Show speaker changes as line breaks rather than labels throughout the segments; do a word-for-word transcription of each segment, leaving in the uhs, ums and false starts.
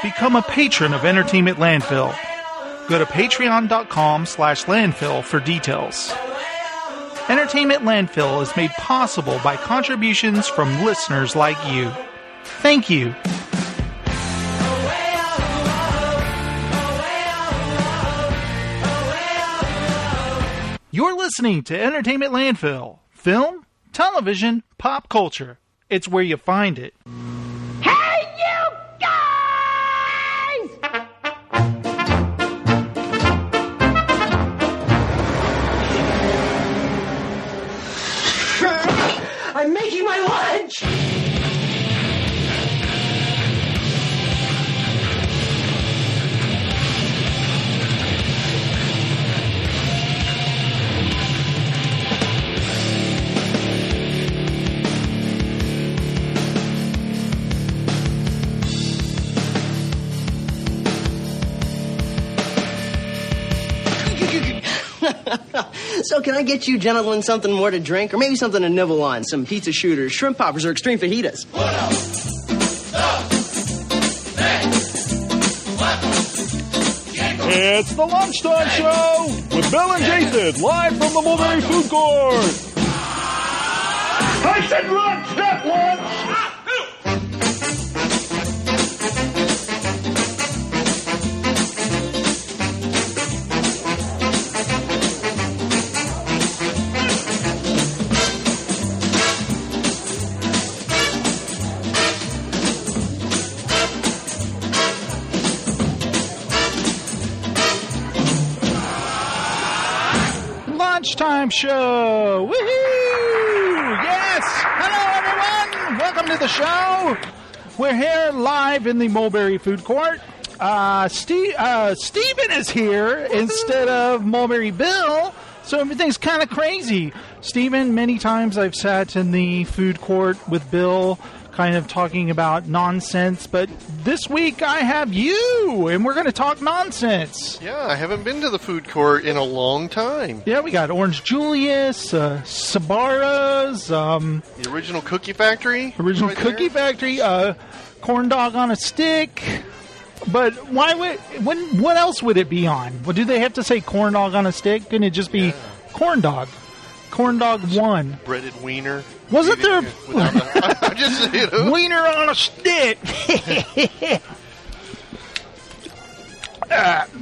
become a patron of Entertainment Landfill. Go to patreon.com slash landfill for details. Entertainment Landfill is made possible by contributions from listeners like you. Thank you. You're listening to Entertainment Landfill. Film, television, pop culture. It's where you find it.
Hey, you guys! I'm making my lunch!
So can I get you gentlemen something more to drink? Or maybe something to nibble on? Some pizza shooters, shrimp poppers, or extreme fajitas?
It's the Lunchtime Show with Bill and Jason, live from the Mulberry Food Court. I said lunch, not lunch!
Lunchtime Show! Woohoo! Yes! Hello, everyone! Welcome to the show! We're here live in the Mulberry Food Court. Uh, Steve, uh, Steven is here instead of Mulberry Bill, so everything's kind of crazy. Steven, many times I've sat in the food court with Bill, kind of talking about nonsense, but this week I have you, and we're going to talk nonsense.
Yeah, I haven't been to the food court in a long time.
Yeah, we got Orange Julius, uh, Sabara's, um...
the original Cookie Factory.
Original
right
Cookie
there.
Factory, uh, corn dog on a stick. But why would, when, what else would it be on? Well, do they have to say corn dog on a stick? Couldn't it just be
Yeah.
corn dog? Corn dog one.
Breaded wiener.
Wasn't
You
there...
didn't- without the- I'm just, you know.
Wiener on a stick. Uh,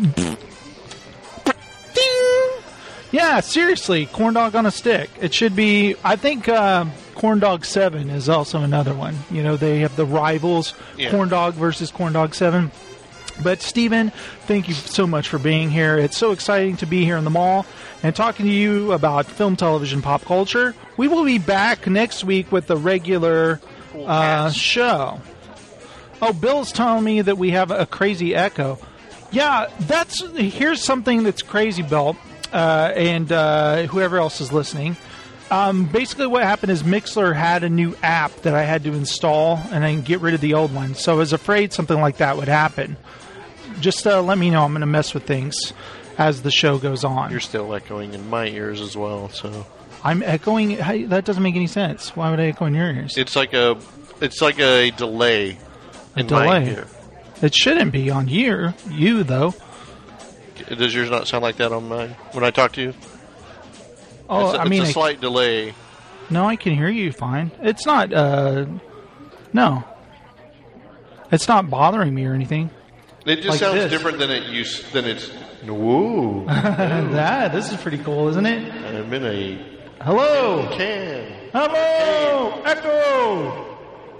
ding. Yeah, seriously, corn dog on a stick. It should be. I think uh, Corn Dog Seven is also another one. You know, they have the rivals,
Yeah.
Corn Dog versus Corn Dog Seven. But Steven, thank you so much for being here. It's so exciting to be here in the mall and talking to you about film, television, pop culture. We will be back next week with the regular uh, show. Oh, Bill's telling me that we have a crazy echo. Yeah, that's here's something that's crazy, Bill, uh, and uh, whoever else is listening. Um, basically, what happened is Mixler had a new app that I had to install and then get rid of the old one. So I was afraid something like that would happen. Just uh, let me know. I'm going to mess with things as the show goes on.
You're still echoing in my ears as well, so
I'm echoing. Hey, that doesn't make any sense. Why would I echo in your ears?
it's like a it's like a delay
A
in my
delay.
ear.
It shouldn't be on you, you though.
Does yours not sound like that on mine when I talk to you?
Oh,
it's a,
I mean,
it's a
I-
slight delay.
no, I can hear you fine. It's not. Uh, no, it's not bothering me or anything.
It just
Like
sounds
this.
different than it used than it's. Whoa!
That this is pretty cool, isn't it?
I'm in a
Hello,
can.
hello, echo,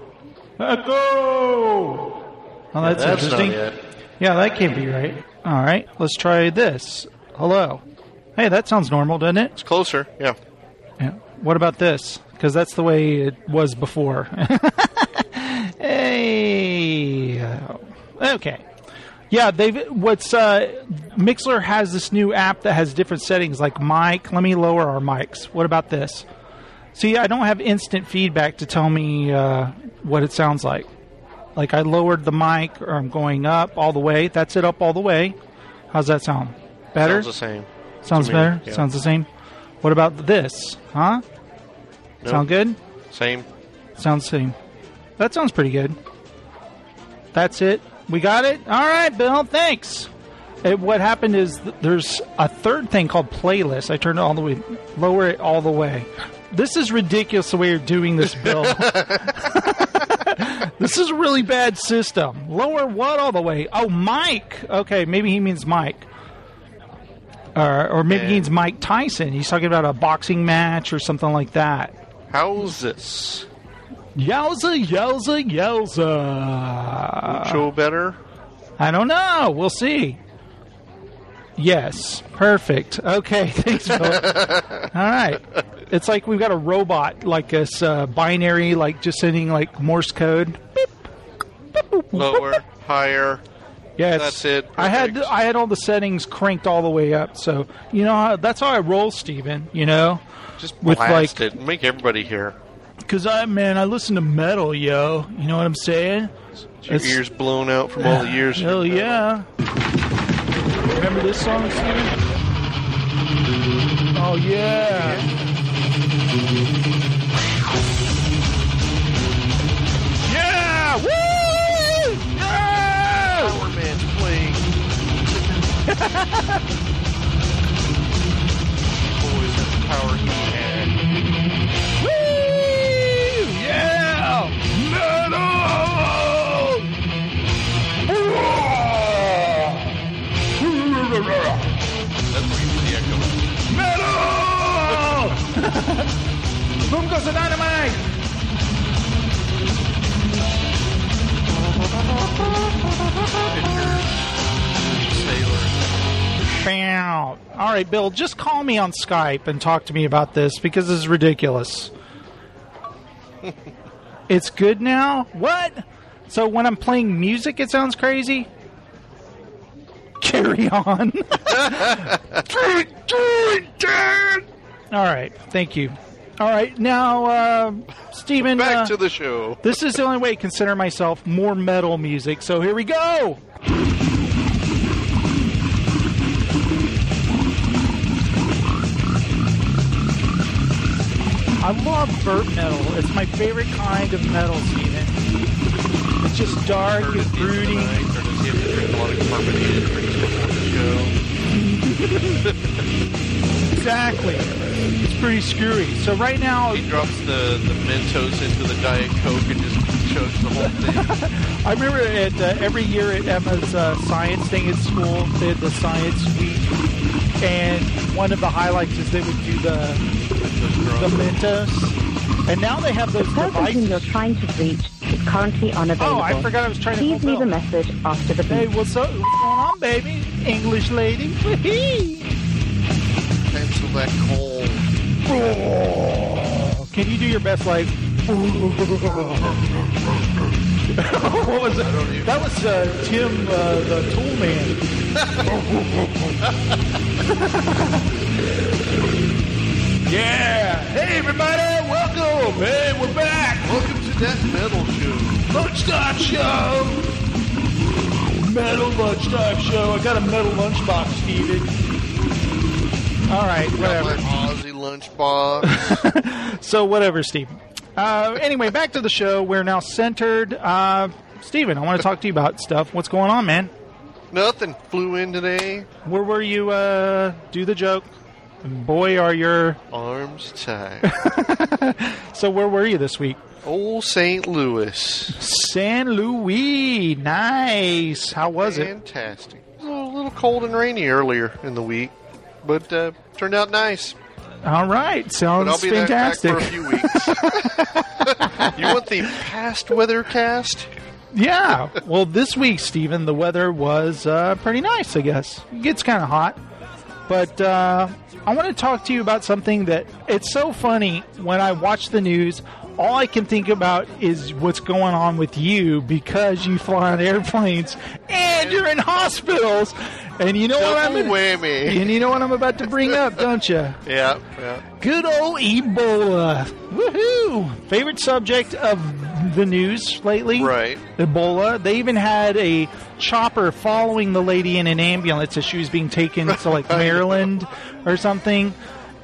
echo. Oh, that's,
That's not
interesting.
it.
Yeah, that can't be right. All right, let's try this. Hello. Hey, that sounds normal, doesn't it?
It's closer. Yeah.
Yeah. What about this? Because that's the way it was before. Hey. Okay. Yeah, they've. What's uh, Mixler has this new app that has different settings, like mic. Let me lower our mics. What about this? See, I don't have instant feedback to tell me uh, what it sounds like. Like I lowered the mic, or I'm going up all the way. That's it, up all the way. How's that sound? Better?
Sounds the same.
Sounds
to me,
better?
yeah.
Sounds the same? What about this? Huh?
Nope.
Sound good?
Same.
Sounds the same. That sounds pretty good. That's it? We got it? All right, Bill, thanks. It, what happened is th- there's a third thing called playlist. I turned it all the way, lower it all the way. This is ridiculous the way you're doing this, Bill. This is a really bad system. Lower what all the way? Oh, Mike. Okay, maybe he means Mike. Uh, or maybe he means Mike Tyson. He's talking about a boxing match or something like that.
How's this?
Yowza, yowza, yowza.
Show better?
I don't know. We'll see. Yes. Perfect. Okay. Thanks, Bill. All right. It's like we've got a robot, like this uh, binary, like just sending like Morse code. Beep, beep, boop,
Lower,
boop.
higher.
Yeah,
That's it.
I had
Perfect.
I had all the settings cranked all the way up, so you know how, that's how I roll, Steven, you know,
Just
with
blast
like
it. Make everybody hear.
because I man I listen to metal, yo. You know what I'm saying?
Your
It's-
ears blown out from all the years. of
Hell
metal.
yeah! Remember this song, Steven? Oh yeah! Yeah! Woo! Yeah!
Power Man's playing. Boys, that's the power he had.
Woo! Yeah! Metal!
That's where you get the echo.
Metal! Boom goes the dynamite! Bow. All right, Bill, just call me on Skype and talk to me about this because this is ridiculous. It's good now? What? So when I'm playing music, it sounds crazy? Carry on. All right, thank you. All right, now, uh, Steven,
Back
uh,
to the show.
this is the only way I consider myself more metal music, so here we go. I love burp metal. It's my favorite kind of metal, Steven. It's just dark
Or
and
at the end of the
broody.
night, or does he have to drink a lot of carbonated drinks before the show?
Exactly. It's pretty screwy. So right now,
He drops the, the Mentos into the Diet Coke and just chugs the whole thing.
I remember at uh, every year at Emma's uh, science thing at school, they had the science week, and one of the highlights is they would do the the Mentos, and now they have those
The person whom you're
devices.
trying to reach is currently unavailable.
Oh, I forgot I was trying to
Please
call
leave a
Bill.
message after the
Hey,
beep.
what's up? What's going on, baby? English lady.
Pencil that coal.
Can you do your best, like? What was it?
I don't even-
That was uh, Tim, uh, the Tool Man. Yeah. Hey, everybody. Welcome. Hey, we're back.
Welcome to that metal show.
Lunchtime show. Metal lunchtime show. I got a metal lunchbox, Steven. All right,
Got
whatever.
my Aussie lunchbox.
So whatever, Steve. Uh, anyway, back to the show. We're now centered. Uh, Steven, I want to talk to you about stuff. What's going on, man?
Nothing. Flew in today.
Where were you? Uh, do the joke. Boy, are your...
Arms tight.
So where were you this week?
Old Saint Louis.
San Luis. Nice. How was it?
Fantastic. It was a little cold and rainy earlier in the week, but uh, turned out nice.
All right.
But
Sounds
I'll be
fantastic.
back for a few weeks. You want the past weather cast?
Yeah. Well, this week, Steven, the weather was uh, pretty nice, I guess. It gets kind of hot. But uh, I want to talk to you about something that it's so funny when I watch the news. All I can think about is what's going on with you because you fly on airplanes and you're in hospitals. And you know what I'm
Double whammy.
and you know what I'm about to bring up, don't you?
Yeah, yeah.
Good old Ebola. Woohoo! Favorite subject of the news lately?
Right.
Ebola. They even had a chopper following the lady in an ambulance as she was being taken to like Maryland or something.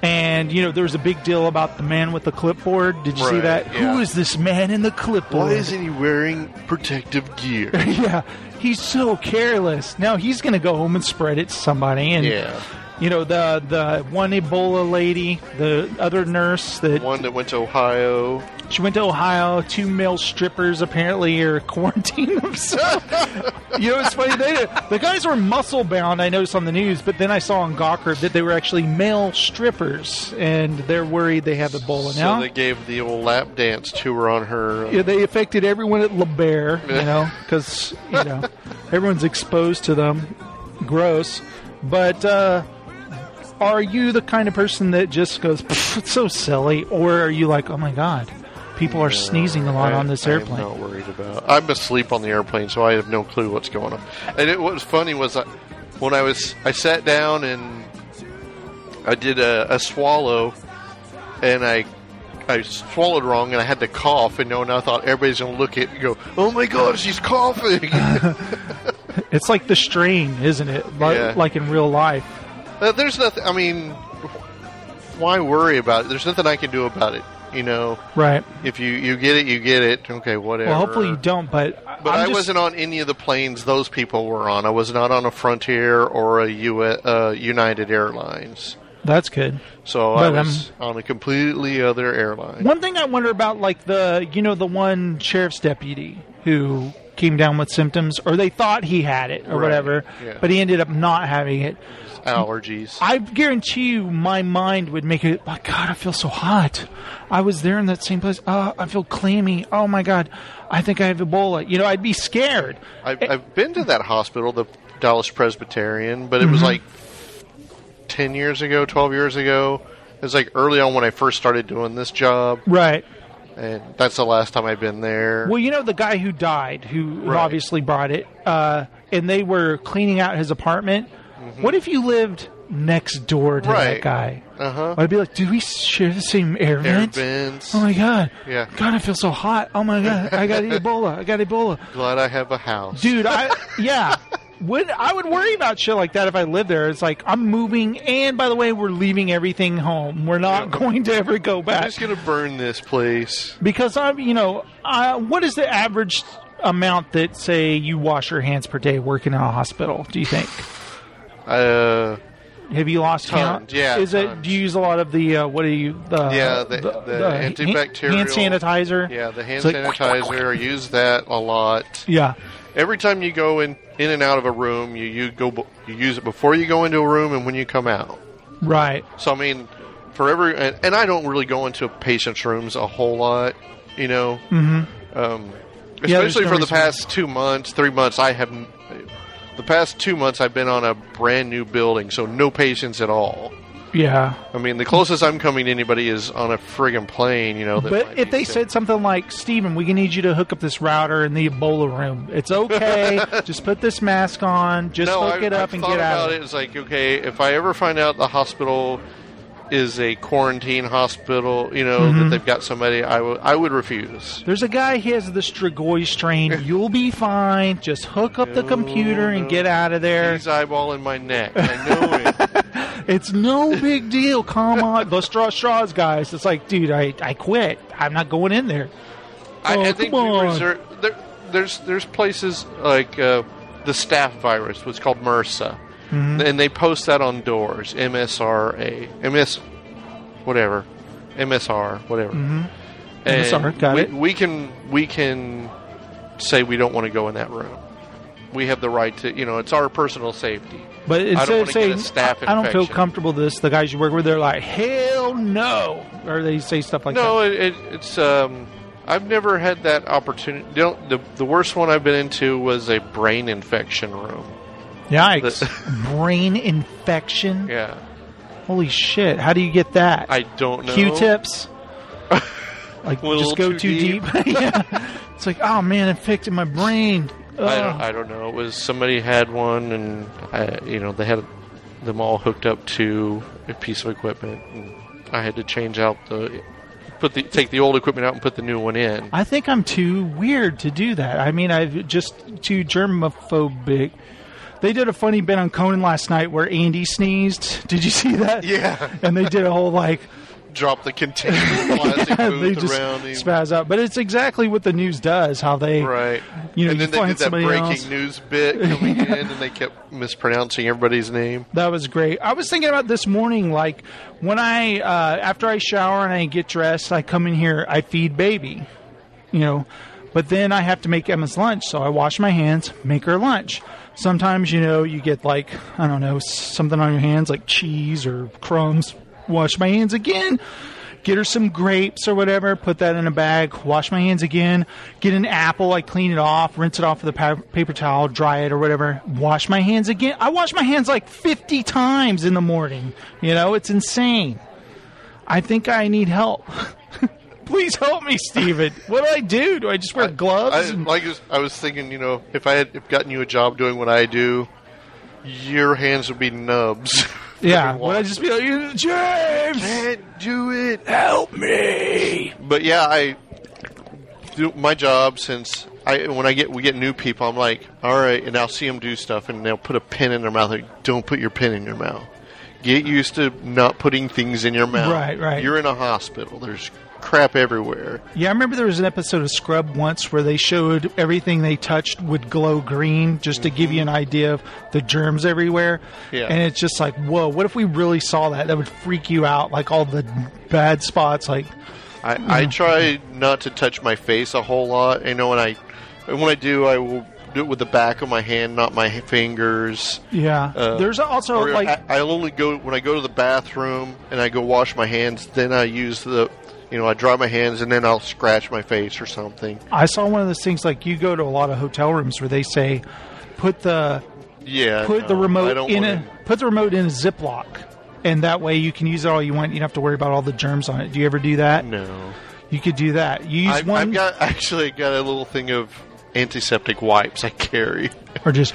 And, you know, there was a big deal about the man with the clipboard. Did you see
Right,
that?
yeah.
Who is this man in the clipboard?
Why isn't he wearing protective gear?
Yeah, he's so careless. Now he's going to go home and spread it to somebody. And,
Yeah.
you know, the the one Ebola lady, the other nurse that
One that went to Ohio.
she went to Ohio. Two male strippers apparently are quarantined themselves. You know, it's funny. They, the guys were muscle bound, I noticed on the news, but then I saw on Gawker that they were actually male strippers, and they're worried they have Ebola
So
now.
they gave the old lap dance tour on her.
Yeah, they affected everyone at La Bear, you know, because, you know, everyone's exposed to them. Gross. But uh, are you the kind of person that just goes, it's so silly, or are you like, oh my God, people are sneezing a lot
I-
on this airplane?
I'm not worried about. I'm asleep on the airplane, so I have no clue what's going on. And it, what was funny was I, when I was, I sat down and I did a, a swallow, and I, I swallowed wrong, and I had to cough, and, you know, and I thought everybody's gonna look at me and go, "Oh my God, she's coughing."
It's like the strain, isn't it? Like,
Yeah.
like in real life.
Uh, There's nothing. I mean, why worry about it? There's nothing I can do about it. You know,
Right.
if you, you get it, you get it. Okay, whatever.
Well, hopefully you don't, but...
But
I'm
I
just,
wasn't on any of the planes those people were on. I was not on a Frontier or a U S, uh, United Airlines.
That's good.
So I
But,
was on a completely other airline.
One thing I wonder about, like the, you know, the one sheriff's deputy who came down with symptoms, or they thought he had it, or
Right,
whatever,
yeah.
but he ended up not having it.
Allergies.
I guarantee you my mind would make it, oh, God, I feel so hot. I was there in that same place. Oh, I feel clammy. Oh, my God, I think I have Ebola. You know, I'd be scared.
I've, I've been to that hospital, the Dallas Presbyterian, but it was
Mm-hmm.
like ten years ago, twelve years ago. It was like early on when I first started doing this job,
Right.
and that's the last time I've been there.
Well, you know the guy who died, who
Right.
obviously brought it, uh, and they were cleaning out his apartment. What if you lived next door to that
Right.
guy?
Uh-huh.
I'd be like, do we share the same air
Air
vent?
vents.
Oh my God.
Yeah.
God, I feel so hot. Oh my God. I got Ebola. I got Ebola.
Glad I have a house.
Dude, I, yeah. Would, I would worry about shit like that if I lived there. It's like, I'm moving, and by the way, we're leaving everything home. We're not going to ever go
I'm
back.
just going to burn this place.
Because I'm, you know, uh, what is the average amount that, say, you wash your hands per day working in a hospital, do you think?
Uh,
Have you lost
Tons,
count?
yeah,
Is it?
tons.
Do you use a lot of the uh, what do you the
Yeah, the- the
hand-
antibacterial-
hand sanitizer?
yeah, the hand
It's like-
sanitizer, I use that a lot.
Yeah,
Every time you go in, in and out of a room, you, you go b- you use it before you go into a room and when you come out.
right.
So I mean, for every and, and I don't really go into patients' rooms a whole lot, you know. Mm-hmm. Um,
Yeah, there's
especially
no
for the
reason-
past two months, three months, I have. The past two months, I've been on a brand new building, so no patients at all.
Yeah,
I mean, the closest I'm coming to anybody is on a friggin' plane, you know. That
but
might
if
be
they
sick.
said something like, "Steven, we need you to hook up this router in the Ebola room," it's okay. Just put this mask on. Just
no,
hook
I,
it up
I've
and
thought
get
about
out.
it. It's like, okay, if I ever find out the hospital is a quarantine hospital, you know,
Mm-hmm.
that they've got somebody, I would I would refuse.
There's a guy, he has the Strigoi strain. You'll be fine. Just hook up the computer and
no.
get out of there.
He's eyeballing my neck. I know it.
It's no big deal. Come on. The straw straws, guys. It's like, dude, I, I quit. I'm not going in there.
I,
Oh,
I think
come
we
on.
reserve, there, there's there's places like uh, the staph virus, what's called MRSA,
Mm-hmm.
and they post that on doors. M S R A, M S, whatever, M S R, whatever.
Mm-hmm.
And
M S R, got
we,
it.
We can we can say we don't want to go in that room. We have the right to, you know, it's our personal safety.
But
I don't
instead of
wanna get
saying,
a staph
I, I don't feel
infection.
comfortable with this, the guys you work with, they're like, hell no. Or they say stuff like
No,
that.
it, it, it's. Um, I've never had that opportunity. Don't, the the worst one I've been into was a brain infection room.
Yikes.
the-
Brain infection?
Yeah,
Holy shit. How do you get that?
I don't know.
Q-tips? Like,
A little
just go
too
too deep? yeah. It's like, oh man, infected my brain.
I don't.
Ugh.
I don't know. It was somebody had one, and I, you know, they had them all hooked up to a piece of equipment, and I had to change out the, put the, take the old equipment out and put the new one in.
I think I'm too weird to do that. I mean, I've just too germophobic. They did a funny bit on Conan last night where Andy sneezed. Did you see that?
Yeah.
And they did a whole like
drop the container plastic
they
booth
just
around him.
spaz out. But it's exactly what the news does. How they
Right.
You know,
and then
you
they
find
did that
somebody
breaking
else.
news bit coming in, and they kept mispronouncing everybody's name.
That was great. I was thinking about this morning, like when I uh, after I shower and I get dressed, I come in here, I feed baby, you know, but then I have to make Emma's lunch, so I wash my hands, make her lunch. Sometimes, you know, you get like, I don't know, something on your hands like cheese or crumbs. Wash my hands again. Get her some grapes or whatever, put that in a bag, wash my hands again, get an apple, I clean it off, rinse it off with a pa- paper towel, dry it or whatever, wash my hands again. I wash my hands like fifty times in the morning. You know, it's insane. I think I need help. Please help me, Steven. What do I do? Do I just wear gloves?
I,
and-
like I was thinking, you know, if I had gotten you a job doing what I do, your hands would be nubs.
yeah, would I just be like, James,
Can't do it.
help me?
But yeah, I do my job since I when I get we get new people, I'm like, all right, and I'll see them do stuff, and they'll put a pen in their mouth. Like, don't put your pen in your mouth. Get used to not putting things in your mouth.
Right, right.
You're in a hospital. There's crap everywhere.
Yeah, I remember there was an episode of Scrub once where they showed everything they touched would glow green just to give you an idea of the germs everywhere.
Yeah.
And it's just like, whoa, what if we really saw that? That would freak you out, like all the bad spots. Like,
I, I try not to touch my face a whole lot. You know, when I when I do, I will do it with the back of my hand, not my fingers.
yeah.
Uh,
There's also,
Or
like,
I, I'll only go when I go to the bathroom and I go wash my hands. Then I use the, you know, I dry my hands and then I'll scratch my face or something.
I saw one of those things, like you go to a lot of hotel rooms where they say, put the
Yeah,
put
no,
the
I
remote
don't
in
wanna-
a put the remote in a Ziploc, and that way you can use it all you want. You don't have to worry about all the germs on it. Do you ever do that?
No,
You could do that. You use
I've,
one
I've got actually got a little thing of antiseptic wipes I carry.
or just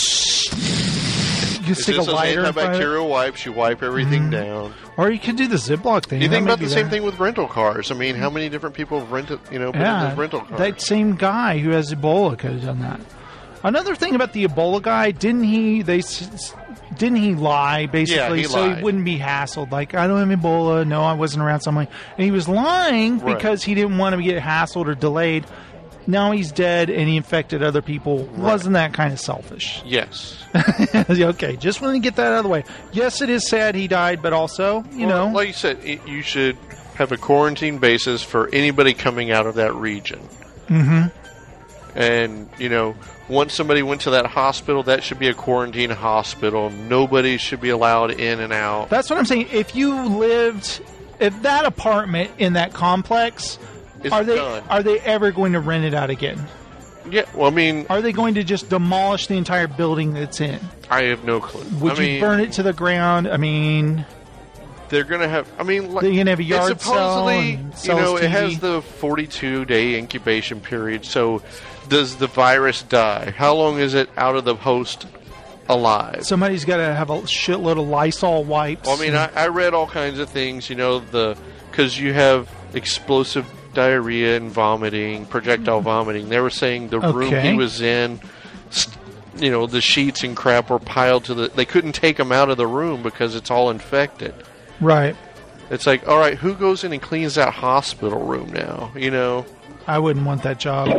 you
It's
stick a
just those
lighter in front of it.
antibacterial wipes. You wipe everything down.
Or you could do the Ziploc thing.
You
That
think
might
about
be
the same
there.
thing with rental cars. I mean, how many different people have rented, you know, put in
Yeah,
those rental cars?
that same guy who has Ebola could have done that. Another thing about the Ebola guy, didn't he? They s- didn't he lie basically,
he
so
lied.
he wouldn't be hassled? Like, I don't have Ebola. No, I wasn't around something. And he was lying
Right.
because he didn't want to get hassled or delayed. Now he's dead and he infected other people. Wasn't that kind of selfish?
Yes.
Okay, just want to get that out of the way. Yes, it is sad he died, but also, you
Well,
know,
like you said, it, you should have a quarantine basis for anybody coming out of that region. Mm-hmm. And, you know, once somebody went to that hospital, that should be a quarantine hospital. Nobody should be allowed in and out.
that's what I'm saying. If you lived, if that apartment in that complex,
It's
are they
done.
are they ever going to rent it out again?
Yeah, well, I mean,
Are they going to just demolish the entire building that's in?
I have no clue.
Would
I
you
mean,
burn it to the ground? I mean,
they're going to have, I mean, like,
They're gonna have a
it's
yard sale
supposedly,
and
you
sells
know,
T V.
it has the forty-two day incubation period. So, does the virus die? How long is it out of the host alive?
somebody's got to have a shitload of Lysol wipes.
Well, I mean, I, I read all kinds of things, you know, the because you have explosive diarrhea and vomiting, projectile vomiting. They were saying the room
Okay.
he was in, st- you know, the sheets and crap were piled to the. They couldn't take him out of the room because it's all infected.
right.
It's like, all right, who goes in and cleans that hospital room now? You know,
I wouldn't want that job.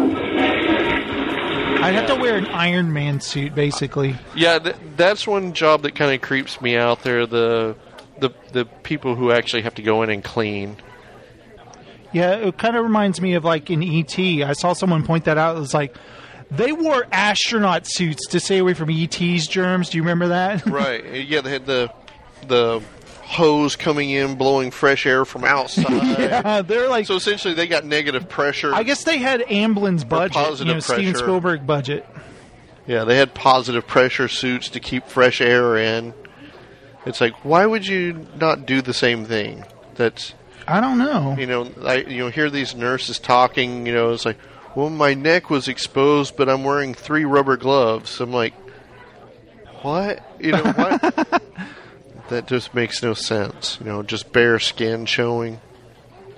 I'd have to wear an Iron Man suit, basically.
yeah, th- that's one job that kind of creeps me out. There, the the the people who actually have to go in and clean.
Yeah, it kind of reminds me of like in E T. I saw someone point that out. It was like they wore astronaut suits to stay away from E T's germs. Do you remember that?
Right. Yeah, they had the the hose coming in, blowing fresh air from outside.
Yeah, they're like.
So essentially, they got negative pressure.
I guess they had Amblin's budget,
positive
you know, Steven
pressure.
Spielberg budget.
Yeah, they had positive pressure suits to keep fresh air in. It's like, why would you not do the same thing? That's,
I don't know.
you know, I you know hear these nurses talking. You know, it's like, well, my neck was exposed, but I'm wearing three rubber gloves. I'm like, what? You know what? That just makes no sense. You know, just bare skin showing.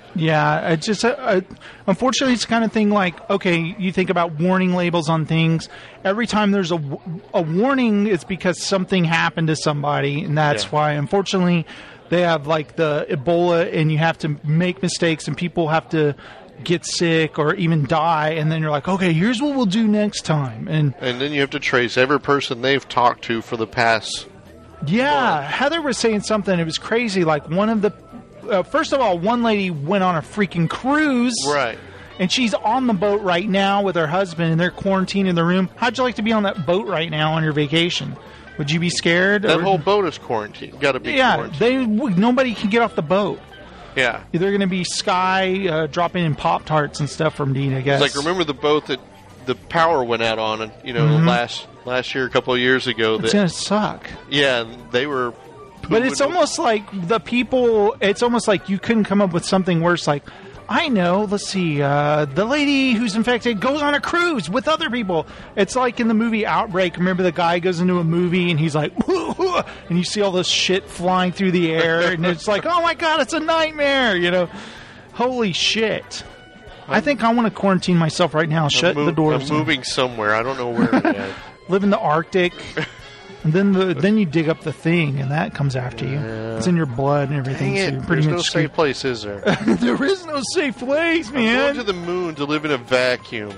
Yeah, it's just a, a, unfortunately it's the kind of thing like, okay, you think about warning labels on things. Every time there's a, a warning, it's because something happened to somebody, and that's
Yeah.
why, unfortunately, they have like the Ebola, and you have to make mistakes, and people have to get sick or even die, and then you're like, okay, here's what we'll do next time. And
And then you have to trace every person they've talked to for the past.
yeah, Heather was saying something. It was crazy. Like one of the, uh, first of all, one lady went on a freaking cruise.
Right.
And she's on the boat right now with her husband, and they're quarantined in the room. How'd you like to be on that boat right now on your vacation? Would you be scared?
That
or-
whole boat is quarantined. Got to be
yeah,
quarantined.
they nobody can get off the boat.
Yeah.
They're going to be Sky uh, dropping in Pop Tarts and stuff from Dean, I guess.
It's like, remember the boat that the power went out on, and you know, last last year, a couple of years ago.
It's
That
going to suck.
yeah, they were.
But it's
pooping-
almost like the people, it's almost like you couldn't come up with something worse. Like, I know, let's see, uh, the lady who's infected goes on a cruise with other people. It's like in the movie Outbreak. Remember the guy goes into a movie and he's like, and you see all this shit flying through the air, and it's like, oh my God, it's a nightmare, you know? Holy shit. I think I want to quarantine myself right now, shut
I'm
the
mov-
doors.
I'm moving somewhere. I don't know where yet.
Live in the Arctic. And then the then you dig up the thing, and that comes after you. It's in your blood and everything.
Dang
So
it,
you're pretty
there's no
much
safe
screwed.
place, is there?
There is no safe place,
I'm going
man.
to the moon to live in a vacuum.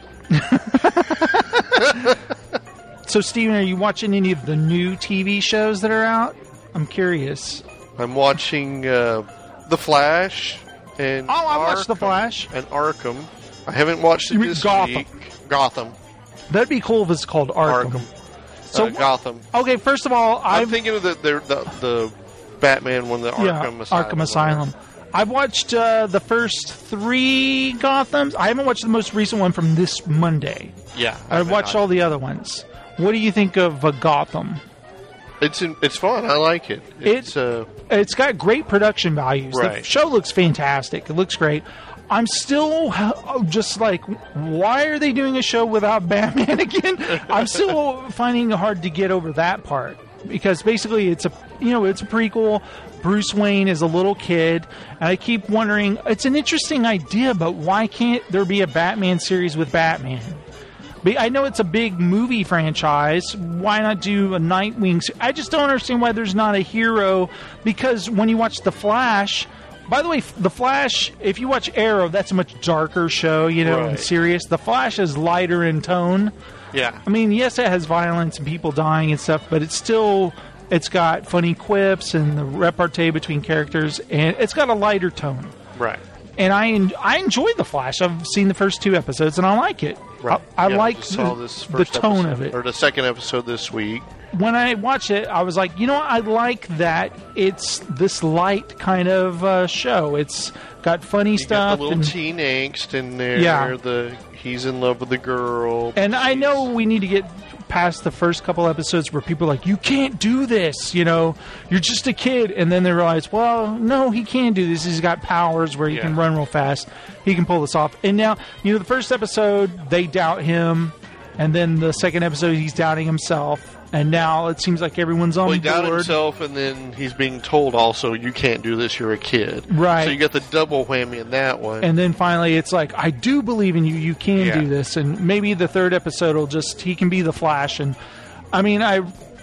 So, Steven, are you watching any of the new T V shows that are out? I'm curious.
I'm watching uh, The Flash and
Oh, I watched The
Arkham-
Flash.
and Arkham. I haven't watched it
You mean
this
Gotham.
week. Gotham.
That'd be cool if it's called Arkham.
Arkham.
So,
uh, Gotham.
okay, first of all,
I'm
I've
thinking of the the, the the Batman one, the
yeah,
Arkham Asylum.
Arkham Asylum. I've watched uh, the first three Gothams. I haven't watched the most recent one from this Monday.
Yeah,
I've watched all the other ones. What do you think of uh, Gotham?
It's in, it's fun. I like it. It's uh,
It's got great production values. The
Right.
show looks fantastic. It looks great. I'm still uh, just like, why are they doing a show without Batman again? I'm still finding it hard to get over that part, because basically it's a you know it's a prequel. Bruce Wayne is a little kid, and I keep wondering, it's an interesting idea, but why can't there be a Batman series with Batman? But I know it's a big movie franchise. Why not do a Nightwing? se- I just don't understand why there's not a hero. Because when you watch The Flash, by the way, The Flash, if you watch Arrow, that's a much darker show, you know, and
Right.
serious. The Flash is lighter in tone.
yeah.
I mean, yes, it has violence and people dying and stuff, but it's still, it's got funny quips and the repartee between characters, and it's got a lighter tone.
Right.
And I en- I enjoy The Flash. I've seen the first two episodes, and I like it.
Right.
I, I
Yeah,
like
just saw
the,
this
the
first
tone
episode,
of it.
or the second episode this week.
When I watched it, I was like, you know what? I like that it's this light kind of uh, show. It's got funny
You
stuff.
got the little
and,
teen angst in there.
Yeah.
The he's in love with the girl.
and I
She's-
know we need to get past the first couple episodes where people are like, you can't do this, you know, you're just a kid. And then they realize, well, no, he can do this. He's got powers where he
Yeah.
can run real fast. He can pull this off. And now, you know, the first episode, they doubt him. And then the second episode, he's doubting himself. And now it seems like everyone's on
Well, he
board.
doubted himself, and then he's being told also, you can't do this, you're a kid.
Right.
So you got the double whammy in that one.
And then finally, it's like, I do believe in you. You can
Yeah.
do this. And maybe the third episode will just, he can be the Flash. And I mean, I,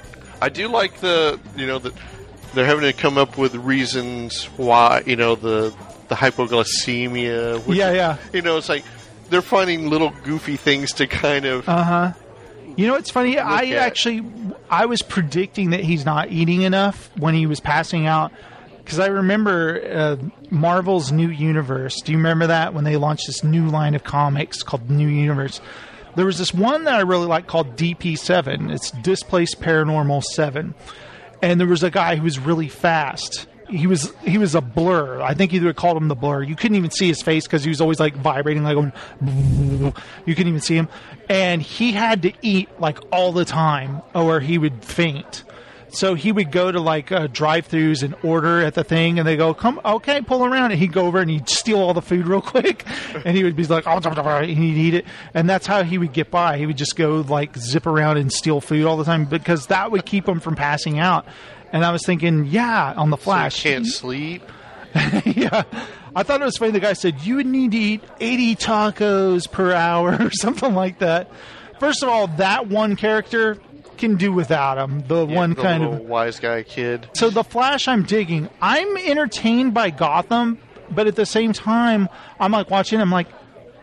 I do like the, you know, that they're having to come up with reasons why, you know, the the hypoglycemia. Which
Yeah,
is-
yeah.
You know, it's like they're finding little goofy things to kind of.
uh huh. You know, it's funny. I
at.
actually, I was predicting that he's not eating enough when he was passing out. Because I remember uh, Marvel's New Universe. Do you remember that when they launched this new line of comics called New Universe? There was this one that I really liked called D P seven. It's Displaced Paranormal seven. And there was a guy who was really fast. He was he was a blur. I think you would have called him the blur. You couldn't even see his face because he was always like vibrating, like going. You couldn't even see him, and he had to eat like all the time, or he would faint. So he would go to like uh, drive-throughs and order at the thing, and they go, "Come, okay, pull around." And he'd go over and he'd steal all the food real quick, and he would be like, "Oh," and he'd eat it, and that's how he would get by. He would just go like zip around and steal food all the time because that would keep him from passing out. And I was thinking, yeah, on the Flash,
So you can't sleep.
yeah, I thought it was funny. The guy said, you would need to eat eighty tacos per hour or something like that. First of all, that one character can do without him. The
Yeah,
one
the
kind
little
of...
wise guy kid.
So The Flash, I'm digging. I'm entertained by Gotham, but at the same time, I'm like watching, I'm like,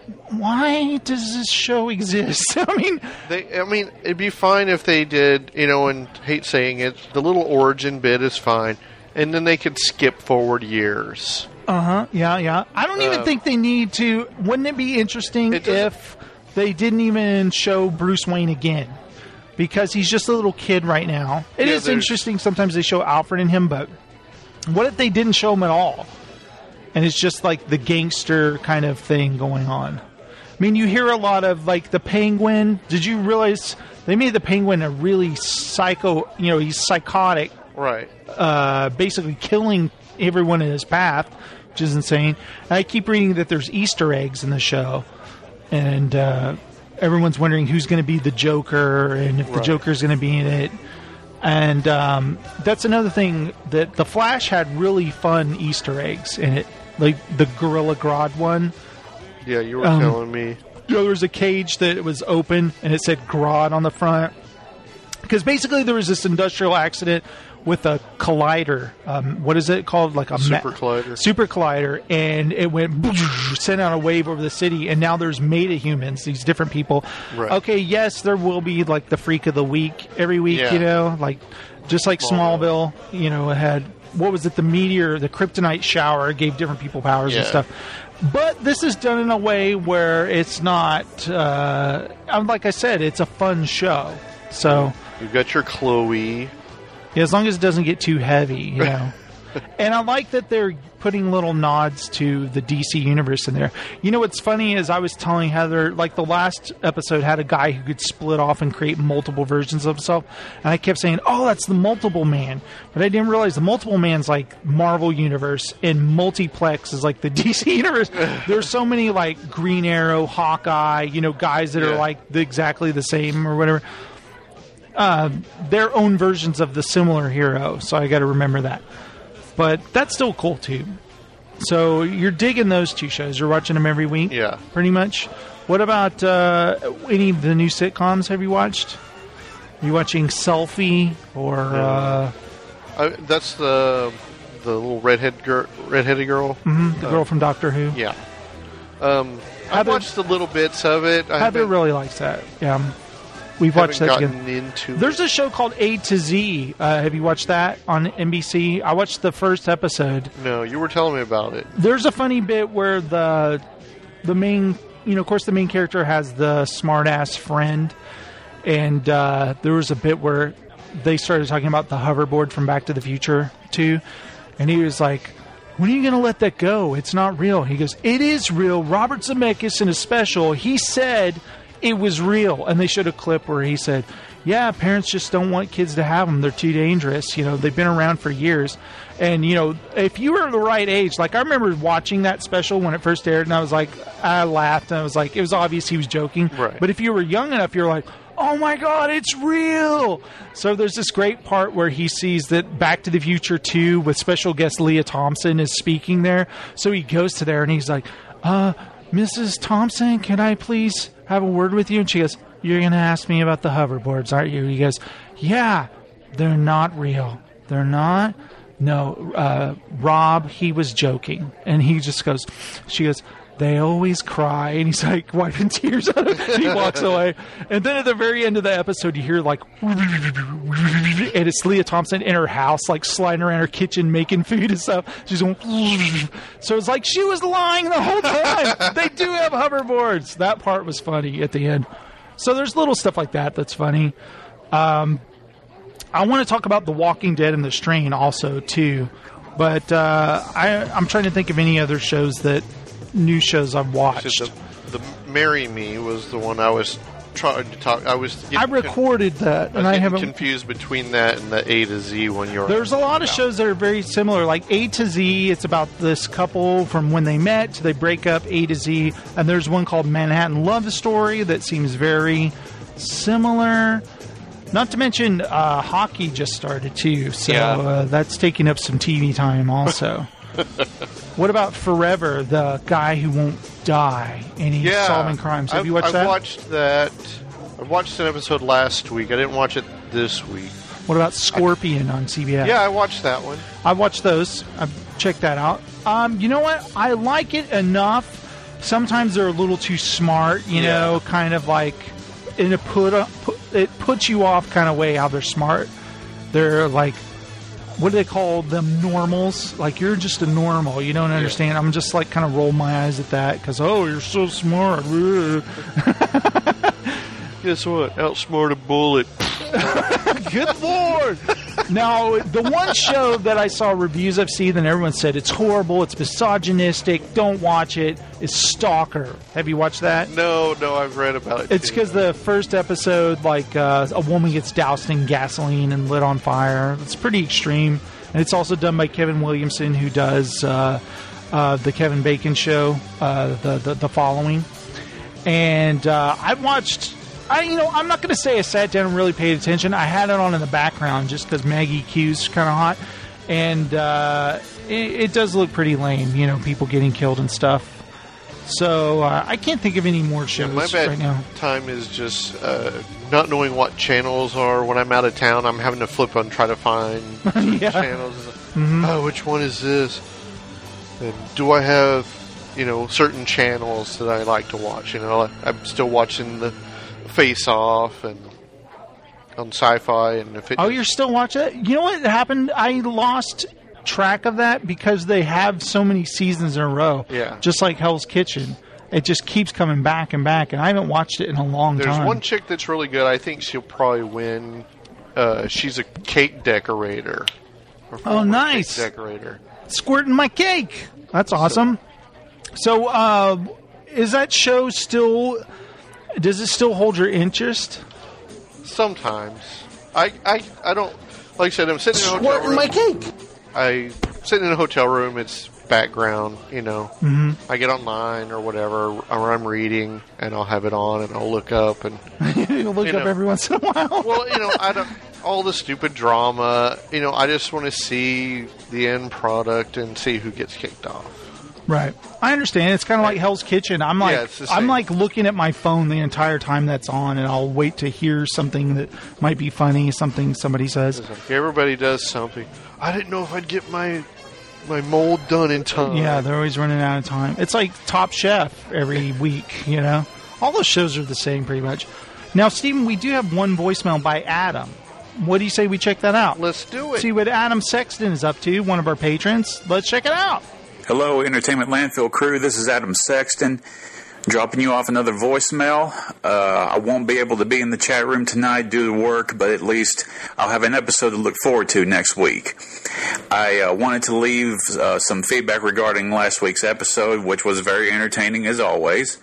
why does this show exist? I mean...
They, I mean, it'd be fine if they did, you know, and hate saying it, the little origin bit is fine, and then they could skip forward years.
Uh-huh, yeah, yeah. I don't even
Uh,
think they need to... Wouldn't it be interesting
It doesn't-
if they didn't even show Bruce Wayne again? Because he's just a little kid right now. It
Yeah,
is
there's-
interesting sometimes they show Alfred and him, but what if they didn't show him at all? And it's just like the gangster kind of thing going on. I mean, you hear a lot of like the Penguin. Did you realize they made the Penguin a really psycho, you know, he's psychotic,
Right.
uh, basically killing everyone in his path, which is insane. And I keep reading that there's Easter eggs in the show, and uh, everyone's wondering who's going to be the Joker and if the
Right.
Joker's going to be in it. And um, that's another thing that the Flash had really fun Easter eggs in it, like the Gorilla Grodd one.
Yeah, you were
Um,
telling me.
You know, there was a cage that was open and it said Grodd on the front. Because basically there was this industrial accident with a collider. Um, what is it called? Like a
Super collider.
Super collider. And it went, sent out a wave over the city. And now there's meta-humans, these different people.
Right.
Okay, yes, there will be like the freak of the week every week,
Yeah.
you know? Like, just like Smallville,
Smallville.
you know, it had, what was it? The meteor, the kryptonite shower gave different people powers and
Yeah.
stuff. But this is done in a way where it's not, uh, like I said, it's a fun show. So,
You've got your Chloe.
yeah, as long as it doesn't get too heavy, you know. And I like that they're putting little nods to the D C universe in there. You know what's funny is I was telling Heather, like the last episode had a guy who could split off and create multiple versions of himself. And I kept saying, oh, that's the Multiple Man. But I didn't realize the Multiple Man's like Marvel Universe and Multiplex is like the D C Universe. There's so many like Green Arrow, Hawkeye, you know, guys that are
Yeah.
like the, exactly the same or whatever. Uh, their own versions of the similar hero. So I got to remember that. But that's still cool, too. So you're digging those two shows. You're watching them every week?
Yeah.
Pretty much. What about uh, any of the new sitcoms have you watched? Are you watching Selfie or... Uh,
I, that's the the little redhead girl, redheaded girl.
mhm, the girl from Doctor Who?
Yeah. Um, I
Heather-
watched the little bits of it. I
Heather
haven't-
really likes that. Yeah. We've
haven't
watched that
gotten
together.
into.
There's
it.
a show called A to Z. Uh, have you watched that on N B C? I watched the first episode.
No, you were telling me about it.
There's a funny bit where the the main, you know, of course, the main character has the smart ass friend, and uh, there was a bit where they started talking about the hoverboard from Back to the Future too, and he was like, "When are you going to let that go? It's not real." He goes, "It is real. Robert Zemeckis in a special, he said it was real," and they showed a clip where he said, "Yeah, parents just don't want kids to have them. They're too dangerous. You know, they've been around for years." And, you know, if you were the right age, like I remember watching that special when it first aired, and I was like, I laughed, and I was like, it was obvious he was joking.
Right.
But if you were young enough, you're like, oh my God, it's real. So there's this great part where he sees that Back to the Future two with special guest Leah Thompson is speaking there. So he goes to there and he's like, uh, Missus Thompson, can I please have a word with you? And she goes, you're going to ask me about the hoverboards, aren't you? He goes, yeah, they're not real. They're not. No, uh, Rob, he was joking. And he just goes, she goes, they always cry. And he's like wiping tears out of it. He walks away. And then at the very end of the episode, you hear like, and it's Leah Thompson in her house, like sliding around her kitchen, making food and stuff. She's going, so it's like she was lying the whole time. They do have hoverboards. That part was funny at the end. So there's little stuff like that that's funny. Um, I want to talk about The Walking Dead and The Strain also, too. But uh, I, I'm trying to think of any other shows that, new shows I've watched.
The, the Marry Me was the one I was trying to talk. I was.
I recorded that,
I
and
was
I
getting
haven't.
confused between that and the A to Z when you're.
There's a lot of shows that are very similar, like A to Z. It's about this couple from when they met to they break up. A to Z, and there's one called Manhattan Love Story that seems very similar. Not to mention, uh, hockey just started too, so
Yeah.
uh, that's taking up some T V time also. What about Forever, the guy who won't die, and he's
Yeah.
solving crimes? Have
I've,
you watched
I've
that?
watched that. I watched an episode last week. I didn't watch it this week.
What about Scorpion on C B S?
Yeah, I watched that one.
I watched those. I've checked that out. Um, you know what? I like it enough. Sometimes they're a little too smart, you
Yeah.
know, kind of like in a put, up, put it puts you off kind of way how they're smart. They're like, what do they call them? Normals. Like, you're just a normal. You don't understand. I'm just like kind of roll my eyes at that because, oh, you're so smart.
Guess what? Outsmart a bullet.
Good Lord. Now, the one show that I saw reviews of, see, then everyone said it's horrible, it's misogynistic, don't watch it, is Stalker. Have you watched that?
No, no, I've read about it.
It's
too.
because the first episode, like, uh, a woman gets doused in gasoline and lit on fire. It's pretty extreme. And it's also done by Kevin Williamson, who does uh, uh, the Kevin Bacon show, uh, the, the, the Following. And uh, I watched... I, you know, I'm not going to say I sat down and really paid attention. I had it on in the background just because Maggie Q's kind of hot, and uh, it, it does look pretty lame. You know, people getting killed and stuff. So uh, I can't think of any more shows
Yeah, my bad
right now.
time is just uh, not knowing what channels are. When I'm out of town, I'm having to flip and try to find
Yeah.
channels. Oh, which one is this? And do I have, you know, certain channels that I like to watch? You know, I'm still watching the Face Off and on Sci-Fi, and if it
Oh, you're still watching it? You know what happened? I lost track of that because they have so many seasons in a row.
Yeah.
Just like Hell's Kitchen. It just keeps coming back and back, and I haven't watched it in a long
There's
time.
one chick that's really good. I think she'll probably win. Uh, she's a cake decorator. A
Oh,
former
nice.
Cake decorator.
Squirting my cake. That's awesome. So, uh, is that show still... Does it still hold your interest?
Sometimes. I, I, I don't... Like I said, I'm sitting in a hotel
Squirting
room.
my cake.
I sit in a hotel room. It's background, you know. Mm-hmm. I get online or whatever, or I'm reading, and I'll have it on, and I'll look up and...
You'll look
You
up
know.
every once in a while.
Well, you know, I don't... All the stupid drama, you know, I just want to see the end product and see who gets kicked off.
Right. I understand. It's kind of like Hell's Kitchen. I'm like,
Yeah, it's the
I'm
same.
like looking at my phone the entire time that's on, and I'll wait to hear something that might be funny, something somebody says.
It's like everybody does something. I didn't know if I'd get my my mold done in time.
Yeah, they're always running out of time. It's like Top Chef every week, you know? All those shows are the same pretty much. Now, Stephen, we do have one voicemail by Adam. What do you say we check that out?
Let's do it.
See what Adam Sexton is up to, one of our patrons. Let's check it out.
Hello, Entertainment Landfill crew. This is Adam Sexton, dropping you off another voicemail. Uh, I won't be able to be in the chat room tonight due to work, but at least I'll have an episode to look forward to next week. I uh, wanted to leave uh, some feedback regarding last week's episode, which was very entertaining as always.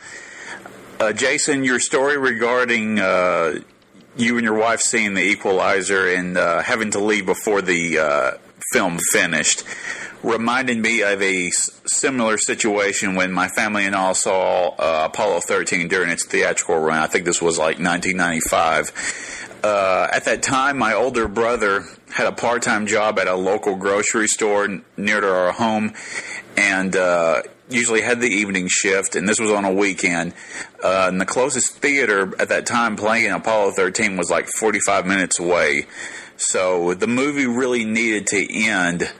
Uh, Jason, your story regarding uh, you and your wife seeing The Equalizer and uh, having to leave before the uh, film finished reminded me of a s- similar situation when my family and I saw uh, Apollo thirteen during its theatrical run. I think this was like nineteen ninety-five. Uh, at that time, my older brother had a part-time job at a local grocery store n- near to our home, and uh, usually had the evening shift, and this was on a weekend. Uh, and the closest theater at that time playing Apollo thirteen was like forty-five minutes away. So the movie really needed to end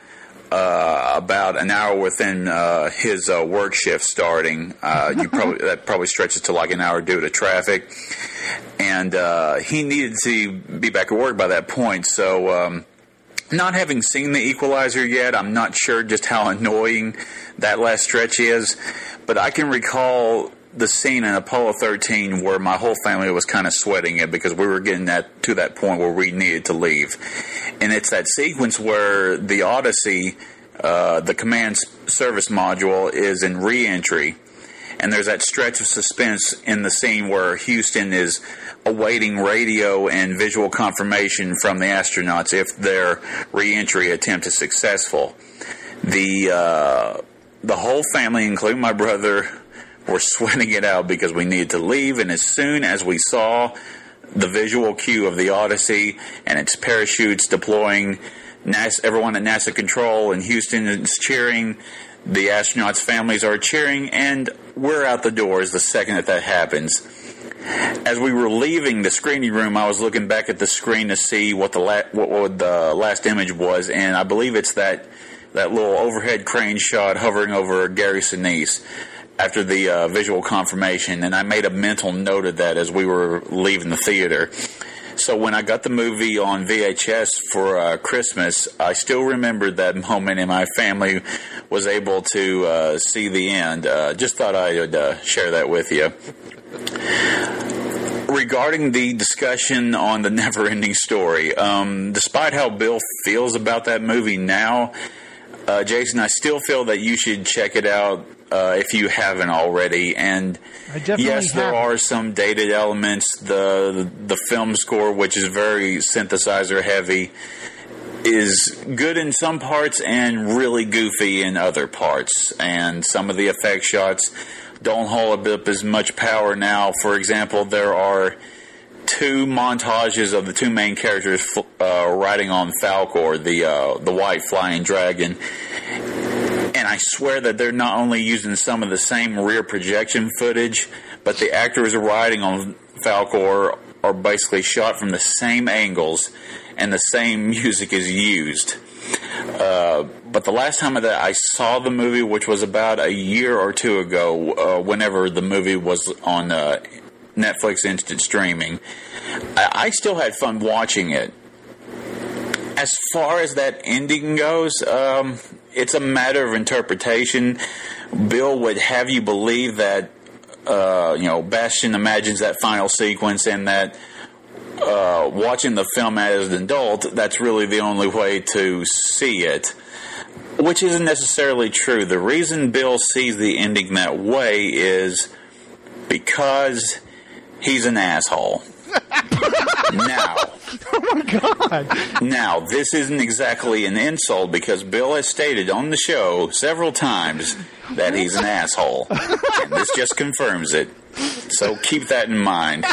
Uh, about an hour within uh, his uh, work shift starting. Uh, you probably that probably stretches to like an hour due to traffic, and uh, he needed to be back at work by that point. So, um, not having seen The Equalizer yet, I'm not sure just how annoying that last stretch is. But I can recall the scene in Apollo thirteen where my whole family was kind of sweating it because we were getting that to that point where we needed to leave. And it's that sequence where the Odyssey, uh, the command service module, is in re-entry. And there's that stretch of suspense in the scene where Houston is awaiting radio and visual confirmation from the astronauts if their re-entry attempt is successful. The, uh, the whole family, including my brother, were sweating it out because we needed to leave. And as soon as we saw the visual cue of the Odyssey and its parachutes deploying NASA, everyone at NASA Control in Houston is cheering. The astronauts' families are cheering, and we're out the doors the second that that happens. As we were leaving the screening room, I was looking back at the screen to see what the la- what, what the last image was, and I believe it's that that little overhead crane shot hovering over Gary Sinise after the uh, visual confirmation, and I made a mental note of that as we were leaving the theater. So when I got the movie on V H S for uh, Christmas, I still remember that moment, and my family was able to uh, see the end. Uh, just thought I would uh, share that with you. Regarding the discussion on the never-ending story, um, despite how Bill feels about that movie now, uh, Jason, I still feel that you should check it out uh, if you haven't already. And
I definitely
yes, there
haven't.
are some dated elements. The the film score, which is very synthesizer heavy, is good in some parts and really goofy in other parts. And some of the effect shots don't hold up as much power now. For example, there are two montages of the two main characters uh, riding on Falkor, the uh, the white flying dragon. And I swear that they're not only using some of the same rear projection footage, but the actors riding on Falkor are basically shot from the same angles, and the same music is used. Uh, but the last time that I saw the movie, which was about a year or two ago, uh, whenever the movie was on uh, Netflix Instant Streaming, I, I still had fun watching it. As far as that ending goes, um, it's a matter of interpretation. Bill would have you believe that, uh, you know, Bastian imagines that final sequence, and that uh, watching the film as an adult, that's really the only way to see it, which isn't necessarily true. The reason Bill sees the ending that way is because he's an asshole. Now,
Oh my God!
Now, this isn't exactly an insult, because Bill has stated on the show several times that he's an asshole, and this just confirms it. So keep that in mind.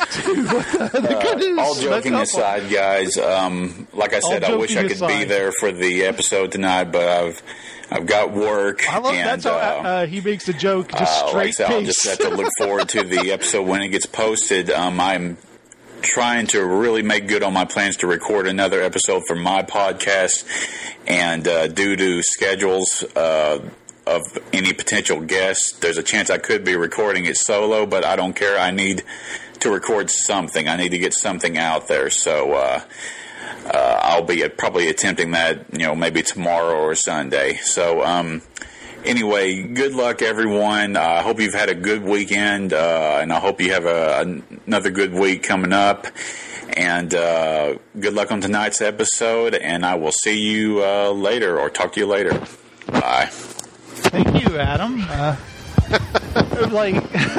Uh, all joking aside, guys, um, like I said, I wish I could be there for the episode tonight, but I've I've got work.
I love
and,
that's how
uh,
uh, he makes a joke, just
uh,
straight
like I said, I'll
face.
just have to look forward to the episode when it gets posted. Um, I'm trying to really make good on my plans to record another episode for my podcast, and uh, due to schedules uh, of any potential guests, there's a chance I could be recording it solo, but I don't care. I need to record something. I need to get something out there, so uh, uh, I'll be probably attempting that, you know, maybe tomorrow or Sunday. So um, anyway, good luck, everyone. I uh, hope you've had a good weekend, uh, and I hope you have a, another good week coming up. And uh, good luck on tonight's episode, and I will see you uh, later, or talk to you later. Bye.
Thank you, Adam. Uh, like,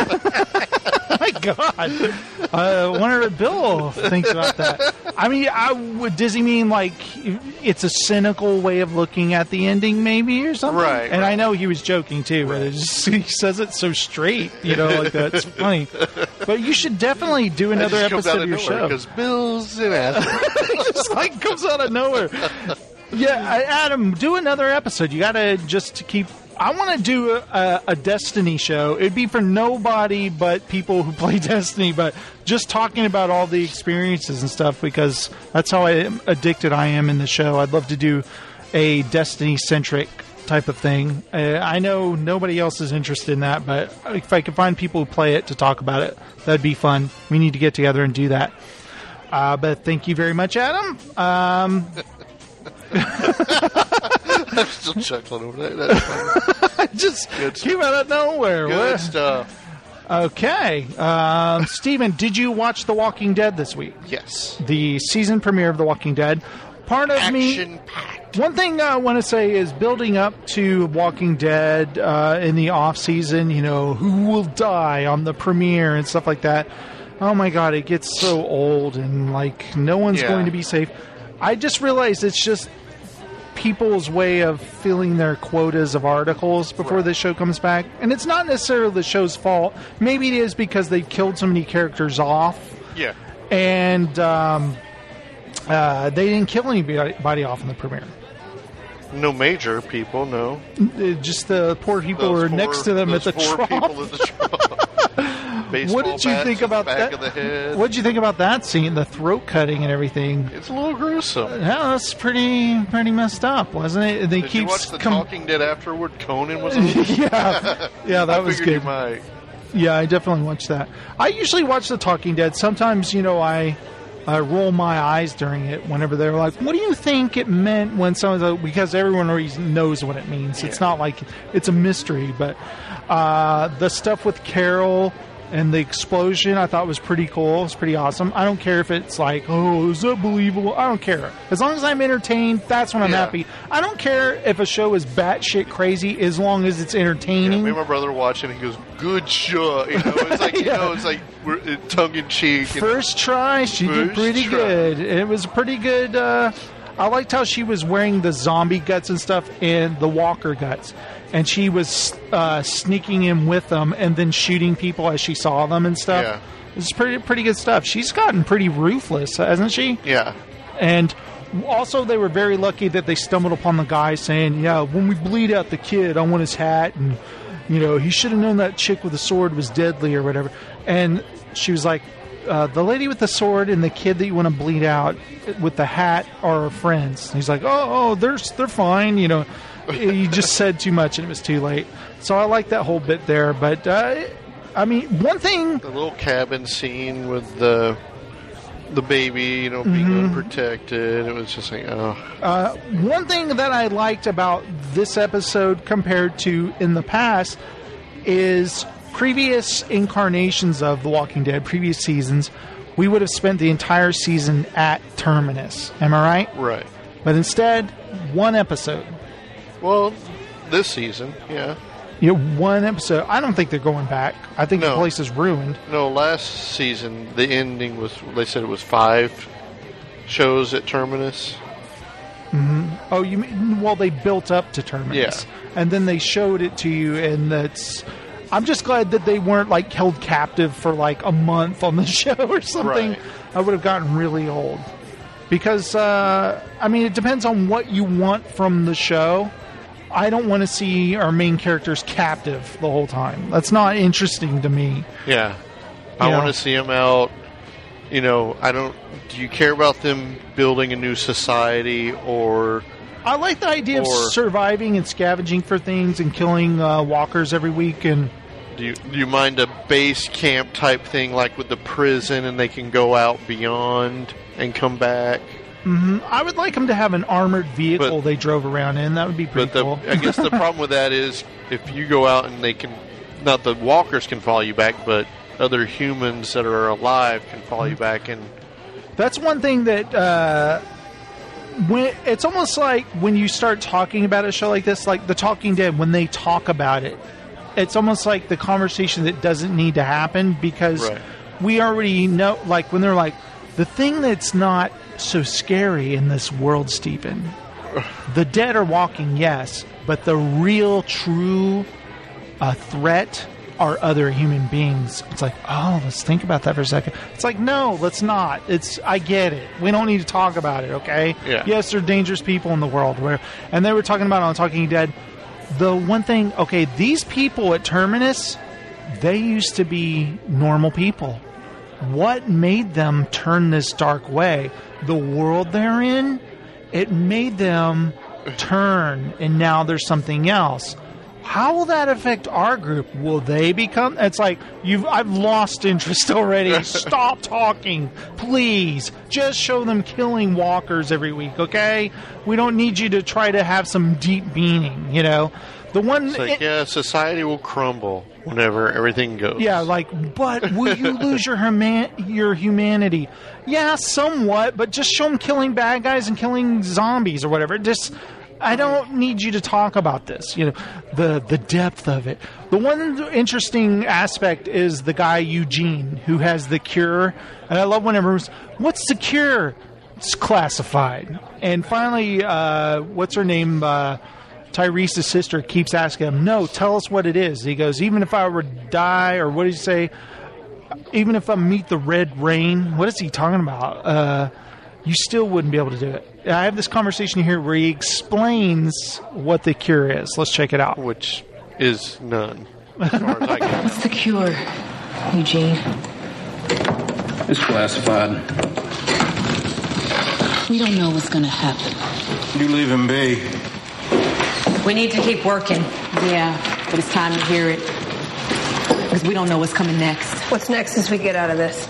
oh my God. I uh, wonder what Bill thinks about that. I mean, I would, does he mean like it's a cynical way of looking at the ending, maybe, or something?
Right.
And
right.
I know he was joking too, but it just, he says it so straight, you know, like that. It's funny. But you should definitely do another episode of your show.
Because Bill's an asshole.
It just like comes out of nowhere. Yeah, I- Adam, do another episode. You got to just keep. I want to do a, a Destiny show. It'd be for nobody but people who play Destiny, but just talking about all the experiences and stuff, because that's how I, addicted I am in the show. I'd love to do a Destiny-centric type of thing. Uh, I know nobody else is interested in that, but if I could find people who play it to talk about it, that'd be fun. We need to get together and do that. Uh, but thank you very much, Adam. Um...
I'm still chuckling over that. That's funny.
Just
Good
came out of nowhere.
Good
What?
stuff.
Okay. Um, Steven, did you watch The Walking Dead this week?
Yes.
The season premiere of The Walking Dead. Part of me...
Action packed.
One thing I want to say is building up to Walking Dead uh, in the off-season, you know, who will die on the premiere and stuff like that. Oh, my God, it gets so old and, like, no one's
Yeah.
going to be safe. I just realized it's just people's way of filling their quotas of articles before
Right.
the show comes back. And it's not necessarily the show's fault. Maybe it is because they've killed so many characters off.
Yeah.
And um, Uh, they didn't kill anybody off in the premiere.
No major people, no.
Uh, Just the poor people who
Those
were
four-
next to them at
those
the
four
trough.
people at the trough. Baseball
What did you
bats
think
to the
about
back
that?
Of the head.
What did you think about that scene? The throat cutting and everything.
It's a little gruesome.
Yeah, that's pretty pretty messed up, wasn't it? They
Did
keep
you watch The
com-
Talking Dead afterward? Conan was on it?
yeah, yeah, that
I
was
figured
good.
You might.
Yeah, I definitely watched that. I usually watch The Talking Dead. Sometimes, you know, I I roll my eyes during it whenever they're like, "What do you think it meant when someone's like," because everyone already knows what it means. It's not like it's a mystery, but uh, the stuff with Carol and the explosion I thought was pretty cool. It's pretty awesome. I don't care if it's like, oh, is that believable? I don't care. As long as I'm entertained, that's when I'm
Yeah.
happy. I don't care if a show is batshit crazy as long as it's
Yeah,
entertaining.
me and my brother watching. He goes, "Good shot." You know, it's like you
Yeah.
know, it's like we're uh, tongue in cheek. you know.
First try, she did
First
pretty
try.
good. It was pretty good. Uh, I liked how she was wearing the zombie guts and stuff and the walker guts. And she was uh, sneaking in with them and then shooting people as she saw them and stuff.
Yeah.
It's pretty pretty good stuff. She's gotten pretty ruthless, hasn't she?
Yeah.
And also, they were very lucky that they stumbled upon the guy saying, yeah, when we bleed out the kid, I want his hat. And, you know, he should have known that chick with the sword was deadly or whatever. And she was like, uh, the lady with the sword and the kid that you want to bleed out with the hat are friends. And he's like, oh, oh, they're, they're fine. You know, you just said too much and it was too late. So I like that whole bit there. But, uh, I mean, one thing...
The little cabin scene with the the baby, you know, being
Mm-hmm.
unprotected. It was just like, oh.
Uh, one thing that I liked about this episode compared to in the past is previous incarnations of The Walking Dead, previous seasons, we would have spent the entire season at Terminus. Am I right?
Right.
But instead, one episode.
Well, this season, yeah.
You know, one episode. I don't think they're going back. I think the
No.
place is ruined.
No, last season, the ending was, they said it was five shows at Terminus.
Oh, you mean, well, they built up to Terminus.
Yeah.
And then they showed it to you, and that's... I'm just glad that they weren't, like, held captive for, like, a month on the show or something.
Right.
I would have gotten really old. Because, uh, I mean, it depends on what you want from the show. I don't want to see our main characters captive the whole time. That's not interesting to me.
Yeah. I
Yeah.
want to see them out. You know, I don't. Do you care about them building a new society or.
I like the idea of
Or-
surviving and scavenging for things and killing uh, walkers every week and...
Do you, do you mind a base camp type thing like with the prison and they can go out beyond and come back?
I would like them to have an armored vehicle
But-
they drove around in. That would be pretty
But the,
cool.
I guess the problem with that is if you go out and they can, not the walkers can follow you back, but other humans that are alive can follow you back. And
That's one thing that uh, when it's almost like when you start talking about a show like this, like The Talking Dead, when they talk about it, it's almost like the conversation that doesn't need to happen because
Right.
we already know. Like when they're like, the thing that's not so scary in this world, Stephen. The dead are walking, yes, but the real, true uh, threat are other human beings. It's like, oh, let's think about that for a second. It's like, no, let's not. It's, I get it. We don't need to talk about it, okay?
Yeah.
Yes, there are dangerous people in the world. Where, and they were talking about on Talking Dead, the one thing, okay, these people at Terminus, they used to be normal people. What made them turn this dark way? The world they're in, it made them turn, and now there's something else. How will that affect our group? Will they become? It's like you've. I've lost interest already. Stop talking, please. Just show them killing walkers every week, okay? We don't need you to try to have some deep meaning. You know, the one.
it's like,
it-
yeah, society will crumble whenever everything goes.
Yeah, like, but will you lose your human your humanity? Yeah, somewhat, but just show them killing bad guys and killing zombies or whatever. Just, I don't need you to talk about this. You know, the the depth of it. The one interesting aspect is the guy Eugene who has the cure, and I love whenever it's, what's the cure? It's classified. And finally, uh, what's her name? Uh, Tyrese's sister keeps asking him, no, tell us what it is. He goes, even if I were to die, or what did he say? Even if I meet the red rain, what is he talking about? Uh, you still wouldn't be able to do it. I have this conversation here where he explains what the cure is. Let's check it out.
Which is none, as far as I can.
What's the cure, Eugene?
It's classified.
We don't know what's going to happen.
You leave him be.
We need to keep working. Yeah, but it's time to hear it. Because we don't know what's coming next.
What's next as we get out of this?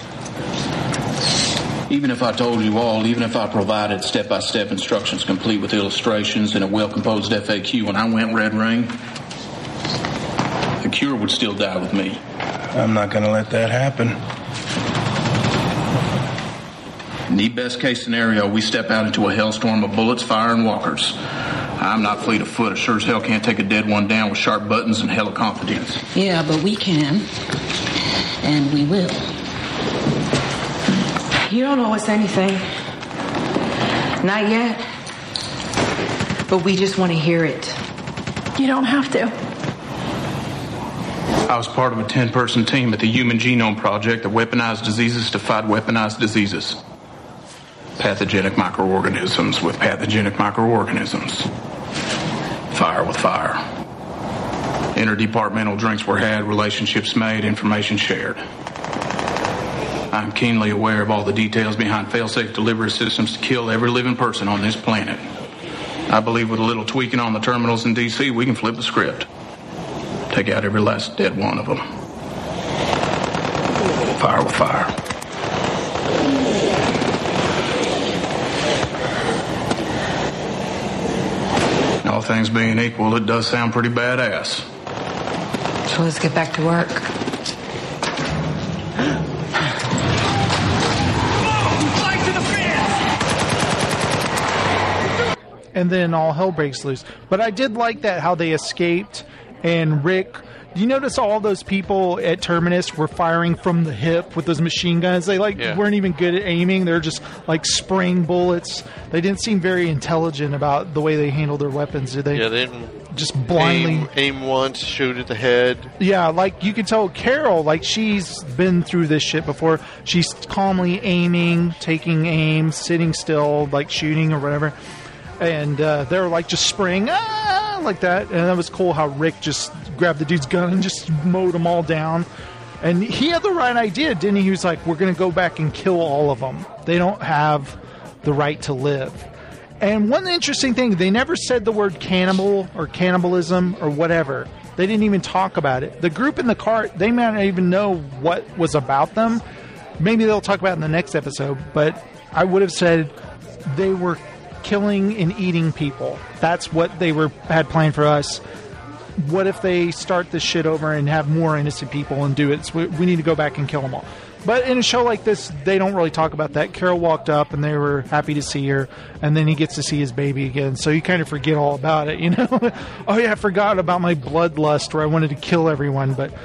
Even if I told you all, even if I provided step-by-step instructions complete with illustrations and a well-composed F A Q when I went Red Ring, the cure would still die with me.
I'm not going to let that happen.
In the best-case scenario, we step out into a hellstorm of bullets, fire, and walkers. I'm not fleet of foot. I sure as hell can't take a dead one down with sharp buttons and hella confidence.
Yeah, but we can. And we will.
You don't owe us anything. Not yet.
But we just want to hear it.
You don't have to.
I was part of a ten-person team at the Human Genome Project that weaponized diseases to fight weaponized diseases. Pathogenic microorganisms with pathogenic microorganisms. Fire with fire. Interdepartmental drinks were had, relationships made, information shared. I'm keenly aware of all the details behind fail-safe delivery systems to kill every living person on this planet. I believe with a little tweaking on the terminals in D C, we can flip the script. Take out every last dead one of them. Fire with fire. All things being equal, it does sound pretty badass.
So let's get back to work.
And then all hell breaks loose. But I did like that, how they escaped, and Rick... You notice all those people at Terminus were firing from the hip with those machine guns. They like
Yeah.
weren't even good at aiming. They're just like spraying bullets. They didn't seem very intelligent about the way they handled their weapons, did they?
Yeah, they didn't
just blindly
aim, aim once, shoot at the head.
Yeah, like you can tell Carol, like she's been through this shit before. She's calmly aiming, taking aim, sitting still, like shooting or whatever. And uh, they were like just spraying ah, like that. And that was cool how Rick just grabbed the dude's gun and just mowed them all down. And he had the right idea, didn't he? He was like, we're going to go back and kill all of them. They don't have the right to live. And one interesting thing, they never said the word cannibal or cannibalism or whatever. They didn't even talk about it. The group in the cart, they might not even know what was about them. Maybe they'll talk about it in the next episode. But I would have said they were killing and eating people. That's what they were had planned for us. What if they start this shit over and have more innocent people and do it? So we, we need to go back and kill them all. But in a show like this, they don't really talk about that. Carol walked up and they were happy to see her, and then he gets to see his baby again. So you kind of forget all about it, you know? Oh yeah, I forgot about my bloodlust where I wanted to kill everyone. But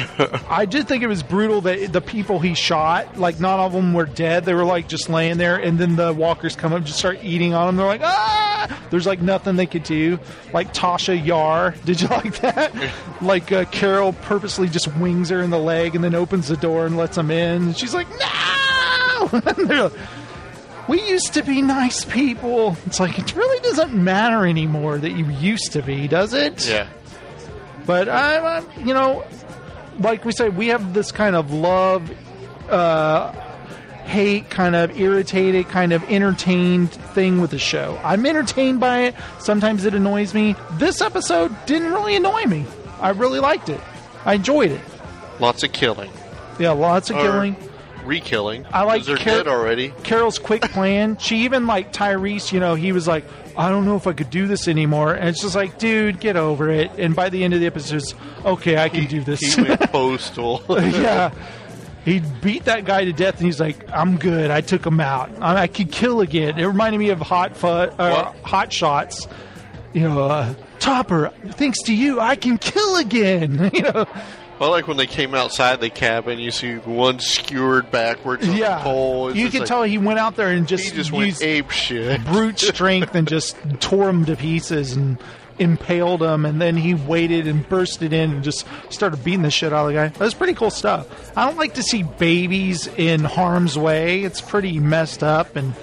I did think it was brutal that the people he shot, like not all of them were dead. They were like just laying there, and then the walkers come up and just start eating on them. They're like, ah! There's like nothing they could do. Like Tasha Yar. Did you like that? Like uh, Carol purposely just wings her in the leg and then opens the door and lets them in. And she's like, no! They're like, we used to be nice people. It's like, it really doesn't matter anymore that you used to be, does it?
Yeah.
But, I, I you know, like we said, we have this kind of love, uh, hate, kind of irritated, kind of entertained thing with the show. I'm entertained by it. Sometimes it annoys me. This episode didn't really annoy me. I really liked it. I enjoyed it.
Lots of killing.
Yeah, lots of
Or
killing.
Re-killing.
I like
they're
Car-
dead already.
Carol's quick plan. She even like Tyrese, you know, he was like, I don't know if I could do this anymore. And it's just like, dude, get over it. And by the end of the episode, it's, okay, I can
he,
do this.
He went postal.
Yeah. He beat that guy to death, and he's like, I'm good. I took him out. I, I could kill again. It reminded me of Hot fu- uh, Hot Shots. You know, uh, Topper, thanks to you, I can kill again. You know.
Well, like when they came outside the cabin, you see one skewered backwards on
Yeah,
the pole. It's
you
just
can
like,
tell he went out there and just,
he just
used
went ape shit.
brute strength and just tore him to pieces and impaled him, and then he waited and bursted in and just started beating the shit out of the guy. That was pretty cool stuff. I don't like to see babies in harm's way. It's pretty messed up, and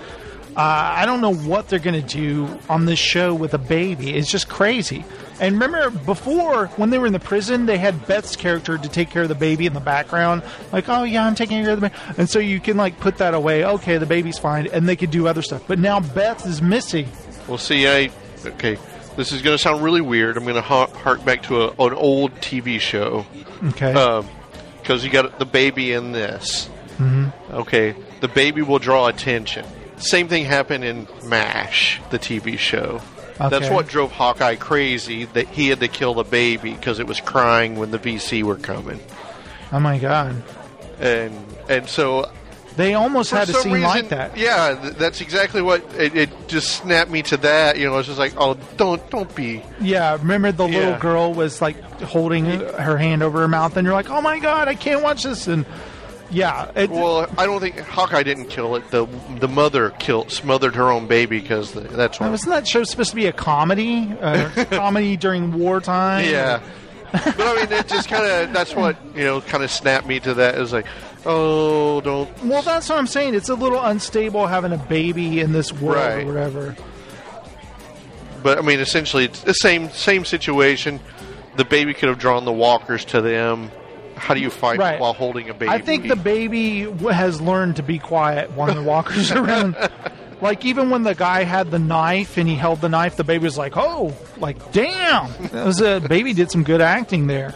Uh, I don't know what they're going to do on this show with a baby. It's just crazy. And remember, before, when they were in the prison, they had Beth's character to take care of the baby in the background. Like, oh, yeah, I'm taking care of the baby. And so you can, like, put that away. Okay, the baby's fine. And they could do other stuff. But now Beth is missing.
Well, see, I... Okay, this is going to sound really weird. I'm going to ha- hark back to a, an old T V show.
Okay.
Because um, you got the baby in this.
Mm-hmm.
Okay, the baby will draw attention. Same thing happened in MASH, the T V show.
Okay.
That's what drove Hawkeye crazy, that he had to kill the baby because it was crying when the V C were coming.
Oh, my God.
And and so...
They almost had a scene
reason,
like that.
Yeah, th- that's exactly what... It, it just snapped me to that. You know, it's just like, oh, don't don't be...
Yeah, remember the
Yeah.
little girl was, like, holding her hand over her mouth, and you're like, oh, my God, I can't watch this. And, yeah. It,
Well, I don't think... Hawkeye didn't kill it. The the mother killed, smothered her own baby because the, that's what...
Wasn't that show supposed to be a comedy? A comedy during wartime?
Yeah. But, I mean, it just kind of... That's what, you know, kind of snapped me to that. It was like... Oh, don't...
Well, that's what I'm saying. It's a little unstable having a baby in this world
Right.
or whatever.
But, I mean, essentially, it's the same same situation. The baby could have drawn the walkers to them. How do you fight
Right.
while holding a baby?
I think the baby w- has learned to be quiet when the walkers are around. Like, even when the guy had the knife and he held the knife, the baby was like, oh, like, damn. That was a baby did some good acting there.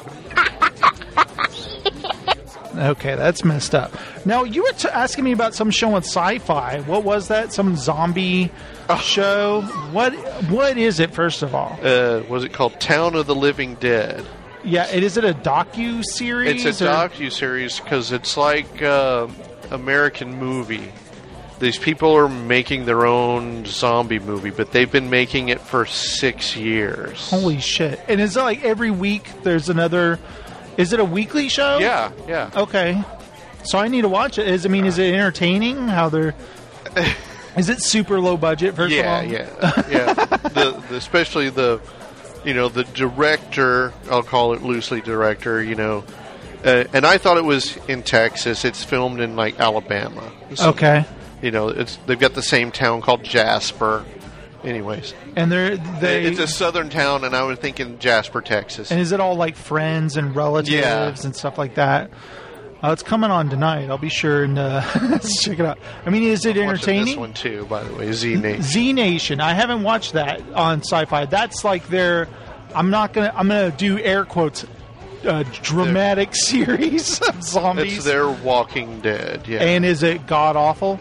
Okay, that's messed up. Now, you were t- asking me about some show on Sci-Fi. What was that? Some zombie show? What? What is it, first of all?
Uh, was it called Town of the Living Dead?
Yeah, it, is it a docu-series?
It's a
or-
docu-series because it's like uh, American movie. These people are making their own zombie movie, but they've been making it for six years.
Holy shit. And is it like every week there's another... Is it a weekly show?
Yeah, yeah.
Okay. So I need to watch it. Is I mean, is it entertaining? How they're... Is it super low budget, first
yeah,
of all?
yeah, yeah. the, the, especially the, you know, the director, I'll call it loosely director, you know. Uh, and I thought it was in Texas. It's filmed in, like, Alabama. So,
Okay.
You know, it's they've got the same town called Jasper. Anyways.
And they're... They,
It's a southern town, and I was thinking Jasper, Texas.
And is it all like friends and relatives
Yeah.
and stuff like that? Uh, it's coming on tonight. I'll be sure and uh, check it out. I mean, is it
I'm watching
entertaining?
This one too, by the way, Z Nation.
Z Nation. I haven't watched that on Sci-Fi. That's like their. I'm not gonna. I'm gonna do air quotes. Uh, dramatic series of zombies.
It's their Walking Dead. Yeah.
And is it god awful?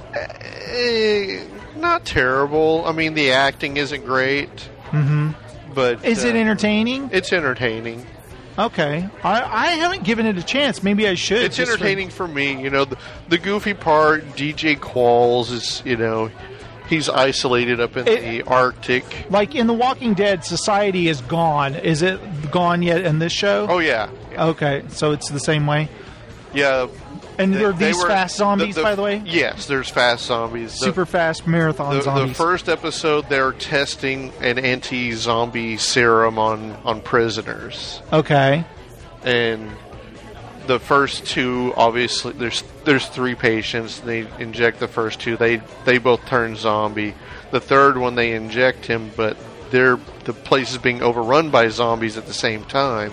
Eh, not terrible. I mean, the acting isn't great.
Mm-hmm.
But
is
uh,
it entertaining?
It's entertaining.
Okay, I, I haven't given it a chance. Maybe I should.
It's
just
entertaining for me. You know, the, the goofy part, D J Qualls is, you know, he's isolated up in
It-
the Arctic.
For, like in The Walking Dead, society is gone. Is it gone yet in this show?
Oh, yeah. yeah.
Okay, so it's the same way.
Yeah.
And
They-
are
they
these
were-
fast zombies,
the- the-
by the way?
Yes, there's fast zombies. The-
Super fast marathon
The,
zombies.
the first episode, they're testing an anti-zombie serum on, on prisoners.
Okay.
And the first two, obviously, there's there's three patients. They inject the first two. They they both turn zombie. The third one, they inject him, but they're the place is being overrun by zombies at the same time.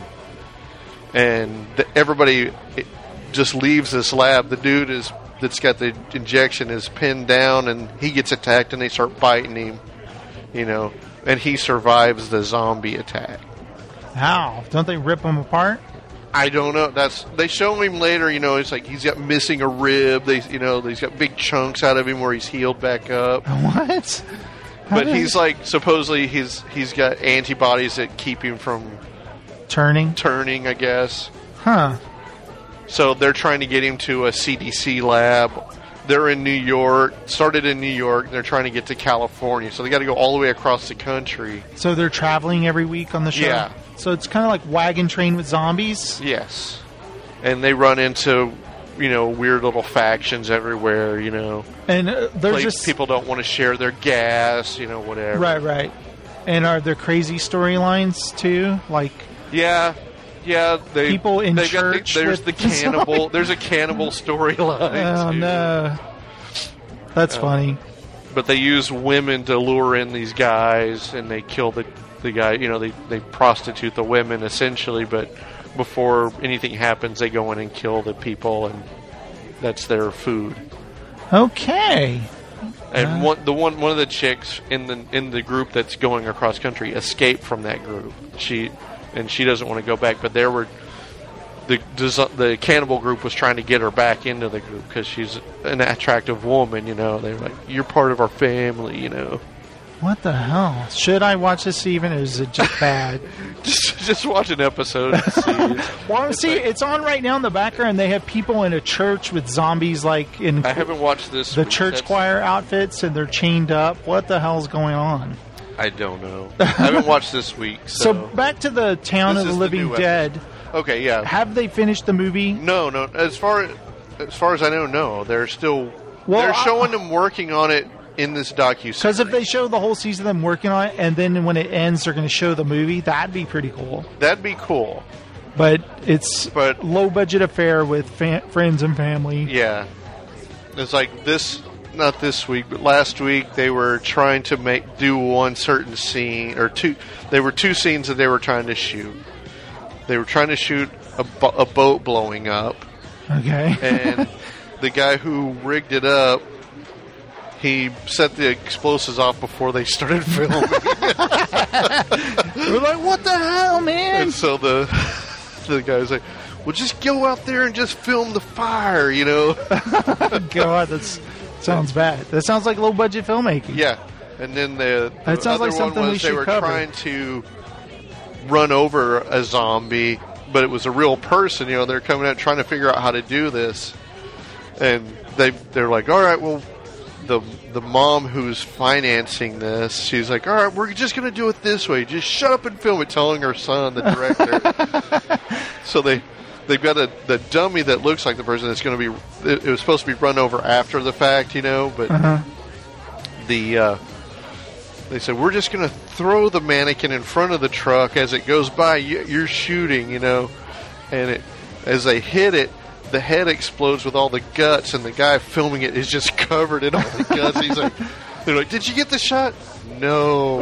And the, everybody just leaves this lab. The dude is that's got the injection is pinned down, and he gets attacked, and they start biting him. You know, and he survives the zombie attack.
How? Don't they rip them apart?
I don't know. That's they show him later. You know, it's like he's got missing a rib. They, you know, he's got big chunks out of him where he's healed back up.
What? How
But
does-
he's like supposedly he's he's got antibodies that keep him from
turning.
Turning, I guess.
Huh.
So they're trying to get him to a C D C lab. They're in New York. Started in New York. And they're trying to get to California. So they got to go all the way across the country.
So they're traveling every week on the show?
Yeah.
So it's kind of like Wagon Train with zombies?
Yes. And they run into, you know, weird little factions everywhere, you know.
And uh, they're
Like,
just...
people don't want to share their gas, you know, whatever.
Right, right. And are there crazy storylines, too? Like...
Yeah. Yeah. They,
People in
they've got the-
church
there's
with
the cannibal. There's a cannibal storyline.
Oh,
too.
no. That's
Uh,
funny.
but they use women to lure in these guys, and they kill the the guy. You know, they they prostitute the women essentially, but before anything happens, they go in and kill the people, and that's their food.
Okay.
And
Uh.
one, the one one of the chicks in the in the group that's going across country escaped from that group. She and she doesn't want to go back, but there were the the cannibal group was trying to get her back into the group because she's an attractive woman. You know, they're like, "You're part of our family," you know.
What the hell? Should I watch this even, or is it just bad?
just, just watch an episode and see.
Well, see, it's on right now in the background. They have people in a church with zombies, like in
I haven't watched this.
the
week.
church
That's-
choir outfits, and they're chained up. What the hell's going on?
I don't know. I haven't watched this week.
So,
So,
back to the Town
This
of the
is the
Living
new
Dead.
okay, yeah.
Have they finished the movie?
No, no. As far as far as I know, no. They're still
Well,
they're
I-
showing them working on it in this docu.
Because if they show the whole season of them working on it, and then when it ends, they're going to show the movie, that'd be pretty cool.
That'd be cool.
But it's
But-
low budget affair with fa- friends and family.
Yeah, it's like this. Not this week, but last week they were trying to make do one certain scene or two. There were two scenes that they were trying to shoot. They were trying to shoot a, bo- a boat blowing up,
Okay.
and the guy who rigged it up, he set the explosives off before they started filming.
We're like, what the hell, man?
And so the the guy's like, "Well, just go out there and just film the fire," you know.
God, that sounds bad. That sounds like low budget filmmaking.
Yeah, and then the, the
That sounds
other
like something
one
we
was they
should
were
cover.
trying to run over a zombie, but it was a real person. You know, they're coming out trying to figure out how to do this, and they they're like, "All right, well." The the mom who's financing this, she's like, all right, we're just going to do it this way. Just shut up and film it, telling her son, the director. So they, they've got a the dummy that looks like the person that's going to be, it, it was supposed to be run over after the fact, you know, but
Uh-huh.
the, uh, they said, we're just going to throw the mannequin in front of the truck as it goes by. You, you're shooting, you know, and it as they hit it, the head explodes with all the guts, and the guy filming it is just covered in all the guts. He's like, they're like, did you get the shot? No.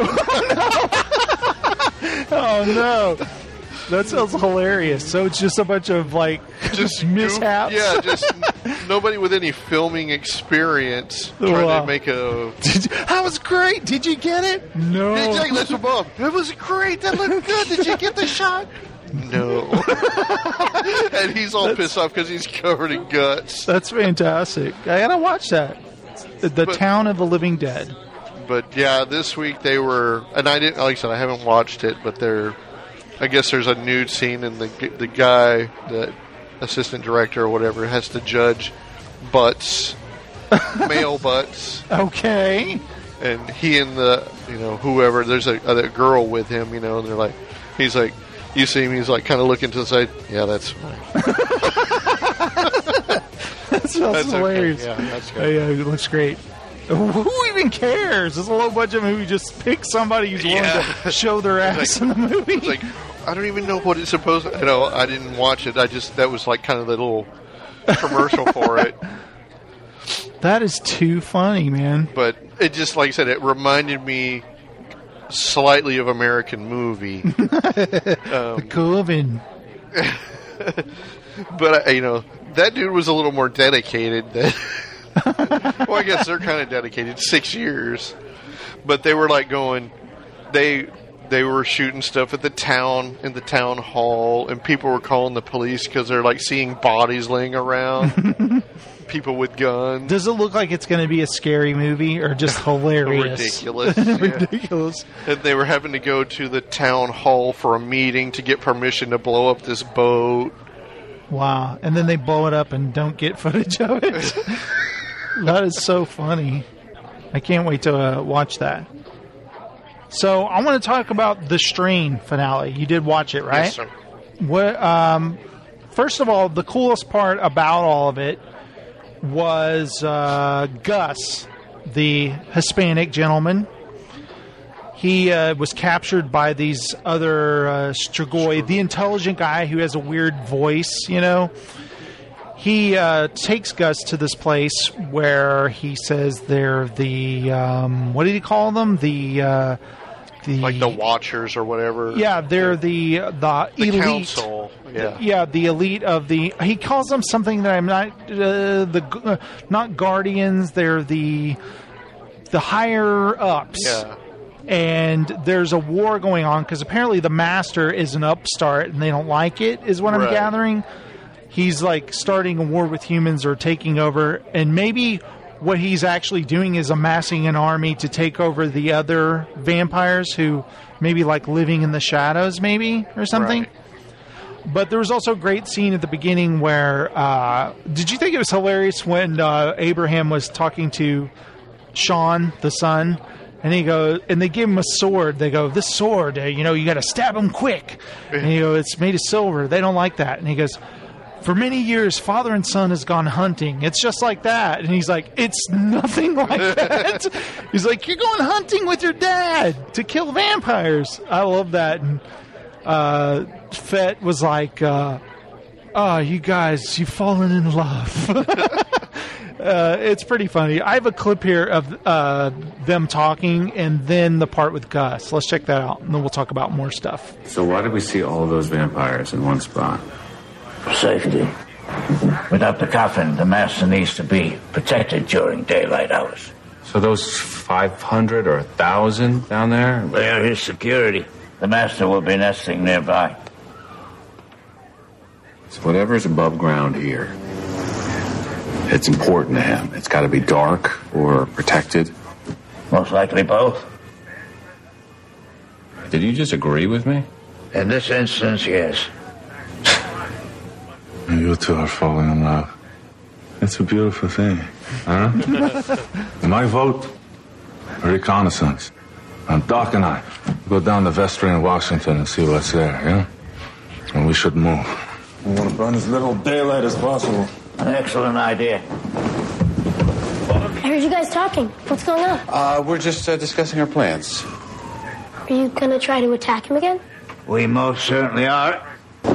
Oh, no. That sounds hilarious. So it's just a bunch of, like,
Just
mishaps?
Yeah, just nobody with any filming experience trying
Wow.
to make a.
That was great. Did you get it? No.
Hey, Jack, that's a bomb. That was great. That looked good. Did you get the shot? No. And he's all pissed off because he's covered in guts.
That's fantastic. I gotta watch that. The, the
But-
Town of the Living Dead.
But yeah, this week they were, and I didn't. Like I said, I haven't watched it, but they're. I guess there's a nude scene, and the the guy, the assistant director or whatever, has to judge butts, male butts.
Okay.
And he and the, you know, whoever, there's a, a girl with him, you know, and they're like, he's like, you see him, he's like kind of looking to the side. Yeah, that's fine.
That sounds
That's okay.
hilarious.
Yeah, that's good.
Oh, yeah, it looks great. Who even cares? It's a low budget movie. Just pick somebody who's willing
Yeah.
to show their ass in the movie.
It's like, I don't even know what it's supposed to, you know, I didn't watch it. I just, that was like kind of the little commercial for it.
That is too funny, man.
But it just, like I said, it reminded me slightly of American Movie. um,
Coven.
but, uh, you know, that dude was a little more dedicated than. Well, I guess they're kind of dedicated. Six years. But they were like going. They they were shooting stuff at the town, in the town hall, and people were calling the police because they're like seeing bodies laying around. People with guns.
Does it look like it's going to be a scary movie or just hilarious?
Ridiculous. Yeah.
Ridiculous.
And they were having to go to the town hall for a meeting to get permission to blow up this boat.
Wow. And then they blow it up and don't get footage of it. That is so funny. I can't wait to uh, watch that. So I want to talk about the Strain finale. You did watch it, right?
Yes, sir.
What? Um, first of all, the coolest part about all of it was uh, Gus, the Hispanic gentleman. He uh, was captured by these other uh, Strigoi, the intelligent guy who has a weird voice, you know. he uh, takes Gus to this place where he says they're the um, what did he call them? The uh, the
like the Watchers or whatever.
Yeah, they're the the,
the
elite.
council. Yeah,
yeah, the elite of the. He calls them something that I'm not uh, the uh, not guardians. They're the the higher ups.
Yeah.
And there's a war going on because apparently the master is an upstart and they don't like it, is what I'm
Right.
gathering. He's like starting a war with humans or taking over, and maybe what he's actually doing is amassing an army to take over the other vampires who maybe like living in the shadows, maybe, or something.
Right.
But there was also a great scene at the beginning where, uh, did you think it was hilarious when uh, Abraham was talking to Sean, the son, and he goes, and they give him a sword. They go, this sword, uh, you know, you got to stab him quick. And he goes, it's made of silver. They don't like that. And he goes, for many years, father and son has gone hunting. It's just like that. And he's like, it's nothing like that. He's like, you're going hunting with your dad to kill vampires. I love that. And uh, Fett was like, uh, oh, you guys, you've fallen in love. uh, it's pretty funny. I have a clip here of uh, them talking and then the part with Gus. Let's check that out, and then we'll talk about more stuff.
So why did we see all of those vampires in one spot?
Safety. Without the coffin, the master needs to be protected during daylight hours.
So those five hundred or one thousand down there?
They are his security. The master will be nesting nearby.
So whatever's above ground here, it's important to him. It's got to be dark or protected.
Most likely both.
Did you just agree with me?
In this instance, yes.
You two are falling in love. It's a beautiful thing, huh? My vote, reconnaissance. And Doc and I go down to Vestry in Washington and see what's there, yeah? And we should move.
We want to burn as little daylight as possible.
An excellent idea.
I heard you guys talking. What's going on?
Uh, we're just uh, discussing our plans.
Are you gonna try to attack him again?
We most certainly are.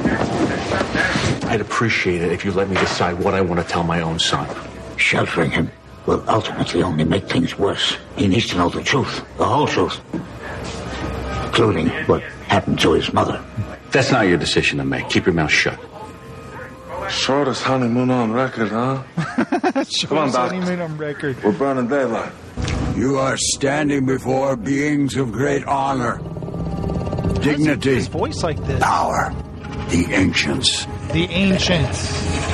I'd appreciate it if you let me decide what I want to tell my own son.
Sheltering him will ultimately only make things worse. He needs to know the truth, the whole truth, including what happened to his mother.
That's not your decision to make. Keep your mouth shut.
Shortest honeymoon on record, huh? Come on, Doc.
Honeymoon on record.
We're burning daylight.
You are standing before beings of great honor, dignity,
his voice like this.
Power, the ancients.
The ancients.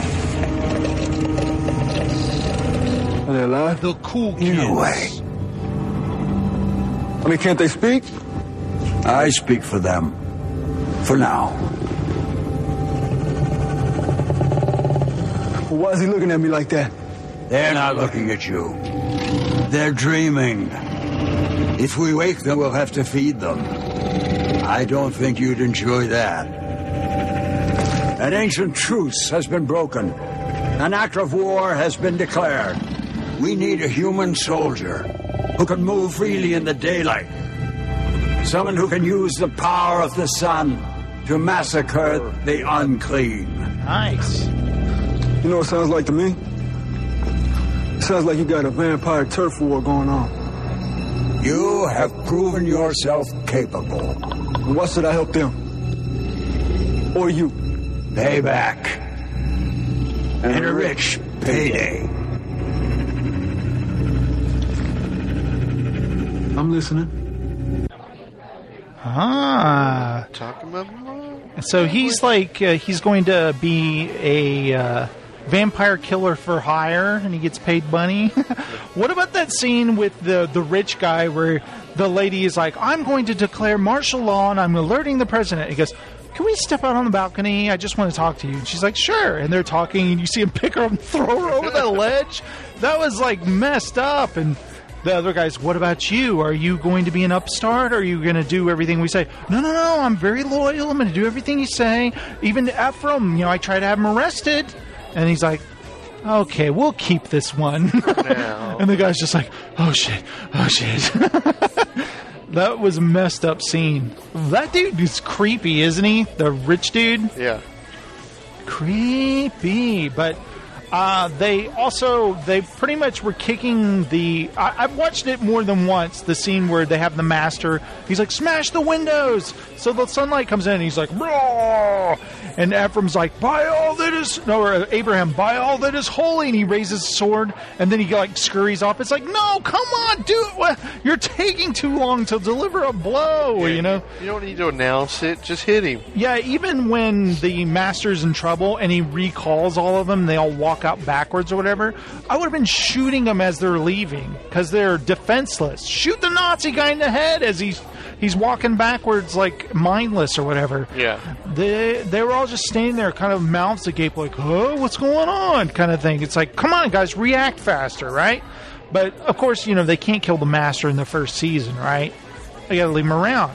Are they alive?
The cool kids.
In a way.
I mean, can't they speak?
I speak for them. For now.
Well, why is he looking at me like that?
They're not looking at you. They're dreaming. If we wake them, we'll have to feed them. I don't think you'd enjoy that. An ancient truce has been broken. An act of war has been declared. We need a human soldier who can move freely in the daylight. Someone who can use the power of the sun to massacre the unclean.
Nice.
You know what it sounds like to me? It sounds like you got a vampire turf war going on.
You have proven yourself capable.
Why should I help them? Or you?
Payback. And a rich payday.
I'm listening.
Ah.
Talking about
So he's like, uh, he's going to be a uh, vampire killer for hire, and he gets paid money. What about that scene with the, the rich guy where the lady is like, I'm going to declare martial law and I'm alerting the president? He goes, can we step out on the balcony? I just want to talk to you. And she's like, sure. And they're talking, and you see him pick her up and throw her over that ledge. That was like messed up. And the other guy's, what about you? Are you going to be an upstart? Or are you going to do everything we say? No, no, no. I'm very loyal. I'm going to do everything you say. Even Ephraim, you know, I try to have him arrested. And he's like, okay, we'll keep this one. And the guy's just like, oh, shit. Oh, shit. That was a messed up scene. That dude is creepy, isn't he? The rich dude?
Yeah.
Creepy. But Uh, they also, they pretty much were kicking the, I, I've watched it more than once, the scene where they have the master, he's like, smash the windows! So the sunlight comes in and he's like, roar! And Ephraim's like, by all that is, no, or Abraham, by all that is holy, and he raises his sword, and then he like scurries off. It's like, no, come on, dude, you're taking too long to deliver a blow,
Yeah,
you know?
You don't need to announce it, just hit him.
Yeah, even when the master's in trouble and he recalls all of them, they all walk out backwards or whatever, I would have been shooting them as they're leaving, because they're defenseless. Shoot the Nazi guy in the head as he's he's walking backwards like mindless or whatever.
Yeah.
They, they were all just standing there kind of mouths agape like, oh, what's going on kind of thing. It's like, come on, guys, react faster, right? But, of course, you know, they can't kill the master in the first season, right? They got to leave him around.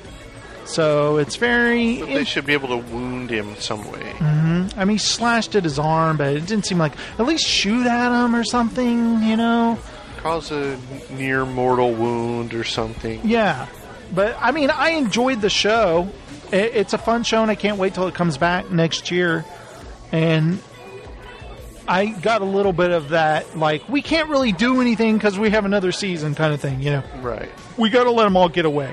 So it's very...
But they should be able to wound him some way.
Mm-hmm. I mean, he slashed at his arm, but it didn't seem like... At least shoot at him or something, you know?
Cause a near mortal wound or something.
Yeah. But, I mean, I enjoyed the show. It's a fun show, and I can't wait till it comes back next year. And I got a little bit of that, like, we can't really do anything because we have another season kind of thing, you know?
Right.
We got to let them all get away.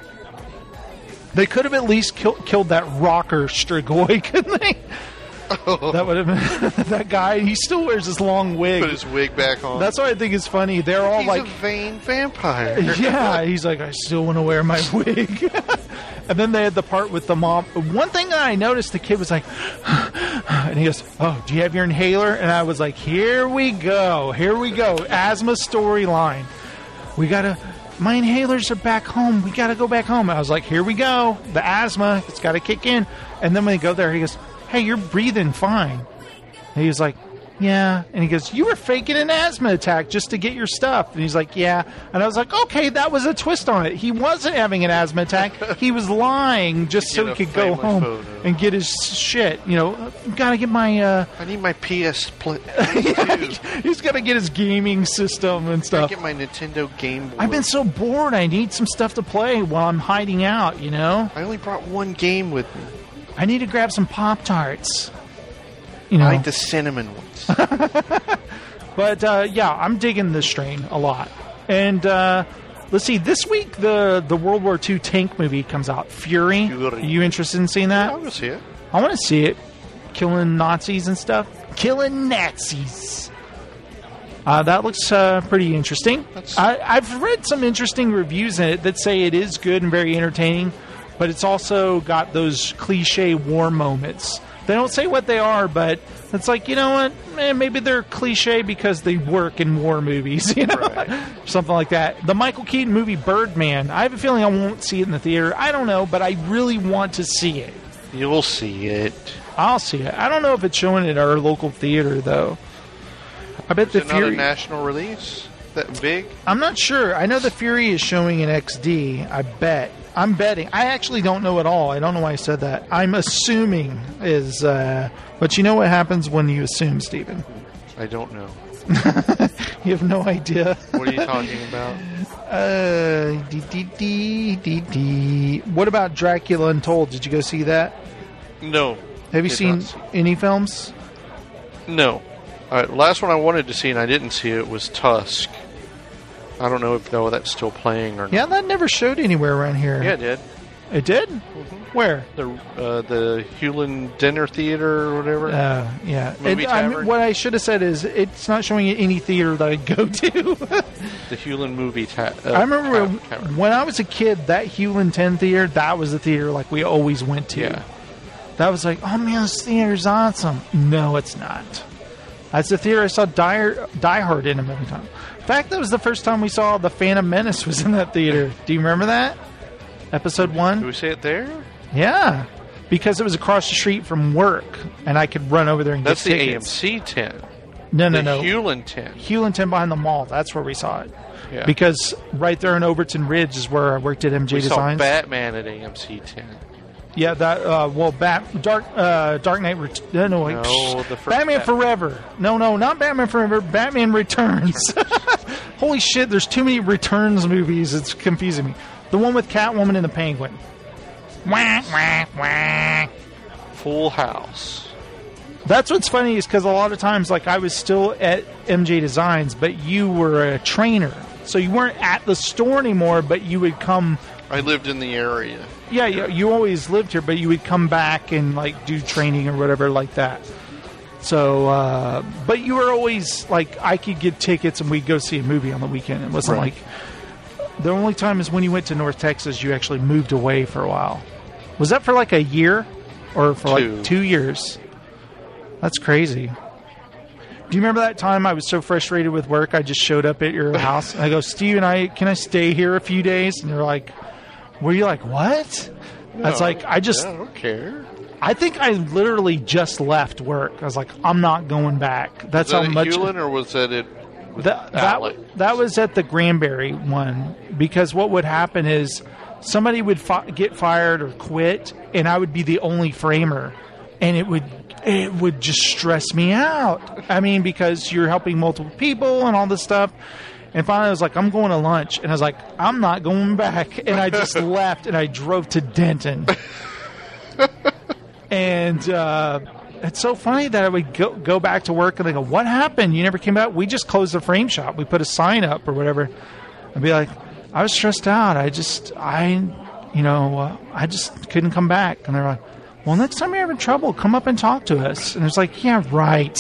They could have at least kill, killed that rocker Strigoi, couldn't they? Oh. That would have been that guy. He still wears his long wig.
Put his wig back on.
That's what I think is funny. They're all
he's
like
a vain vampire.
Yeah, he's like, I still want to wear my wig. And then they had the part with the mom. One thing that I noticed, the kid was like, and he goes, "Oh, do you have your inhaler?" And I was like, "Here we go, here we go, asthma storyline. We gotta." My inhalers are back home. We got to go back home. I was like, here we go. The asthma, it's got to kick in. And then when they go there, he goes, hey, you're breathing fine. And he was like, yeah. And he goes, you were faking an asthma attack just to get your stuff. And he's like, yeah. And I was like, okay, that was a twist on it. He wasn't having an asthma attack. He was lying just so he could go home photo. and get his shit. You know, got to get my... Uh,
I need my P S Split.
He's got to get his gaming system and stuff.
I get my Nintendo Game Boy.
I've been so bored. I need some stuff to play while I'm hiding out, you know?
I only brought one game with me.
I need to grab some Pop-Tarts. You know?
I like the cinnamon ones.
But, uh, yeah, I'm digging this strain a lot. And, uh, let's see, this week the, the World War Two tank movie comes out, Fury. Fury. Are you interested in seeing that?
Yeah, I want to see it.
I want to see it. Killing Nazis and stuff. Killing Nazis. Uh, that looks uh, pretty interesting. I, I've read some interesting reviews in it that say it is good and very entertaining, but it's also got those cliche war moments. They don't say what they are, but it's like, you know what? Man, maybe they're cliche because they work in war movies, you know? Right. Something like that. The Michael Keaton movie Birdman, I have a feeling I won't see it in the theater. I don't know, but I really want to see it.
You'll see it.
I'll see it. I don't know if it's showing at our local theater, though. I bet
is
the
it
Fury...
not a national release? That big?
I'm not sure. I know the Fury is showing in X D. I bet. I'm betting. I actually don't know at all. I don't know why I said that. I'm assuming is... Uh, but you know what happens when you assume, Stephen?
I don't know.
You have no idea.
What are you talking about?
Uh, dee, dee, dee, dee, dee. What about Dracula Untold? Did you go see that?
No.
Have you seen see any films?
No. All right, last one I wanted to see and I didn't see it was Tusk. I don't know if though that's still playing or not.
Yeah, that never showed anywhere around here.
Yeah, it did.
It did? Mm-hmm. Where?
The uh, the Hewlin Dinner Theater or whatever.
Uh, yeah.
Movie
it, I
Tavern.
mean, what I should have said is it's not showing at any theater that I go to.
The Hewlin Movie ta- uh,
I remember
ta-
when I was a kid, that Hewlin ten Theater, that was the theater like we always went to.
Yeah.
That was like, oh man, this theater's awesome. No, it's not. That's the theater I saw Die, Die Hard in a million times. In fact, that was the first time we saw The Phantom Menace was in that theater. Do you remember that? Episode one?
Do we see it there?
Yeah. Because it was across the street from work, and I could run over there and
That's
get tickets.
That's the A M C ten.
No, no,
the
no.
Hewlin ten.
Hewlin ten behind the mall. That's where we saw it.
Yeah.
Because right there in Overton Ridge is where I worked at M J
we
Designs.
We saw Batman at A M C ten.
Yeah, that, uh, well, Bat, Dark, uh, Dark Knight, Ret- no, no,
no
psh,
the first
Batman
Batman.
Forever. No, no, not Batman Forever, Batman Returns. Holy shit, there's too many Returns movies, it's confusing me. The one with Catwoman and the Penguin. Wah, wah, wah.
Full House.
That's what's funny is because a lot of times, like, I was still at M J Designs, but you were a trainer. So you weren't at the store anymore, but you would come...
I lived in the area.
Yeah, you, you always lived here, but you would come back and, like, do training or whatever like that. So, uh, but you were always, like, I could get tickets and we'd go see a movie on the weekend. It wasn't
Right.
like... The only time is when you went to North Texas, you actually moved away for a while. Was that for, like, a year? Or for,
Two.
like, two years? That's crazy. Do you remember that time I was so frustrated with work, I just showed up at your house, and I go, Steve, and I, can I stay here a few days? And you're like, were you like, what? I was
No,
like, I just...
yeah, I don't care.
I think I literally just left work. I was like, I'm not going back. That's
was that
how
at
much...
Hewlin, or was that at with
That, that,
Alec?
that was at the Granbury one, because what would happen is somebody would fi- get fired or quit, and I would be the only framer, and it would it would just stress me out. I mean, because you're helping multiple people and all this stuff. And finally, I was like, I'm going to lunch, and I was like, I'm not going back, and I just left, and I drove to Denton. And uh, it's so funny that I would go, go back to work and they go, what happened? You never came out? We just closed the frame shop. We put a sign up or whatever. I'd be like, I was stressed out. I just, I, you know, uh, I just couldn't come back. And they're like, well, next time you're having trouble, come up and talk to us. And it's like, yeah, right.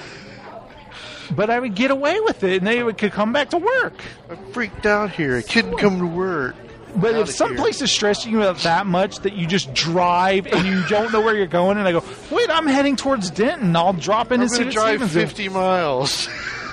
But I would get away with it and they would could come back to work.
I'm freaked out here. I couldn't come to work.
But if
Outta
some
here.
place is stressing you out that much that you just drive and you don't know where you're going, and I go, wait, I'm heading towards Denton. I'll drop in
I'm
and see
going to
what
drive
Steven's doing."
fifty miles.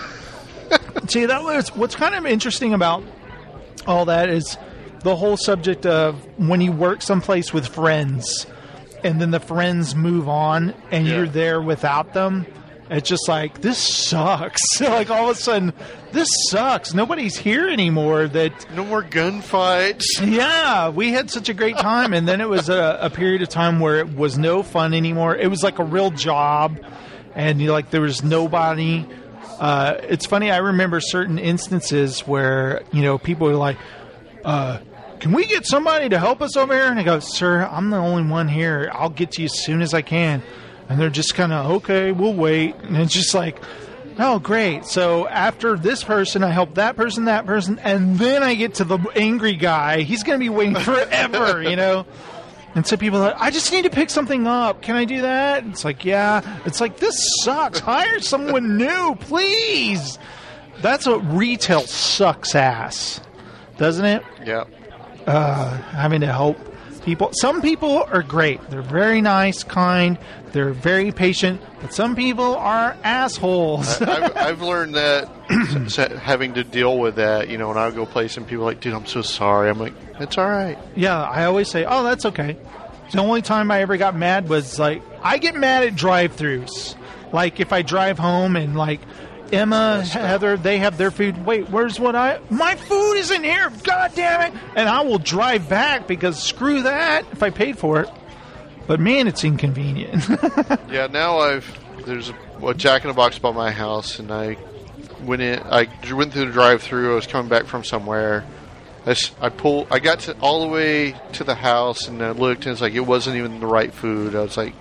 See, that was what's kind of interesting about all that is the whole subject of when you work someplace with friends and then the friends move on and
Yeah.
you're there without them. It's just like, this sucks. Like, all of a sudden, this sucks. Nobody's here anymore. That
No more gunfights.
Yeah, we had such a great time. And then it was a, a period of time where it was no fun anymore. It was like a real job. And, you know, like, there was nobody. Uh, it's funny, I remember certain instances where, you know, people were like, uh, can we get somebody to help us over here? And I go, sir, I'm the only one here. I'll get to you as soon as I can. And they're just kind of, okay, we'll wait. And it's just like, oh, great. So after this person, I help that person, that person, and then I get to the angry guy. He's going to be waiting forever, you know? And so people are like, I just need to pick something up. Can I do that? It's like, yeah. It's like, this sucks. Hire someone new, please. That's what retail sucks ass, doesn't it?
Yeah.
Uh, having to help people. Some people are great. They're very nice, kind. They're very patient. But some people are assholes.
I, I've, I've learned that s- having to deal with that, you know, when I go place and people are like, dude, I'm so sorry. I'm like, it's all right.
Yeah, I always say, oh, that's okay. The only time I ever got mad was, like, I get mad at drive-thrus. Like, if I drive home and, like, Emma, Heather, they have their food. Wait, where's what I... My food isn't here! God damn it! And I will drive back because screw that if I paid for it. But, man, it's inconvenient.
Yeah, now I've... There's a, a Jack in the Box by my house, and I went in... I went through the drive-thru. I was coming back from somewhere. I, s- I pulled... I got to all the way to the house, and I looked, and it's like, it wasn't even the right food. I was like...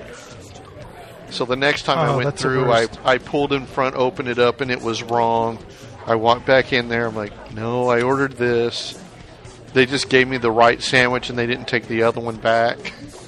So the next time I
Oh,
went
that's the
through, I,
worst.
I pulled in front, opened it up, and it was wrong. I walked back in there. I'm like, no, I ordered this. They just gave me the right sandwich, and they didn't take the other one back.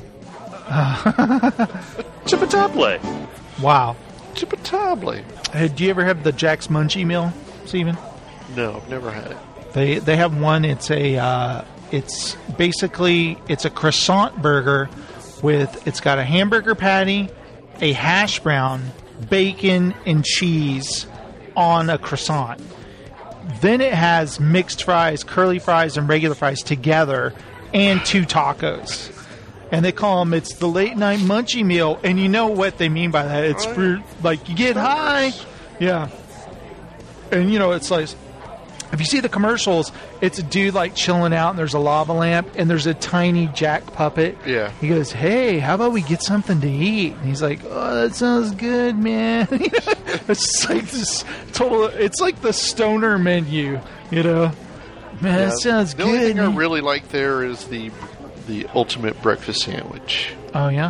Chipotle.
Wow.
Chipotle.
Hey, do you ever have the Jack's Munchie meal, Steven?
No, I've never had it.
They they have one. It's a uh, it's basically it's a croissant burger with it's got a hamburger patty, a hash brown, bacon, and cheese on a croissant. Then it has mixed fries, curly fries, and regular fries together, and two tacos. And they call them, it's the late night munchie meal. And you know what they mean by that. It's for, like, you get high. Yeah. And, you know, it's like, if you see the commercials, it's a dude, like, chilling out, and there's a lava lamp, and there's a tiny Jack puppet.
Yeah.
He goes, hey, how about we get something to eat? And he's like, oh, that sounds good, man. It's just like this total, it's like the stoner menu, you know? Man,
Yeah,
that sounds
the
good.
only thing I
man.
really like there is the the ultimate breakfast sandwich.
Oh, yeah?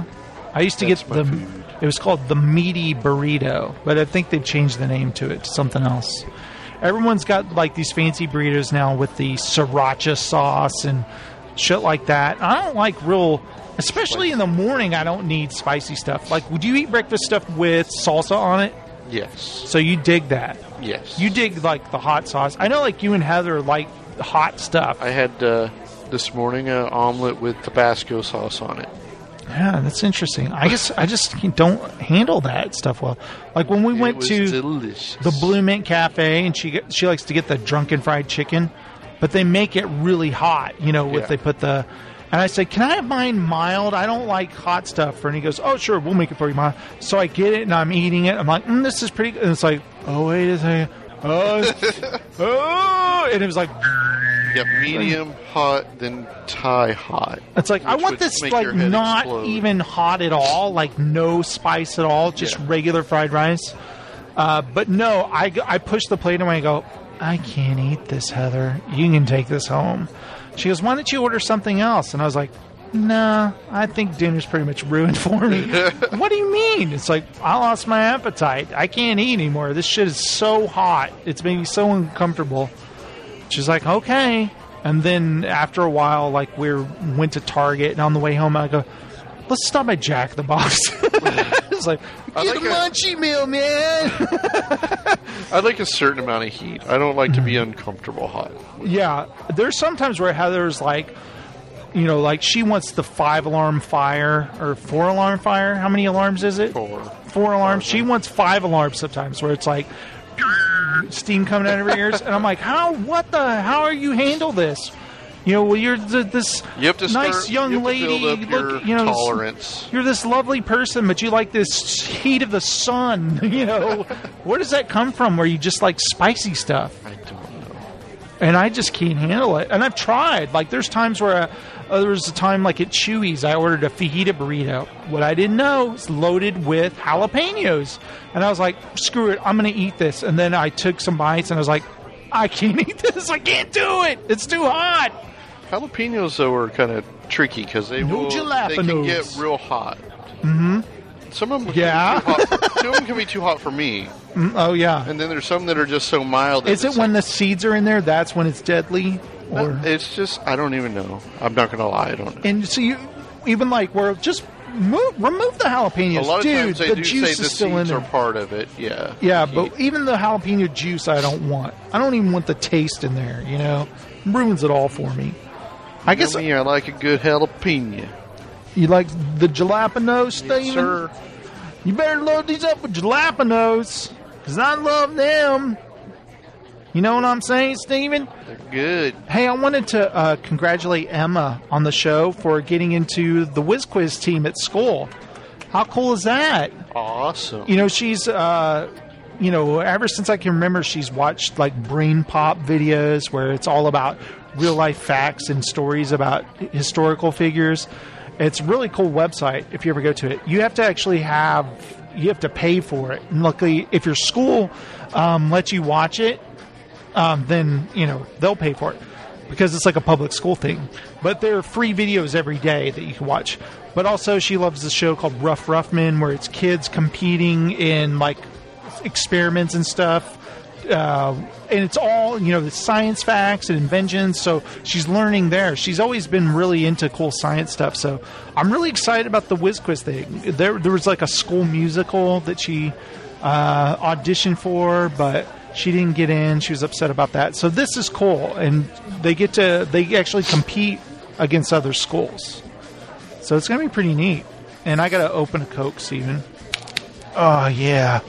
I used to
That's
get the.
my food.
It was called the meaty burrito, but I think they've changed the name to it to something else. Everyone's got like these fancy burritos now with the sriracha sauce and shit like that. I don't like real, especially in the morning. I don't need spicy stuff. Like, would you eat breakfast stuff with salsa on it?
Yes.
So you dig that?
Yes.
You dig like the hot sauce. I know, like you and Heather like hot stuff.
I had uh, this morning an omelet with Tabasco sauce on it.
Yeah, that's interesting. I guess I just don't handle that stuff well. Like when we
It
went
was
to
delicious.
the Blue Mint Cafe, and she get- she likes to get the drunken fried chicken, but they make it really hot. You know, with
Yeah.
they put the. And I said, "Can I have mine mild? I don't like hot stuff." And he goes, "Oh, sure, we'll make it for you, mild." So I get it, and I'm eating it. I'm like, mm, "This is pretty good." And it's like, "Oh, wait a second. Oh, oh," and it was like.
Yeah, medium hot, then Thai hot.
It's like, I
which
want
would
this,
make
like,
your head
not
explode.
even hot at all, like, no spice at all, just
Yeah.
regular fried rice. Uh, but no, I, go- I push the plate away and I go, I can't eat this, Heather. You can take this home. She goes, why don't you order something else? And I was like, nah, I think dinner's pretty much ruined for me. What do you mean? It's like, I lost my appetite. I can't eat anymore. This shit is so hot. It's made me so uncomfortable. She's like, okay. And then after a while, like, we went to Target, and on the way home, I go, let's stop at Jack in the Box. It's like,
I
get
like
a
a-
munchie meal, man.
I like a certain amount of heat. I don't like to be uncomfortable hot.
Yeah, there's sometimes where Heather's like, you know, like she wants the five alarm fire or four alarm fire. How many alarms is it?
Four.
Four alarms. She wants five alarms sometimes, where it's like steam coming out of her ears, and I'm like, how? What the? How are you handle this? You know, well, you're th- this
You have to
nice
start,
young
you have
lady.
to build up your
look, you know, this-
tolerance.
you're this lovely person, but you like this heat of the sun. You know, where does that come from? Where you just like spicy stuff?
I don't know.
And I just can't handle it. And I've tried. Like, there's times where uh, uh, there was a time, like at Chewy's, I ordered a fajita burrito. What I didn't know is loaded with jalapenos. And I was like, screw it, I'm going to eat this. And then I took some bites, and I was like, I can't eat this. I can't do it. It's too hot.
Jalapenos, though, are kind of tricky because they
No
will they can
jalapenos.
get real hot.
Mm-hmm.
Some of them
Yeah.
can be too hot. Two of them can be too hot for me.
Mm, oh, yeah.
And then there's some that are just so mild. that
Is it
it's
when the seeds are in there, that's when it's deadly?
like-
Or
It's just, I don't even know. I'm not going to lie. I don't know.
And so you, even like, where just move, remove the jalapenos.
A lot of
Dude,
times they
the
do
juice
say
is
the
still in
seeds
there.
are part of it. Yeah.
Yeah, but even the jalapeno juice I don't want. I don't even want the taste in there, you know? It ruins it all for me. I guess
me, I like a good jalapeno.
you like the jalapenos, Steven?
Yes, sir.
You better load these up with jalapenos, because I love them. You know what I'm saying, Steven?
They're good.
Hey, I wanted to uh, congratulate Emma on the show for getting into the Whiz Quiz team at school. How cool is that?
Awesome.
You know, she's, uh, you know, ever since I can remember, she's watched like brain pop videos where it's all about real life facts and stories about historical figures. It's a really cool website if you ever go to it. You have to actually have, you have to pay for it. And luckily, if your school um, lets you watch it, um, then, you know, they'll pay for it because it's like a public school thing. But there are free videos every day that you can watch. But also, she loves the show called Rough Rough Men, where it's kids competing in like experiments and stuff. Uh, and it's all, you know, the science facts and inventions. So she's learning there. She's always been really into cool science stuff. So I'm really excited about the Whiz Quiz thing. There, there was like a school musical that she uh, auditioned for, but she didn't get in. She was upset about that. So this is cool, and they get to they actually compete against other schools. So it's gonna be pretty neat. And I gotta open a Coke, Steven. Oh yeah.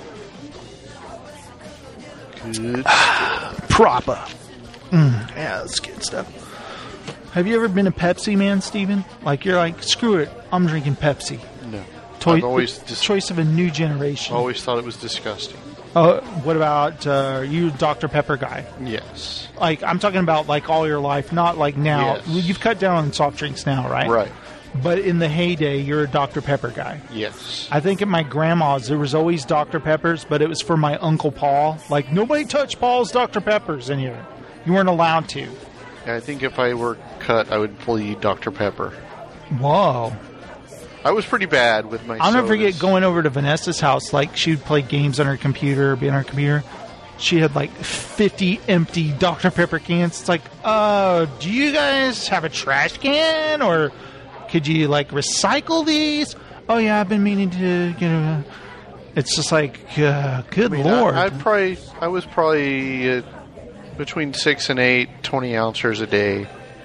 Good.
Proper. Mm, yeah, that's good stuff. Have you ever been a Pepsi man, Steven? Like, you're like, screw it, I'm drinking Pepsi.
No.
Toy,
I've always
the
dis-
choice of a new generation.
always thought it was disgusting.
Oh, what about uh, are you, Doctor Pepper guy?
Yes.
Like, I'm talking about like all your life, not like now.
Yes.
You've cut down on soft drinks now, right?
Right.
But in the heyday, you're a Doctor Pepper guy.
Yes.
I think at my grandma's, there was always Doctor Peppers, but it was for my Uncle Paul. Like, nobody touched Paul's Doctor Peppers in here. You weren't allowed to.
I think if I were cut, I would fully eat Doctor Pepper.
Whoa.
I was pretty bad with my
I'll never
sodas.
forget going over to Vanessa's house. Like, she would play games on her computer, be on her computer. She had like fifty empty Doctor Pepper cans. It's like, uh, do you guys have a trash can? Or could you, like, recycle these? Oh, yeah, I've been meaning to get a... It's just like, uh, good
I mean,
Lord.
I, I probably, I was probably uh, between six and eight, twenty ounces a day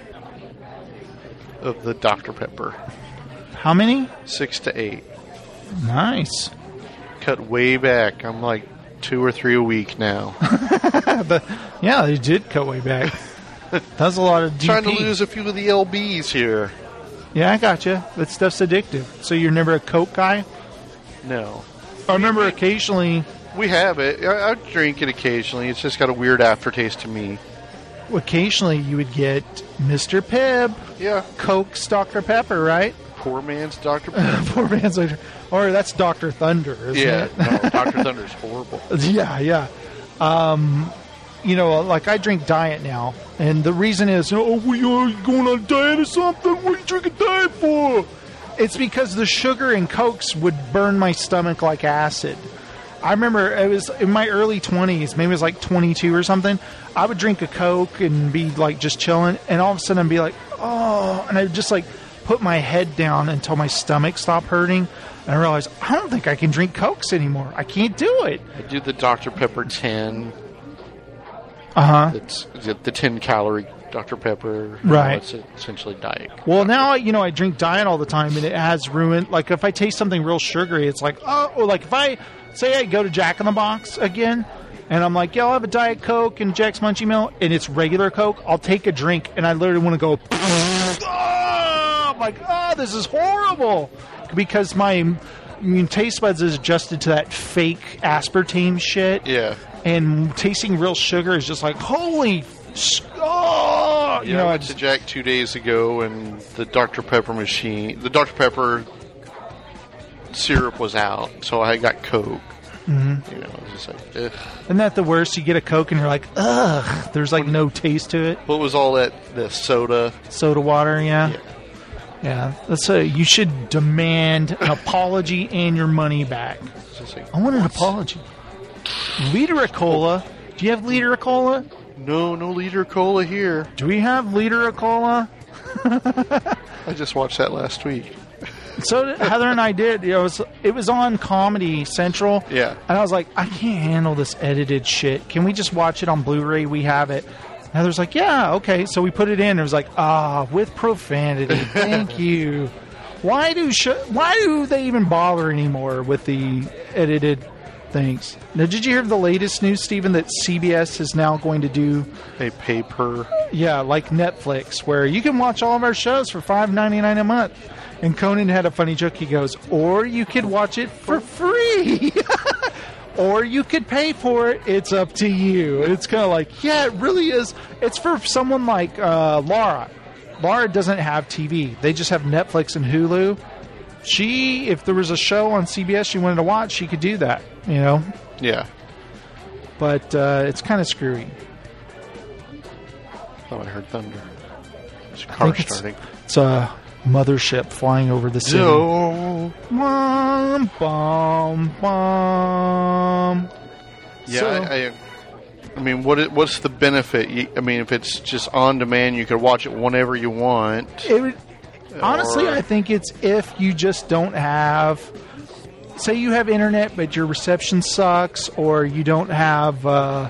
of the Doctor Pepper.
How many?
Six to eight.
Nice.
Cut way back. I'm like two or three a week now.
But, yeah, they did cut way back. That's a lot of D P.
Trying to lose a few of the L Bs here.
Yeah, I got you. That stuff's addictive. So you're never a Coke guy?
No.
I remember occasionally...
We have it. I, I drink it occasionally. It's just got a weird aftertaste to me.
Occasionally you would get Mister Pibb.
Yeah.
Coke's Doctor Pepper, right?
Poor man's Doctor Pepper.
Poor man's Doctor Or that's Doctor Thunder, isn't
yeah,
it?
no, Doctor Thunder's horrible.
Yeah, yeah. Um, you know, like I drink diet now. And the reason is, oh, we are going on a diet or something? What are you drinking diet for? It's because the sugar in Cokes would burn my stomach like acid. I remember it was in my early twenties, maybe it was like twenty-two or something. I would drink a Coke and be like just chilling, and all of a sudden I'd be like, oh, and I would just like put my head down until my stomach stopped hurting. And I realized, I don't think I can drink Cokes anymore. I can't do it.
I do the Doctor Pepper ten.
Uh-huh.
It's the ten calorie Doctor Pepper.
Right.
It's essentially diet.
Well, now, you know, I drink diet all the time, and it has ruined, like, if I taste something real sugary, it's like, oh, or like if I, say I go to Jack in the Box again, and I'm like, yeah, I'll have a Diet Coke and Jack's Munchie Meal, and it's regular Coke, I'll take a drink, and I literally want to go, oh, I'm like, oh, this is horrible, because my I mean, taste buds is adjusted to that fake aspartame shit.
Yeah.
And tasting real sugar is just like, holy oh, you
yeah,
know,
I went to Jack two days ago, and the Doctor Pepper machine, the Doctor Pepper syrup was out, so I got Coke.
Mm-hmm.
You know, it was just like, ugh.
Isn't that the worst? You get a Coke and you're like, ugh, there's like no taste to it.
What was all that, the soda?
Soda water, yeah.
Yeah.
Yeah, that's a, you should demand an apology and your money back.
Like,
I want an apology. Liter of cola. Do you have liter of cola?
No, no liter of cola here.
Do we have liter of cola?
I just watched that last week.
So did Heather and I did. You know, it was it was on Comedy Central.
Yeah.
And I was like, I can't handle this edited shit. Can we just watch it on Blu-ray? We have it. And Heather's like, yeah, okay. So we put it in. It was like, ah, with profanity. Thank you. Why do sh- why do they even bother anymore with the edited things? Now, did you hear the latest news, Stephen, that C B S is now going to do
a pay per?
Yeah, like Netflix, where you can watch all of our shows for five ninety-nine a month. And Conan had a funny joke. He goes, or you could watch it for free. Or you could pay for it. It's up to you. It's kind of like, yeah, it really is. It's for someone like uh, Laura. Laura doesn't have T V. They just have Netflix and Hulu. She, if there was a show on C B S she wanted to watch, she could do that, you know?
Yeah.
But uh, it's kind of screwy.
Oh, I heard thunder. There's a car starting.
It's, it's a mothership flying over the city.
No.
Bum, bum, bum.
Yeah,
So-
I, I, I mean, what it- what's the benefit? You, I mean, if it's just on demand, you could watch it whenever you want.
It would, honestly,
Or-
I think it's if you just don't have, say you have internet, but your reception sucks, or you don't have, uh,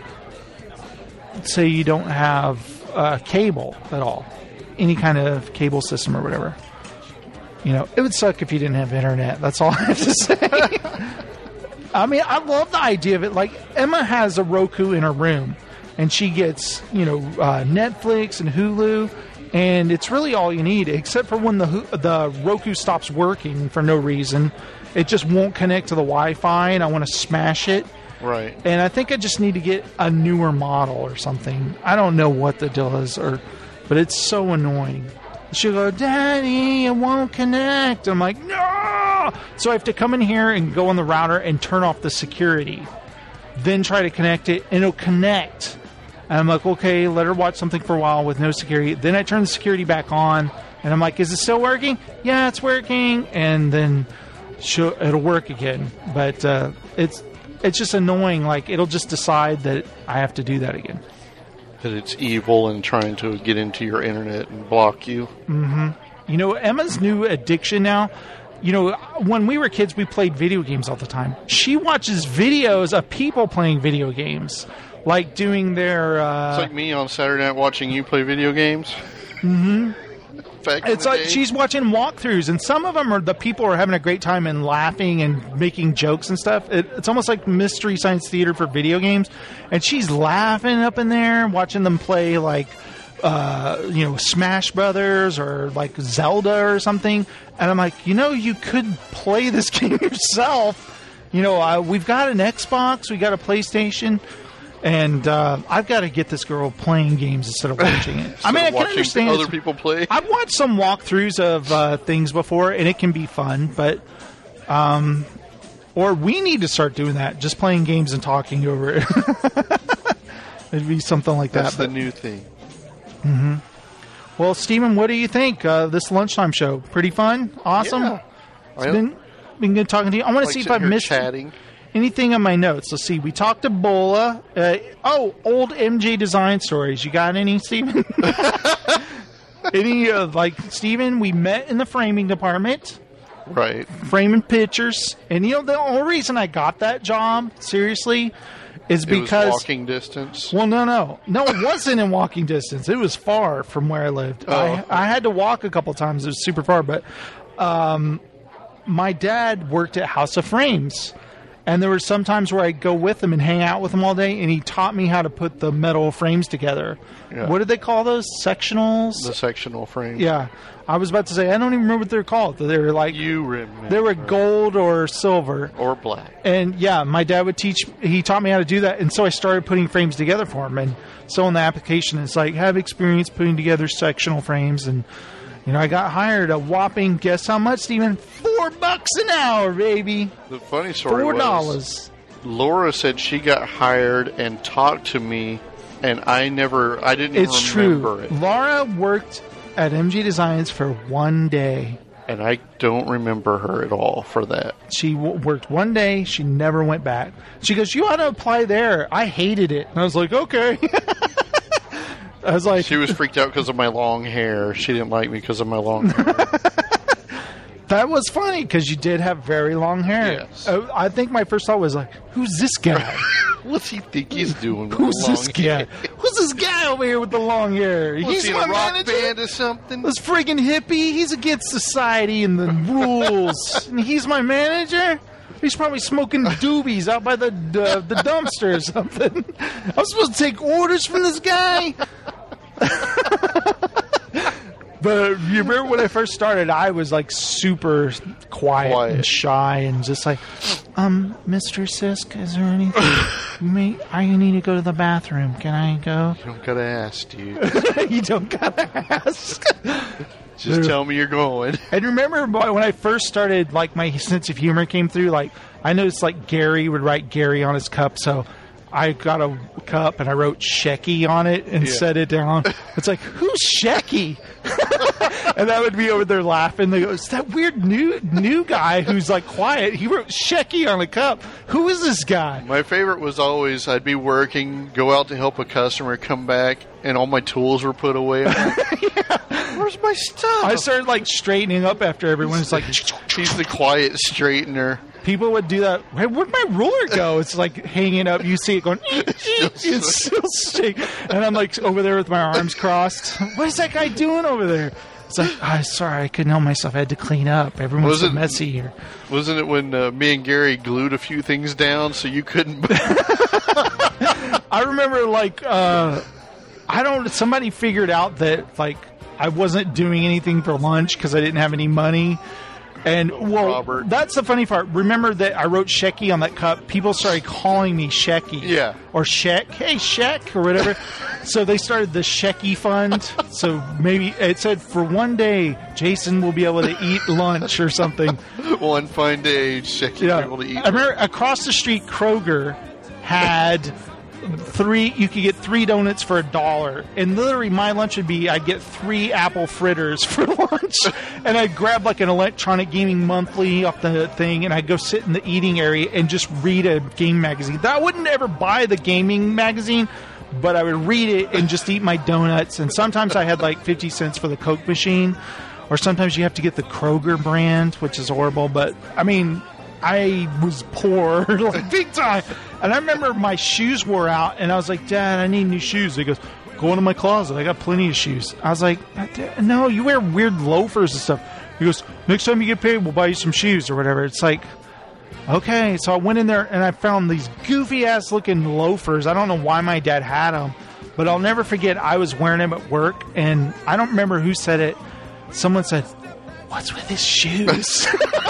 say you don't have uh, cable at all, any kind of cable system or whatever. You know, it would suck if you didn't have internet. That's all I have to say. I mean, I love the idea of it. Like, Emma has a Roku in her room, and she gets, you know, uh, Netflix and Hulu, and it's really all you need, except for when the Hu- the Roku stops working for no reason. It just won't connect to the Wi-Fi, and I want to smash it.
Right.
And I think I just need to get a newer model or something. I don't know what the deal is, or, but it's so annoying. She'll go, Daddy, it won't connect. I'm like, no! So I have to come in here and go on the router and turn off the security. Then try to connect it, and it'll connect. And I'm like, okay, let her watch something for a while with no security. Then I turn the security back on, And I'm like, is it still working? Yeah, it's working. And then she'll, it'll work again. But uh, it's it's just annoying. Like, it'll just decide that I have to do that again.
That it's evil and trying to get into your internet and block you.
Mm-hmm. You know, Emma's new addiction now, you know, when we were kids, we played video games all the time. She watches videos of people playing video games. Like doing their... Uh,
it's like me on Saturday night watching you play video games.
Mm-hmm.
Back in
It's
the
like
day.
she's watching walkthroughs, and some of them are the people are having a great time and laughing and making jokes and stuff. It, it's almost like Mystery Science Theater for video games, and she's laughing up in there, watching them play like, uh, you know, Smash Brothers or like Zelda or something. And I'm like, you know, you could play this game yourself. You know, uh, we've got an Xbox, we got a PlayStation. And uh, I've got to get this girl playing games instead of watching it. I mean, I can understand
other people play.
I've watched some walkthroughs of uh, things before, and it can be fun. But, um, or we need to start doing that, just playing games and talking over it. It'd be something like
That's
that.
the new thing.
Mm-hmm. Well, Stephen, what do you think? Uh, this lunchtime show, pretty fun, awesome.
Yeah.
It's been been good talking to you. I want to
Like
see if
sitting
I've
here
missed
chatting.
anything on my notes. Let's see. We talked Ebola. Uh, oh, old M J design stories. You got any, Stephen? Any, uh, like, Stephen, we met in the framing department.
Right.
Framing pictures. And, you know, the only reason I got that job, seriously, is
It was
because...
walking distance.
Well, no, no. No, it wasn't in walking distance. It was far from where I lived.
Oh.
I, I had to walk a couple times. It was super far. But um, my dad worked at House of Frames. And there were some times where I'd go with him and hang out with him all day, and he taught me how to put the metal frames together.
Yeah.
What did they call those? Sectionals?
The sectional frame.
Yeah. I was about to say, I don't even remember what they're called. They were like...
You remember.
They were gold or silver.
Or black.
And, yeah, my dad would teach... He taught me how to do that, and so I started putting frames together for him. And so in the application, it's like, have experience putting together sectional frames, and... You know, I got hired a whopping, guess how much, Stephen? Four bucks an hour, baby.
The funny story
Four
was
dollars.
Laura said she got hired and talked to me, and I never, I didn't
It's
even remember
true.
it.
Laura worked at M G Designs for one day.
And I don't remember her at all for that.
She w- worked one day. She never went back. She goes, you ought to apply there. I hated it. And I was like, okay. I was like...
She was freaked out because of my long hair. She didn't like me because of my long hair.
That was funny because you did have very long hair.
Yes.
Uh, I think my first thought was like, who's this guy?
What's he think he's doing with
Who's
the long
this guy?
hair?
Who's this guy over here with the long hair?
Was
He's
he in
my
a rock
manager?
band or something?
This friggin' hippie. He's against society and the rules. And he's my manager? He's probably smoking doobies out by the uh, the dumpster or something. I'm supposed to take orders from this guy? But you remember when I first started, I was like super quiet,
Quiet.
and shy and just like, um, Mister Sisk, is there anything? May, I need to go to the bathroom. Can I go?
You don't gotta ask, dude.
You don't gotta ask.
Just tell me you're going.
And remember when I first started, like, my sense of humor came through, like, I noticed, like, Gary would write Gary on his cup, so I got a cup and I wrote Shecky on it and
Yeah.
set it down. It's like, who's Shecky? And that would be over there laughing. They go, it's that weird new new guy who's, like, quiet. He wrote Shecky on a cup. Who is this guy?
My favorite was always I'd be working, go out to help a customer, come back, and all my tools were put away. I'm like,
Yeah.
where's my stuff?
I started, like, straightening up after everyone. It's like,
He's the quiet straightener.
people would do that. Hey, where'd my ruler go? It's like hanging up. You see it going, it's still shaking. And I'm like over there with my arms crossed. What is that guy doing over there? It's like, oh, sorry, I couldn't help myself. I had to clean up. Everyone's
Was
so
it-
messy here.
Wasn't it when uh, me and Gary glued a few things down so you couldn't...
I remember, like, uh, I don't, somebody figured out that, like, I wasn't doing anything for lunch because I didn't have any money. And, well,
Robert.
that's the funny part. Remember that I wrote Shecky on that cup? People started calling me Shecky.
Yeah.
Or Sheck. Hey, Sheck, or whatever. So they started the Shecky Fund. So maybe it said for one day, Jason will be able to eat lunch or something.
One fine day, Shecky
Yeah.
able to eat.
I remember across the street, Kroger had three. You could get three donuts for a dollar, and literally my lunch would be I'd get three apple fritters for lunch, and I'd grab like an Electronic Gaming Monthly off the thing, and I'd go sit in the eating area and just read a game magazine. I wouldn't ever buy the gaming magazine, but I would read it and just eat my donuts. And sometimes I had like fifty cents for the Coke machine, or sometimes you have to get the Kroger brand, which is horrible. But I mean, I was poor, like big time. And I remember my shoes wore out, and I was like, Dad, I need new shoes. He goes, go into my closet. I got plenty of shoes. I was like, no, you wear weird loafers and stuff. He goes, next time you get paid, we'll buy you some shoes or whatever. It's like, okay. So I went in there, and I found these goofy-ass looking loafers. I don't know why my dad had them, but I'll never forget I was wearing them at work, and I don't remember who said it. Someone said, what's with his shoes?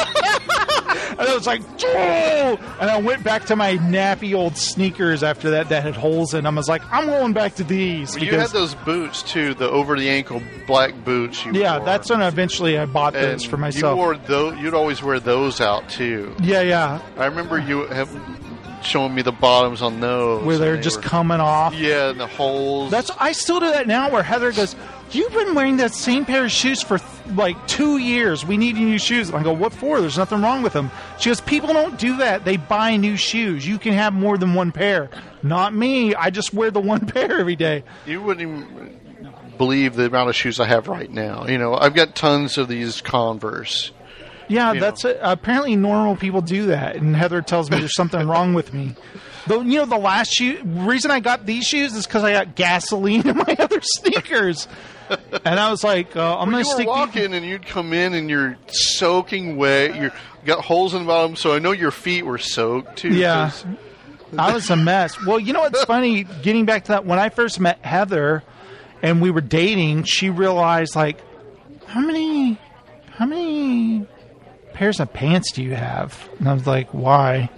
And I was like, oh! And I went back to my nappy old sneakers after that that had holes in them. I was like, I'm going back to these.
Well, you had those boots, too, the over-the-ankle black boots. You
yeah,
wore.
That's when eventually I bought those
and
for myself.
You wore those, you'd always wear those out, too.
Yeah, yeah.
I remember you have showing me the bottoms on those.
Where they're
they
just
were,
coming off.
Yeah, and the holes.
That's I still do that now, where Heather goes, you've been wearing that same pair of shoes for like two years. We need new shoes. I go, what for? There's nothing wrong with them. She goes, people don't do that. They buy new shoes. You can have more than one pair. Not me. I just wear the one pair every day.
You wouldn't even believe the amount of shoes I have right now. You know, I've got tons of these Converse.
Yeah,
you
that's a, apparently normal people do that, and Heather tells me there's something wrong with me. Though, you know, the last shoe reason I got these shoes is because I got gasoline in my other sneakers, and I was like, uh, "I'm
well,
going to
stick." You were walking, and you'd come in, and you're soaking wet. You got holes in the bottom, so I know your feet were soaked too.
Yeah, I was a mess. Well, you know what's funny? Getting back to that, when I first met Heather, and we were dating, she realized like, how many, how many pairs of pants do you have? And I was like, why?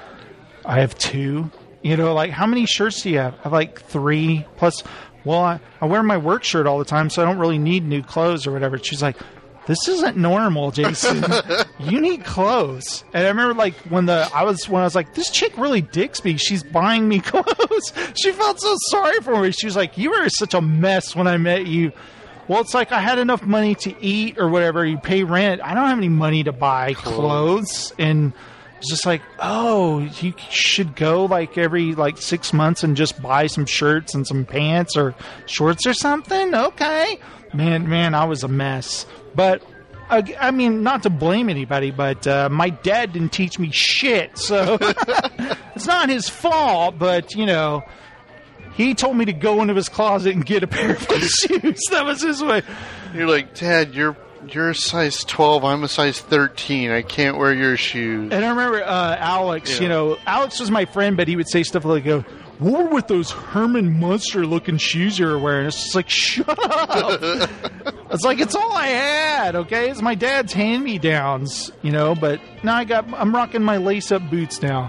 I have two. You know, like, how many shirts do you have? I have like three. Plus, well, I, I wear my work shirt all the time, so I don't really need new clothes or whatever. She's like, this isn't normal, Jason. You need clothes. And I remember, like, when the I was when I was like, this chick really dicks me. She's buying me clothes. She felt so sorry for me. She was like, you were such a mess when I met you. Well, it's like I had enough money to eat or whatever. You pay rent. I don't have any money to buy clothes. And it's just like, oh, you should go like every like six months and just buy some shirts and some pants or shorts or something. Okay. Man, man, I was a mess. But, uh, I mean, not to blame anybody, but uh, my dad didn't teach me shit. So it's not his fault, but, you know, he told me to go into his closet and get a pair of shoes. That was his way.
You're like, Dad, you're you're a size twelve. I'm a size thirteen. I can't wear your shoes.
And I remember uh, Alex,
yeah.
you know, Alex was my friend, but he would say stuff like, "What were with those Herman Munster-looking shoes you were wearing?" It's just like, shut up. It's like, it's all I had, okay? It's my dad's hand-me-downs, you know, but now I got, I'm rocking my lace-up boots now.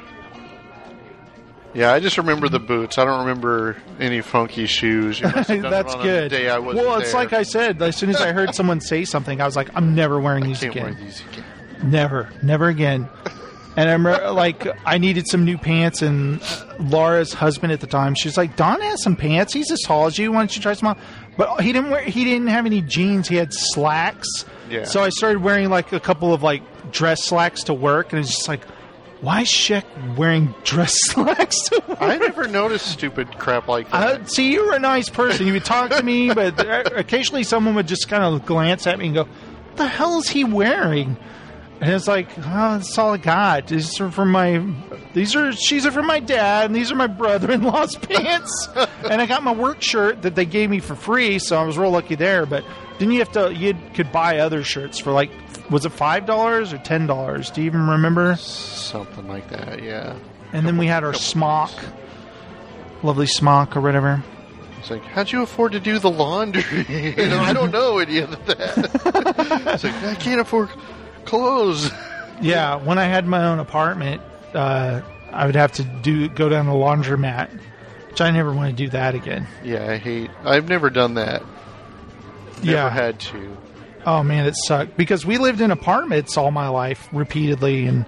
Yeah, I just remember the boots. I don't remember any funky shoes. You must have done
That's
it on
good.
a day I wasn't
well, it's
there.
like I said, as soon as I heard someone say something, I was like, I'm never wearing these
can't
again.
wear these again.
Never. Never again. And I remember, like, I needed some new pants, and Laura's husband at the time, she was like, Don has some pants. He's as tall as you. Why don't you try some on? But he didn't wear, he didn't have any jeans. He had slacks.
Yeah.
So I started wearing, like, a couple of, like, dress slacks to work, and it's just like, why is Sheck wearing dress slacks to work?
I never noticed stupid crap like that.
Uh, see, you were a nice person. You would talk to me, but occasionally someone would just kind of glance at me and go, what the hell is he wearing? And it's like, oh, that's all I got. These are from my, these are, these are from my dad, and these are my brother-in-law's pants. And I got my work shirt that they gave me for free, so I was real lucky there. But then you have to, you could buy other shirts for like, was it five dollars or ten dollars? Do you even remember?
Something like that, yeah.
And then we had our smock, lovely smock or whatever.
It's like, how'd you afford to do the laundry? You know, I don't know any of that. It's like, I can't afford clothes.
Yeah, when I had my own apartment, uh, I would have to do go down the laundromat, which I never want to do that again.
Yeah, I hate. I've never done that. Never
Yeah.
had to.
Oh man, it sucked because we lived in apartments all my life repeatedly, and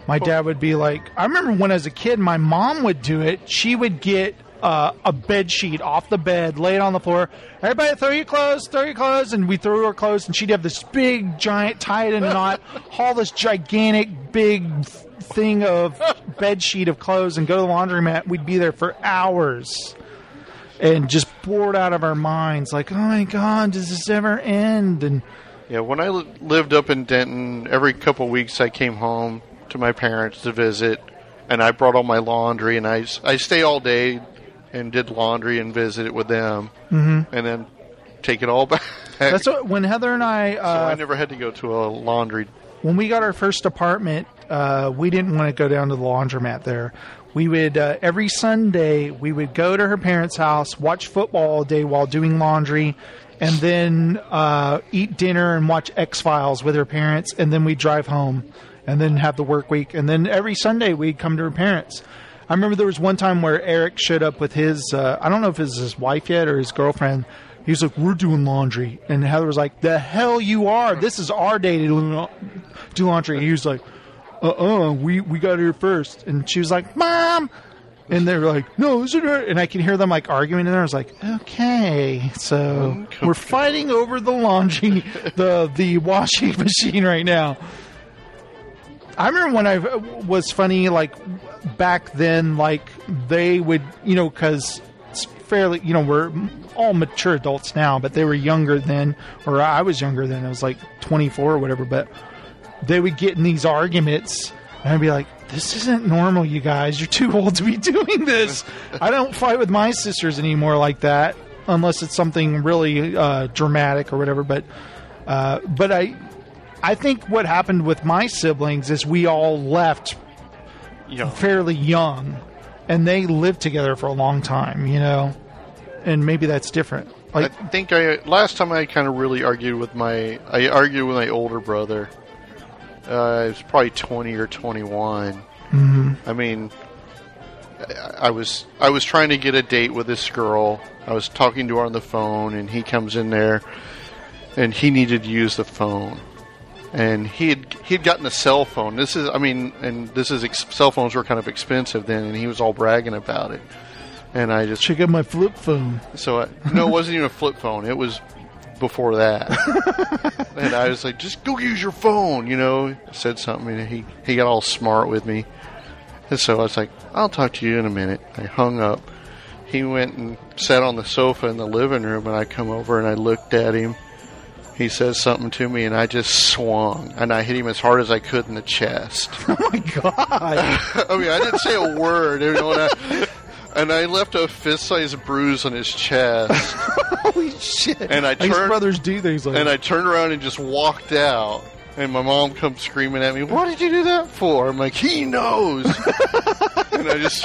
My dad would be like, I remember when as a kid, my mom would do it. She would get uh, a bed sheet off the bed, lay it on the floor. Everybody throw your clothes, throw your clothes. And we threw our clothes, and she'd have this big, giant, tie it in a knot, haul this gigantic, big thing of bed sheet of clothes and go to the laundromat. We'd be there for hours and just bored out of our minds. Like, oh, my God, does this ever end? And
yeah, when I li- lived up in Denton, every couple of weeks I came home to my parents to visit, and I brought all my laundry, and I, I stay all day and did laundry and visit it with them,
mm-hmm.
and then take it all back.
That's what, when Heather and I... Uh,
so I never had to go to a laundry.
When we got our first apartment, uh, we didn't want to go down to the laundromat there. We would, uh, every Sunday, we would go to her parents' house, watch football all day while doing laundry, and then uh, eat dinner and watch X-Files with her parents, and then we'd drive home. And then have the work week. And then every Sunday we'd come to her parents. I remember there was one time where Eric showed up with his, uh, I don't know if it was his wife yet or his girlfriend. He was like, we're doing laundry. And Heather was like, the hell you are. This is our day to do, do laundry. And he was like, uh-uh, we, we got here first. And she was like, Mom. And they were like, no, is it her? And I can hear them like arguing in there. I was like, okay, so we're fighting over the laundry, the, the washing machine right now. I remember when I was funny, like, back then, like, they would, you know, because it's fairly, you know, we're all mature adults now, but they were younger then, or I was younger then, I was like twenty-four or whatever, but they would get in these arguments, and I'd be like, this isn't normal, you guys, you're too old to be doing this. I don't fight with my sisters anymore like that, unless it's something really uh, dramatic or whatever, but, uh, but I... I think what happened with my siblings is we all left young. fairly young, and they lived together for a long time, you know, and maybe that's different. Like,
I think I last time I kind of really argued with my, I argued with my older brother. Uh, I was probably twenty or twenty-one.
Mm-hmm.
I mean, I was I was trying to get a date with this girl. I was talking to her on the phone, and he comes in there, and he needed to use the phone. And he had he'd gotten a cell phone. This is, I mean, and this is ex- cell phones were kind of expensive then, and he was all bragging about it. And I just
check out my flip phone.
So I, no, it wasn't even a flip phone. It was before that. And I was like, just go use your phone, you know. I said something, and he he got all smart with me. And so I was like, I'll talk to you in a minute. I hung up. He went and sat on the sofa in the living room, and I come over and I looked at him. He says something to me, and I just swung, and I hit him as hard as I could in the chest.
Oh my God!
I mean, I didn't say a word, you know, and I, and I left a fist-sized bruise on his chest.
Holy shit!
And I
These
turned,
brothers do things like
and
that.
I turned around and just walked out. And my mom comes screaming at me, "What did you do that for?" I'm like, "He knows." And I just.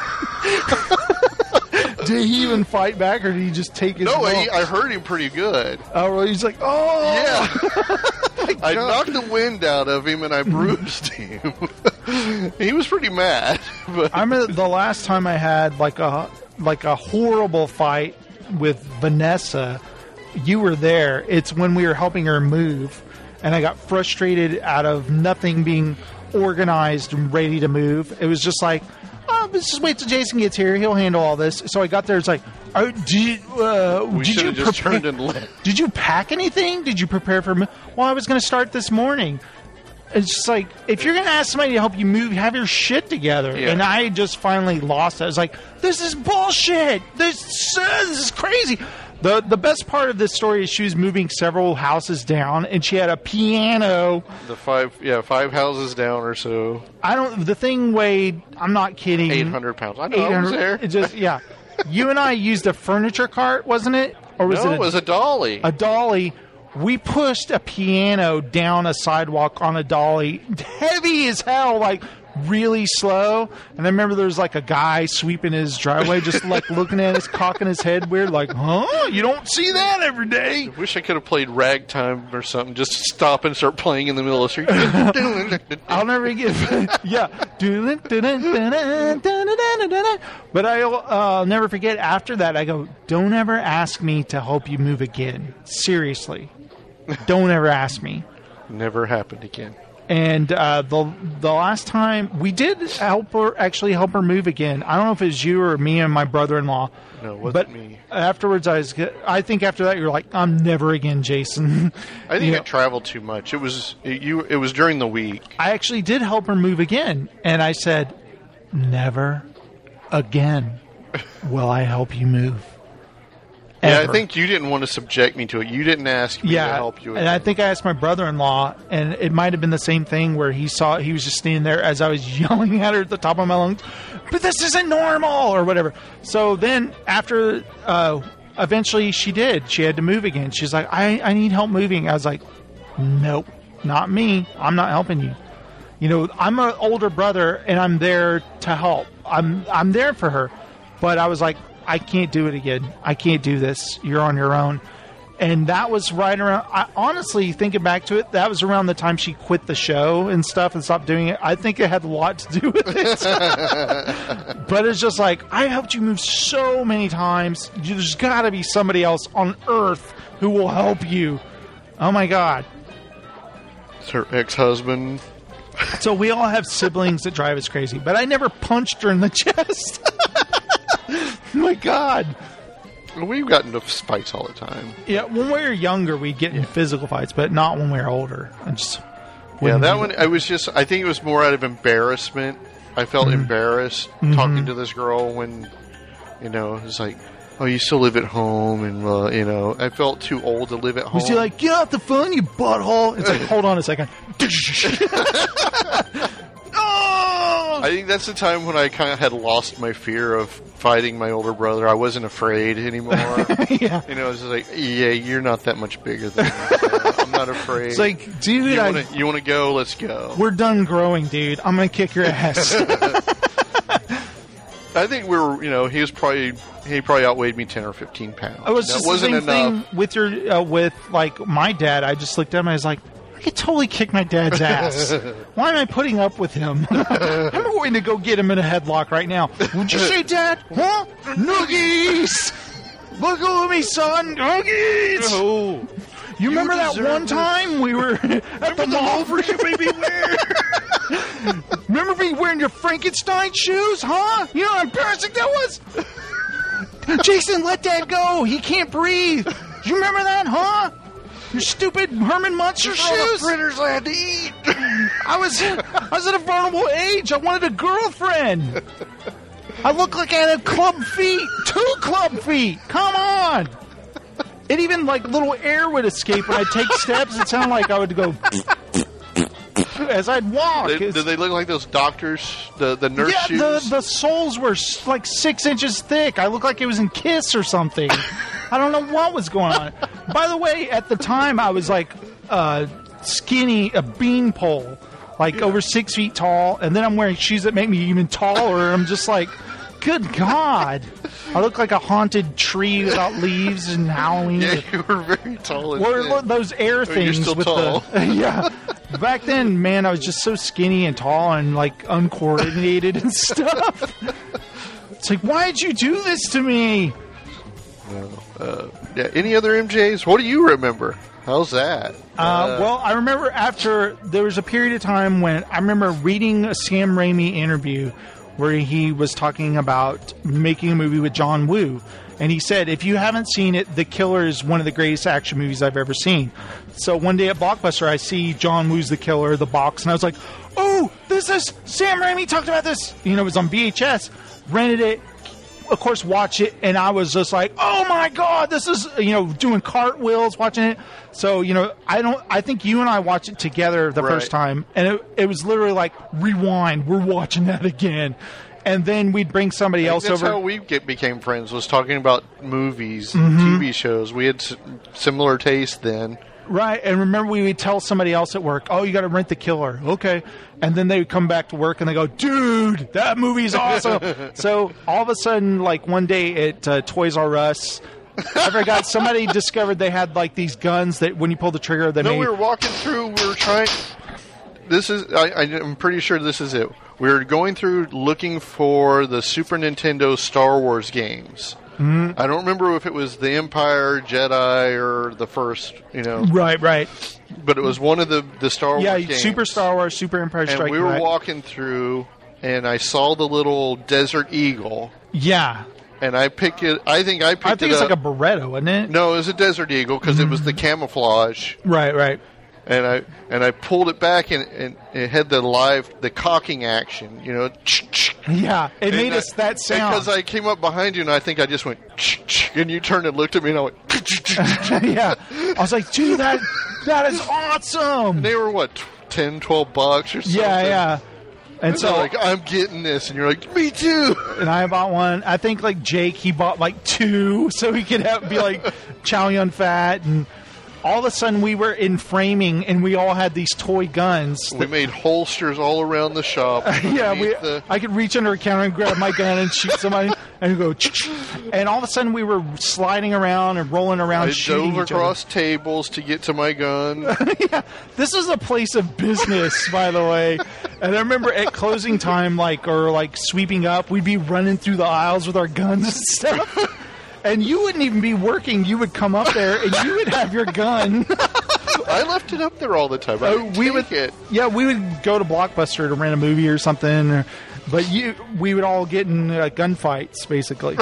Did he even fight back, or did he just take his...
No, I, I hurt him pretty good.
Oh, well, he's like, oh!
Yeah. I knocked the wind out of him, and I bruised him. He was pretty mad. But.
I remember the last time I had, like, a like a horrible fight with Vanessa. You were there. It's when we were helping her move, and I got frustrated out of nothing being organized and ready to move. It was just like... Oh, let's just wait till Jason gets here. He'll handle all this. So I got there. It's like, oh, did you, uh,
we
did you
just
prepare,
turned and left.
Did you pack anything? Did you prepare for? Well, I was going to start this morning. It's just like, if you're going to ask somebody to help you move, have your shit together.
Yeah.
And I just finally lost it. I was like, this is bullshit. This, uh, this is crazy. The the best part of this story is she was moving several houses down, and she had a piano.
The five, yeah, five houses down or so.
I don't. The thing weighed. I'm not kidding.
Eight hundred pounds. I know. I was there.
It just yeah. You and I used a furniture cart, wasn't it? Or was
no,
it? A,
it was a dolly.
A dolly. We pushed a piano down a sidewalk on a dolly, heavy as hell, like really slow. And I remember there was like a guy sweeping his driveway, just like looking at us, cocking his head weird, like, huh? You don't see that every day.
I wish I could have played ragtime or something, just to stop and start playing in the middle of the street.
I'll never get, yeah. But I'll uh, never forget after that, I go, don't ever ask me to help you move again. Seriously. Don't ever ask me.
Never happened again.
And uh, the the last time we did help her, actually help her move again. I don't know if it was you or me and my brother-in-law.
No, it wasn't
but
me.
Afterwards, I was. I think after that, you're like, I'm never again, Jason.
I think
You
I
know,
traveled too much. It was it, you. It was during the week.
I actually did help her move again, and I said, never again will I help you move.
Yeah,
Ever.
I think you didn't want to subject me to it. You didn't ask me
Yeah,
to help you.
and I think I asked my brother-in-law, and it might have been the same thing where he saw he was just standing there as I was yelling at her at the top of my lungs, but this isn't normal or whatever. So then after, uh, eventually she did. She had to move again. She's like, I, I need help moving. I was like, nope, not me. I'm not helping you. You know, I'm an older brother, and I'm there to help. I'm I'm there for her, but I was like, I can't do it again. I can't do this. You're on your own. And that was right around, I, honestly, thinking back to it, that was around the time she quit the show and stuff and stopped doing it. I think it had a lot to do with it. But it's just like, I helped you move so many times. There's got to be somebody else on earth who will help you. Oh, my God.
It's her ex-husband.
So we all have siblings that drive us crazy. But I never punched her in the chest. My God.
We've gotten into fights all the time.
Yeah, when we were younger, we'd get in physical fights, but not when we were older. I just
Yeah,
wouldn't
that
do
one,
it.
I was just, I think it was more out of embarrassment. I felt
Mhm.
embarrassed
Mhm.
talking to this girl when, you know, it's like, oh, you still live at home, and, uh, you know, I felt too old to live at home.
Was he like, get off the phone, you butthole? It's like, hold on a second.
I think that's the time when I kind of had lost my fear of fighting my older brother. I wasn't afraid anymore.
Yeah.
You know, it's just like, yeah, you're not that much bigger than me. So I'm not afraid.
It's like, dude,
you
I-
wanna, you want to go? Let's go.
We're done growing, dude. I'm going to kick your ass.
I think we were, you know, he was probably, he probably outweighed me ten or fifteen pounds.
It was
that
just
wasn't
the same
enough.
thing with your, uh, with, like, my dad. I just looked at him and I was like, I could totally kick my dad's ass. Why am I putting up with him? I'm going to go get him in a headlock right now. Would you say, Dad? Huh? Noogies! Look at me, son! Noogies!
Oh.
You remember that
deserve
one
this.
time we were at the mall for you, baby? Remember me wearing your Frankenstein shoes, huh? You know how embarrassing that was? Jason, let Dad go. He can't breathe. You remember that, huh? Your stupid Herman Munster
These are all the
shoes.
fritters I had to eat.
I was, I was at a vulnerable age. I wanted a girlfriend. I look like I had club feet, two club feet. Come on. And even like little air would escape when I'd take steps. It sounded like I would go as I'd walk.
They,
It's-
did they look like those doctors, the the nurse
yeah,
shoes?
the the soles were s- like six inches thick. I looked like it was in Kiss or something. I don't know what was going on. By the way, at the time I was like uh, skinny, a beanpole, like over six feet tall, and then I'm wearing shoes that make me even taller. I'm just like, good God. I look like a haunted tree without leaves and Halloween.
Yeah, you were very tall. and
Or
thin.
look, those air
Oh, you're
things
still
with
tall.
the yeah. Back then, man, I was just so skinny and tall and like uncoordinated and stuff. It's like, why did you do this to me?
No. Uh, yeah. Any other M Js? What do you remember? How's that?
Uh, well, I remember after there was a period of time when I remember reading a Sam Raimi interview where he was talking about making a movie with John Woo. And he said, if you haven't seen it, The Killer is one of the greatest action movies I've ever seen. So one day at Blockbuster, I see John Woo's The Killer, the box, and I was like, oh, this is Sam Raimi talked about this. You know, it was on V H S, rented it, of course, watch it, and I was just like, oh my God, this is, you know, doing cartwheels, watching it. So, you know, I don't, I think you and I watched it together the
Right.
first time, and it, it was literally like, rewind, we're watching that again. And then we'd bring somebody
I think
else
that's
over.
how we get, became friends, was talking about movies,
Mhm.
T V shows. We had s- similar tastes then.
Right, and remember we would tell somebody else at work, oh, you got to rent The Killer. Okay. And then they would come back to work and they go, dude, that movie's awesome. So all of a sudden, like one day at uh, Toys R Us, I forgot, somebody discovered they had like these guns that when you pull the trigger, they
No,
made...
we were walking through, we were trying... This is, I, I, I'm pretty sure this is it. We were going through looking for the Super Nintendo Star Wars games.
Mhm.
I don't remember if it was the Empire, Jedi, or the first. You know,
Right, right.
but it was one of the the Star Wars
Yeah,
games.
Super Star Wars, Super Empire
And
Strikes
we were
Back.
walking through, and I saw the little Desert Eagle.
Yeah.
And I picked it. I think I picked it
I think it's
up.
like a Beretta, isn't it?
No, it was a Desert Eagle because it was the camouflage.
Right, right.
And I and I pulled it back, and, and it had the live the cocking action. You know.
Yeah, it made
And
us
I-
that sound.
Because I came up behind you, and I think I just went, and you turned and looked at me, and I went,
yeah. I was like, dude, that that is awesome.
And they were what, ten, twelve bucks or something.
Yeah, yeah. And
And
so,
so, like, I'm getting this, and you're like, me too.
and I bought one. I think like Jake, he bought like two, so he could have be like Chow Yun Fat, and all of a sudden we were in framing, and we all had these toy guns.
We made holsters all around the shop.
yeah, we,
underneath the-
I could reach under a counter and grab my gun and shoot somebody, and go, and all of a sudden we were sliding around and rolling around,
I
shooting
dove
each
across tables to get to my gun.
yeah, this was a place of business, by the way. And I remember at closing time, like or like sweeping up, we'd be running through the aisles with our guns and stuff. And you wouldn't even be working. You would come up there and you would have your gun.
I left it up there all the time. I
Uh,
would
we
take
would,
it.
yeah, we would go to Blockbuster to rent a movie or something. Or, but you, we would all get in uh, gunfights, basically.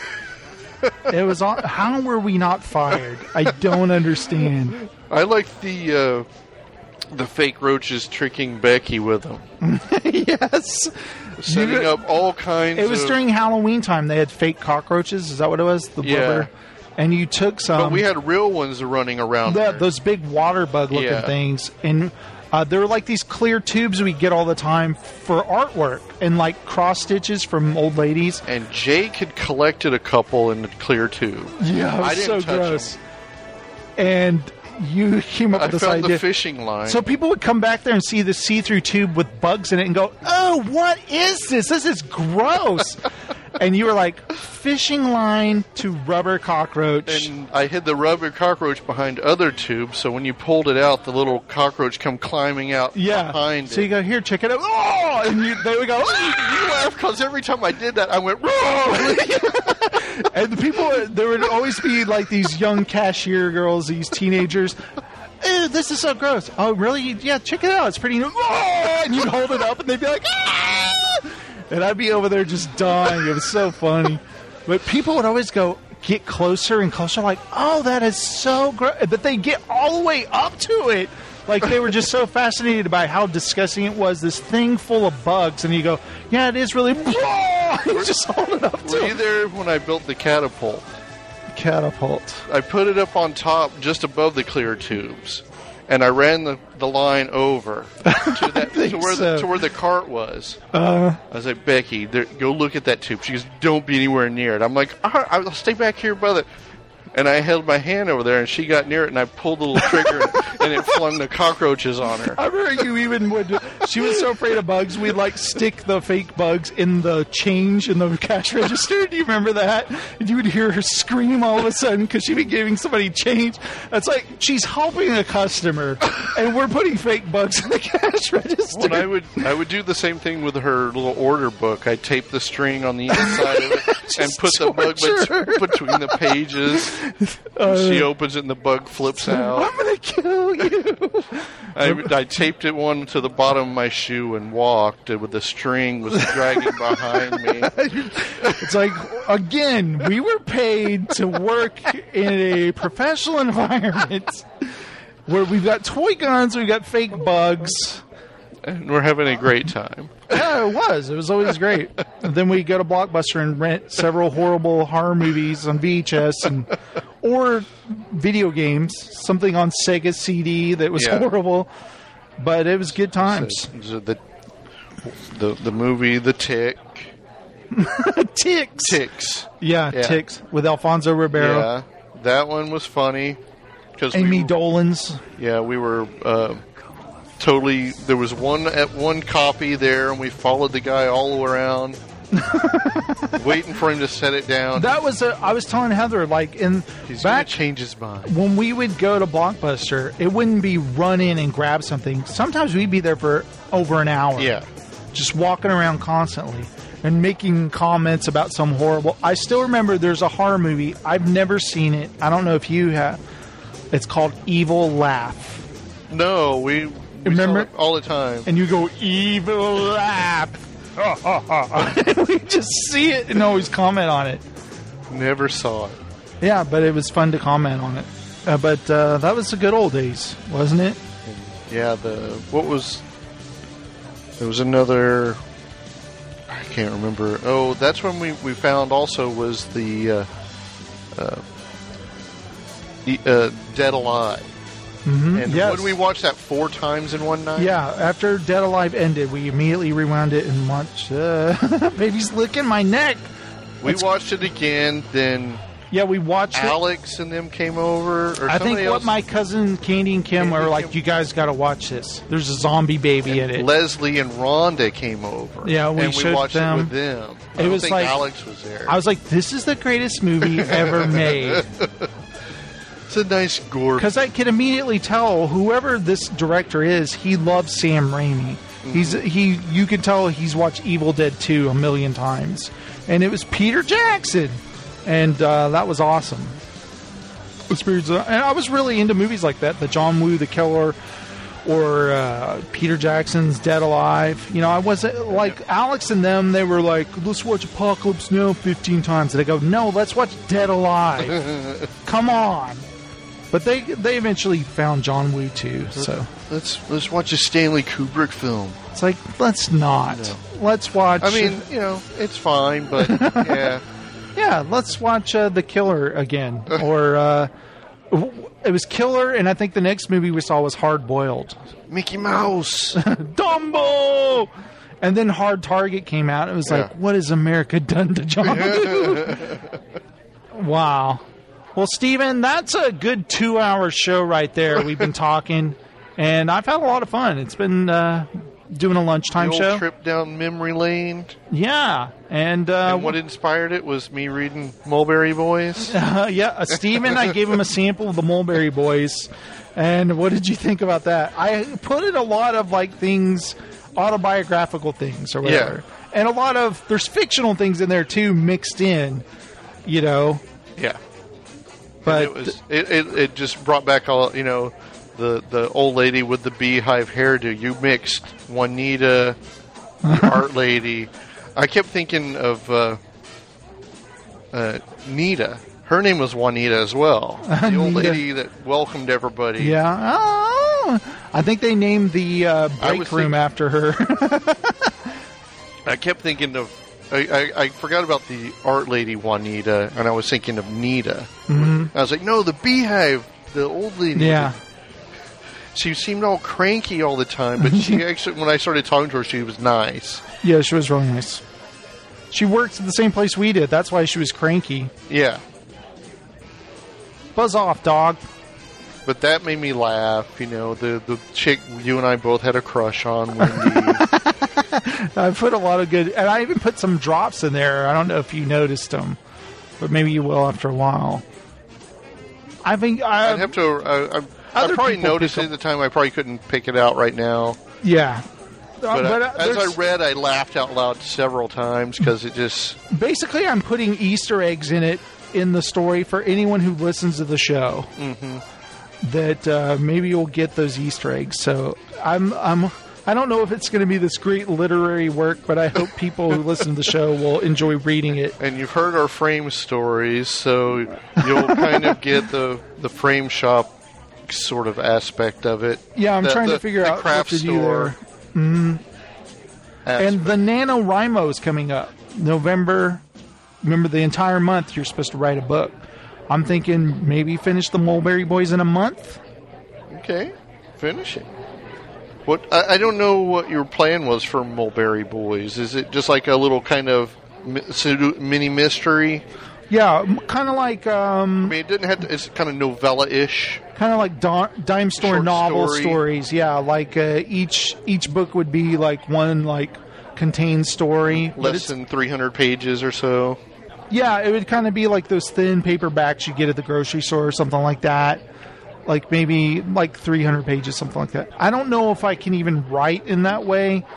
It was all, how were we not fired? I don't understand.
I like the uh, the fake roaches tricking Becky with them.
Yes.
Setting
You-
up all kinds
It was
of...
during Halloween time. They had fake cockroaches. Is that what it was? The
Yeah.
blubber. And you took some.
But we had real ones running around
Yeah,
there.
those big water bug looking
Yeah.
things. And uh, there were like these clear tubes we get all the time for artwork and like cross stitches from old ladies.
And Jake had collected a couple in the clear tube.
Yeah, it was
I didn't
so
touch
gross.
them.
And you came up
I
with this
found
idea.
the fishing line.
So people would come back there and see the see-through tube with bugs in it and go, "Oh, what is this? This is gross." And you were like, "Fishing line to rubber cockroach."
And I hid the rubber cockroach behind other tubes, so when you pulled it out, the little cockroach come climbing out
yeah.
behind
So
it.
you go, "Here, check it out." Oh! And you, they would go, "Oh!"
You laugh because every time I did that, I went, "Whoa!"
And the people, there would always be like these young cashier girls, these teenagers. Ew, this is so gross. Oh, really? Yeah, check it out. It's pretty new. Oh! And you'd hold it up, and they'd be like, "Ah!" And I'd be over there just dying. It was so funny. But people would always go, get closer and closer, like, "Oh, that is so gross." But they get all the way up to it. Like, they were just so fascinated by how disgusting it was, this thing full of bugs. And you go, "Yeah, it is really..." You just hold it up to
Were you
it.
there when I built the catapult?
Catapult.
I put it up on top, just above the clear tubes, and I ran the, the line over to that to where
so.
the, to where the cart was.
Uh,
I was like, "Becky, there, go look at that tube." She goes, "Don't be anywhere near it." I'm like, "All right, I'll stay back here by the..." And I held my hand over there, and she got near it, and I pulled the little trigger, and it flung the cockroaches on her.
I remember you even would. She was so afraid of bugs. We'd like stick the fake bugs in the change in the cash register. Do you remember that? And you would hear her scream all of a sudden because she'd be giving somebody change. It's like she's helping a customer, and we're putting fake bugs in the cash register.
When I would, I would do the same thing with her little order book. I taped the string on the inside of it and put the bug
torture
bet- between the pages.
Uh,
she opens it and the bug flips out.
I'm gonna kill you.
I, I taped it one to the bottom of my shoe and walked with the string was dragging behind me.
It's like, again, we were paid to work in a professional environment where we've got toy guns, we've got fake bugs.
And we're having a great time.
Yeah, it was. It was always great. And then we go to Blockbuster and rent several horrible horror movies on V H S and or video games, something on Sega C D that was
Yeah.
horrible, but it was good times.
So, so the, the the movie The Tick.
Ticks.
Ticks.
Yeah,
Yeah.
Ticks with Alfonso Ribeiro.
Yeah, that one was funny. Cause
Amy
we,
Dolan's.
Yeah, we were uh, totally. There was one at one copy there, and we followed the guy all around, waiting for him to set it down.
That was a, I was telling Heather, like, in
He's
back
gonna change his mind.
when we would go to Blockbuster, it wouldn't be run in and grab something. Sometimes we'd be there for over an hour.
Yeah.
Just walking around constantly. and making comments about some horrible. I still remember there's a horror movie. I've never seen it. I don't know if you have. It's called Evil Laugh.
No, we, we
remember
saw it all the time.
And you go, Evil Laugh. We just see it and always comment on it.
Never saw it.
Yeah, but it was fun to comment on it. Uh, but uh, that was the good old days, wasn't it?
Yeah, the what was there was another I can't remember. Oh, that's when we, we found also was the uh, uh, the, uh, Dead Alive.
Mm-hmm.
And
yes.
when we watched that four times in one night?
Yeah, after Dead Alive ended, we immediately rewound it and watched uh, Baby's licking my neck.
We
That's...
watched it again, then
yeah, we watched
Alex
it.
and them came over. Or
I think
else.
what my cousin Candy and Kim
Candy
were
and
like,
Kim.
you guys got to watch this. There's a zombie baby
and
in it.
Leslie and Rhonda came over.
Yeah, we
and we
showed
watched
them.
it with them. I
It
don't
was
think
like
Alex was there.
I was like, this is the greatest movie ever made.
It's a nice gore.
Because I can immediately tell whoever this director is, he loves Sam Raimi. Mm-hmm. He's he. You can tell he's watched Evil Dead two a million times, and it was Peter Jackson, and uh, that was awesome. And I was really into movies like that, the John Woo, The Killer, or uh, Peter Jackson's Dead Alive. You know, I wasn't like Alex and them. They were like, let's watch Apocalypse Now fifteen times, and I go, no, let's watch Dead Alive. Come on. But they they eventually found John Woo too. So
let's let's watch a Stanley Kubrick film.
It's like, let's not. No. Let's watch.
I mean, you know, it's fine, but yeah,
yeah. Let's watch uh, The Killer again, or uh, it was Killer, and I think the next movie we saw was Hard Boiled.
Mickey Mouse,
Dumbo, and then Hard Target came out. It was yeah. like, what has America done to John Woo? Wow. Well, Steven, that's a good two-hour show right there. We've been talking, and I've had a lot of fun. It's been uh, doing a lunchtime
the old
show.
Trip down memory lane.
Yeah, and, uh,
and what inspired it was me reading Mulberry Boys.
Uh, yeah, uh, Steven, I gave him a sample of the Mulberry Boys, and what did you think about that? I put in a lot of like things, autobiographical things or whatever, yeah. and a lot of there's fictional things in there too mixed in. You know.
Yeah.
But
it was it, it, it just brought back all, you know, the the old lady with the beehive hairdo. You mixed Juanita, the art lady. I kept thinking of uh, uh, Nita. Her name was Juanita as well. The old lady that welcomed everybody.
Yeah. Oh, I think they named the uh, break room think- after her.
I kept thinking of. I, I, I forgot about the art lady Juanita, and I was thinking of Nita.
Mm-hmm.
I was like, no, the beehive, the old lady.
Yeah.
She seemed all cranky all the time, but she actually, when I started talking to her, she was nice.
Yeah, she was really nice. She worked at the same place we did. That's why she was cranky.
Yeah.
Buzz off, dog.
But that made me laugh. You know, the, the chick you and I both had a crush on, Wendy.
I put a lot of good, and I even put some drops in there. I don't know if you noticed them, but maybe you will after a while. I think I,
I'd have to. Uh, I, I probably noticed it at the time. I probably couldn't pick it out right now.
Yeah,
but,
uh, but
uh,
uh,
as I read, I laughed out loud several times because it just.
Basically, I'm putting Easter eggs in it in the story for anyone who listens to the show.
Mm-hmm.
That uh, maybe you'll get those Easter eggs. So I'm I'm. I don't know if it's going to be this great literary work, but I hope people who listen to the show will enjoy reading it.
And you've heard our frame stories, so you'll kind of get the, the frame shop sort of aspect of it.
Yeah, I'm
the,
trying
the,
to figure out
craft
what to do there. Mm-hmm. And the NaNoWriMo is coming up. November, remember the entire month you're supposed to write a book. I'm thinking maybe finish the Mulberry Boys in a month.
Okay, finish it. What I, I don't know what your plan was for Mulberry Boys. Is it just like a little kind of mini mystery?
Yeah, kind of like. Um,
I mean, it didn't have to. It's kind of novella-ish.
Kind of like da- dime store
Short
novel
story.
stories. Yeah, like uh, each each book would be like one like contained story.
Less than three hundred pages or so.
Yeah, it would kind of be like those thin paperbacks you get at the grocery store or something like that. Like maybe like three hundred pages, something like that. I don't know if I can even write in that way.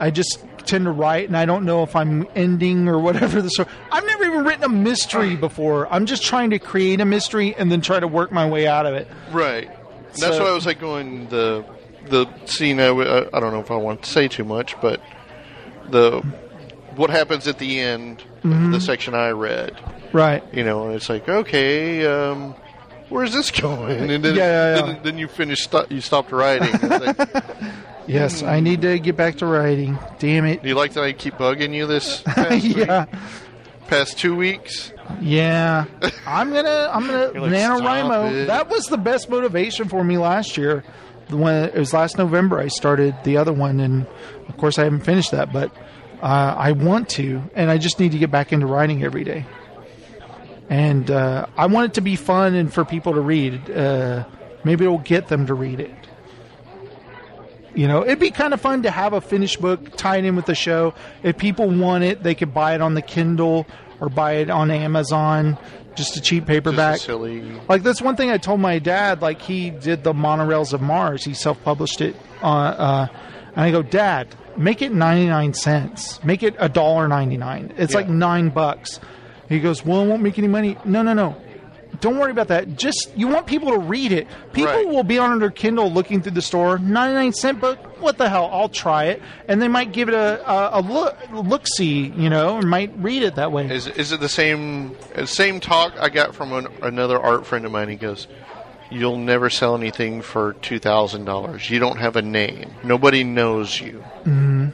I just tend to write, and I don't know if I'm ending or whatever the story. I've never even written a mystery before. I'm just trying to create a mystery and then try to work my way out of it.
Right. That's
So-
why I was like going the the scene. I, w- I don't know if I want to say too much, but the what happens at the end
Mhm.
of the section I read.
Right.
You know, and it's like, okay, um, where's this going? And then,
Yeah, yeah, yeah.
then, then you finish. Sto- you stopped writing. It's like,
Yes, I need to get back to writing. Damn it.
do you like that I keep bugging you this past,
Yeah.
week? past two weeks?
Yeah, I'm gonna, I'm gonna
You're like,
NaNoWriMo.
"Stop it."
That was the best motivation for me last year. When it was last November, I started the other one, and of course, I haven't finished that, but uh, I want to, and I just need to get back into writing every day. And uh, I want it to be fun and for people to read. Uh, maybe it'll get them to read it. You know, it'd be kind of fun to have a finished book tied in with the show. If people want it, they could buy it on the Kindle or buy it on Amazon, just a cheap paperback.
Just a silly.
Like, that's one thing I told my dad. Like, he did the Monorails of Mars. He self-published it. Uh, uh, and I go, Dad, make it ninety-nine cents. Make it one dollar ninety-nine. It's
Yeah.
like nine bucks. He goes, well, it won't make any money. No, no, no. Don't worry about that. Just, you want people to read it. People
Right.
will be on their Kindle looking through the store. ninety-nine cent book? What the hell? I'll try it. And they might give it a, a, a look, look-see, you know, and might read it that way.
Is is it the same same talk I got from an, another art friend of mine? He goes, "You'll never sell anything for two thousand dollars. You don't have a name. Nobody knows you.
Mm-hmm.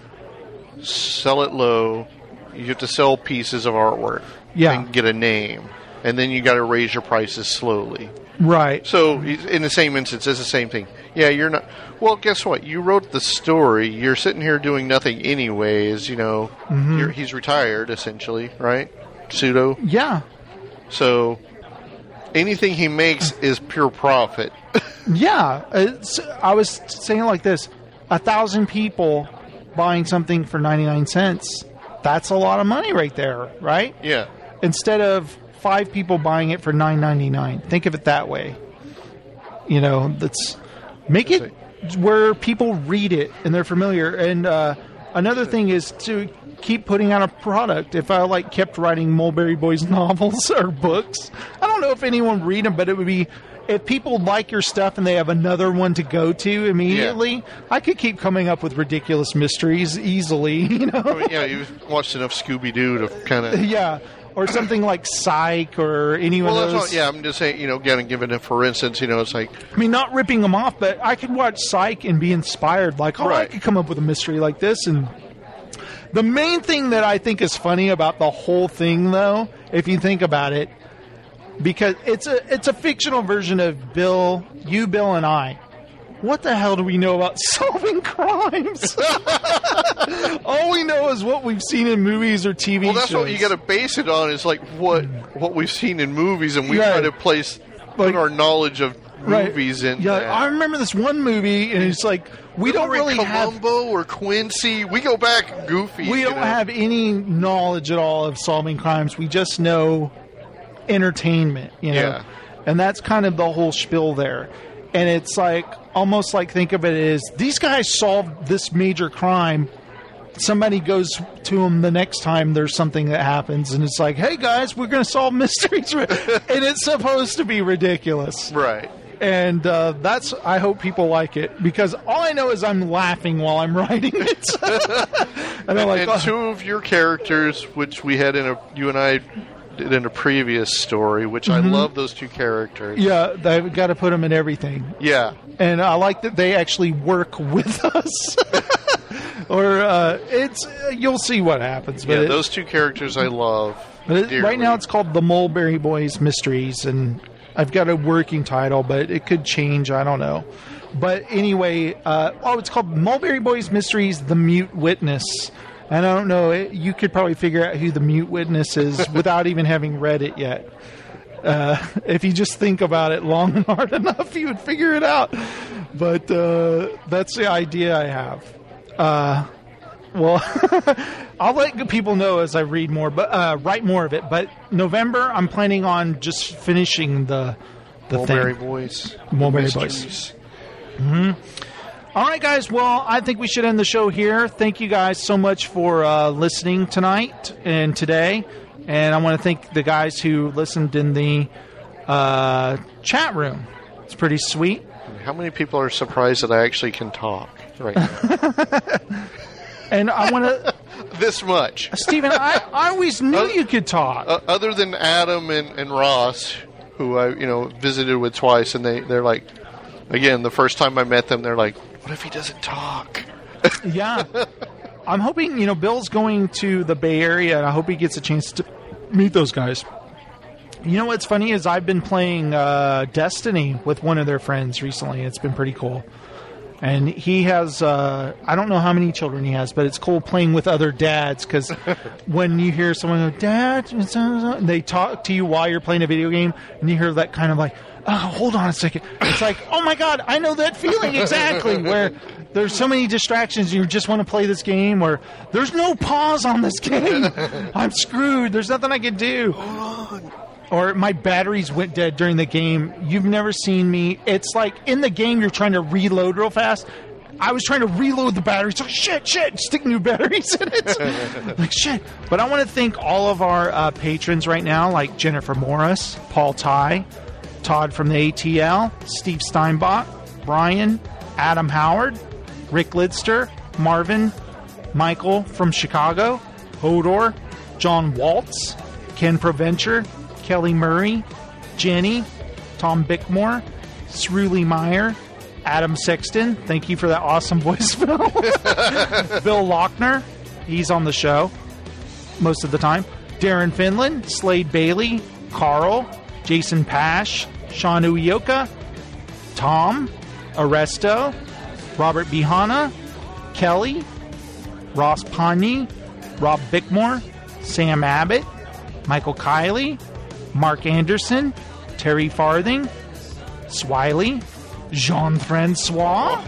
Sell it low. You have to sell pieces of artwork.
Yeah.
And get a name, and then you got to raise your prices slowly."
Right.
So, in the same instance, it's the same thing. Yeah, you're not. Well, guess what? You wrote the story. You're sitting here doing nothing, anyways. You know,
Mhm.
you're, he's retired essentially, right? Pseudo.
Yeah.
So, anything he makes is pure profit.
Yeah. It's, I was saying it like this. A thousand people buying something for ninety-nine cents. That's a lot of money right there, right?
Yeah.
Instead of five people buying it for nine ninety-nine. Think of it that way. You know, that's make it where people read it and they're familiar. And uh, another thing is to keep putting out a product. If I like kept writing Mulberry Boys novels or books, I don't know if anyone would read them, but it would be if people like your stuff and they have another one to go to immediately. I could keep coming up with ridiculous mysteries easily. You know,
I mean, yeah, you've watched enough Scooby Doo to kind of.
yeah. Or something like Psych or any
Well,
of
that's
those.
what, yeah, I'm just saying, you know, again, giving it for instance, you know, it's like,
I mean, not ripping them off, but I could watch Psych and be inspired. Like, oh, I
Right.
could come up with a mystery like this. And the main thing that I think is funny about the whole thing, though, if you think about it, because it's a it's a fictional version of Bill, you, Bill, and I. What the hell do we know about solving crimes? All we know is what we've seen in movies or T V
well, that's
shows.
what you got to base it on. Is like what what we've seen in movies, and we
Right.
try to place put our knowledge of movies in.
Yeah,
that.
I remember this one movie, and it's like we don't
Remember
really have
Columbo or Quincy. We go back goofy.
we
you
don't
know?
have any knowledge at all of solving crimes. We just know entertainment, you know,
Yeah.
and that's kind of the whole spiel there. And it's like almost like think of it as these guys solved this major crime. Somebody goes to them the next time there's something that happens, and it's like, hey guys, we're going to solve mysteries, and it's supposed to be ridiculous,
right?
And uh, that's I hope people like it because all I know is I'm laughing while I'm writing it. and I'm like,
and
oh.
two of your characters, which we had in a you and I did in a previous story, which
Mhm.
I love those two characters.
Yeah, they've got to put them in everything.
Yeah.
And I like that they actually work with us. or uh, it's you'll see what happens. But
yeah,
it-
those two characters I love.
but it-
dearly.
right now it's called the Mulberry Boys Mysteries, and I've got a working title, but it could change. I don't know. But anyway, uh, oh, it's called Mulberry Boys Mysteries: The Mute Witness. And I don't know. It, you could probably figure out who the mute witness is without even having read it yet. Uh, if you just think about it long and hard enough, you would figure it out. But uh, that's the idea I have. Uh, well, I'll let people know as I read more, but uh, write more of it. But November, I'm planning on just finishing the the
Mulberry
thing.
Boys.
Mulberry
Mysteries.
Boys. hmm All right, guys. Well, I think we should end the show here. Thank you guys so much for uh, listening tonight and today. And I want to thank the guys who listened in the uh, chat room. It's pretty sweet.
How many people are surprised that I actually can talk right now?
And I want to...
This much.
Steven, I, I always knew you could talk.
Uh, other than Adam and, and Ross, who I you know visited with twice, and they, they're like, again, the first time I met them, they're like, what if he doesn't talk?
Yeah. I'm hoping, you know, Bill's going to the Bay Area, and I hope he gets a chance to meet those guys. You know what's funny is I've been playing uh, Destiny with one of their friends recently. It's been pretty cool. And he has, uh, I don't know how many children he has, but it's cool playing with other dads because when you hear someone go, Dad, and they talk to you while you're playing a video game, and you hear that kind of like, oh, hold on a second. It's like, oh my God, I know that feeling exactly, where there's so many distractions, you just want to play this game, or there's no pause on this game. I'm screwed. There's nothing I can do. Hold on. Or my batteries went dead during the game. You've never seen me. It's like in the game you're trying to reload real fast. I was trying to reload the batteries. Like, shit, shit, stick new batteries in it. Like, shit. But I want to thank all of our uh, patrons right now, like Jennifer Morris, Paul Ty, Todd from the A T L, Steve Steinbach, Brian, Adam Howard, Rick Lidster, Marvin, Michael from Chicago, Hodor, John Waltz, Ken Proventure, Kelly Murray, Jenny, Tom Bickmore, Sruli Meyer, Adam Sexton. Thank you for that awesome voicemail. Bill Lochner. He's on the show most of the time. Darren Finland, Slade Bailey, Carl, Jason Pash, Sean Uyoka, Tom, Aresto, Robert Bihana, Kelly, Ross Pani, Rob Bickmore, Sam Abbott, Michael Kiley, Mark Anderson, Terry Farthing, Swiley, Jean-Francois,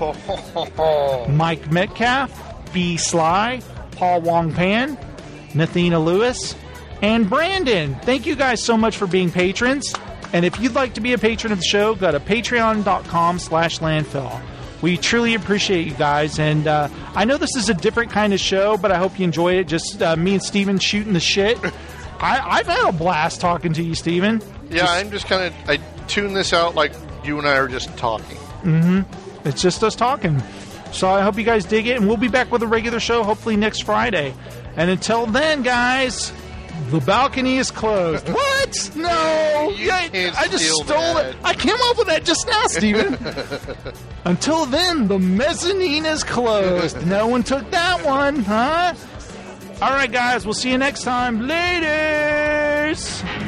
Mike Metcalf, B. Sly, Paul Wong Pan, Nathina Lewis, and Brandon. Thank you guys so much for being patrons. And if you'd like to be a patron of the show, go to patreon.com slash landfill. We truly appreciate you guys. And uh, I know this is a different kind of show, but I hope you enjoy it. Just uh, me and Steven shooting the shit. I, I've had a blast talking to you, Steven.
Yeah, just, I'm just kind of, I tune this out like you and I are just talking.
Mm-hmm. It's just us talking. So I hope you guys dig it, and we'll be back with a regular show hopefully next Friday. And until then, guys, the balcony is closed. What? No!
You
I,
can't
I just
steal
stole
that.
it. I came up with that just now, Steven. Until then, the mezzanine is closed. No one took that one, huh? All right, guys, we'll see you next time. Laters!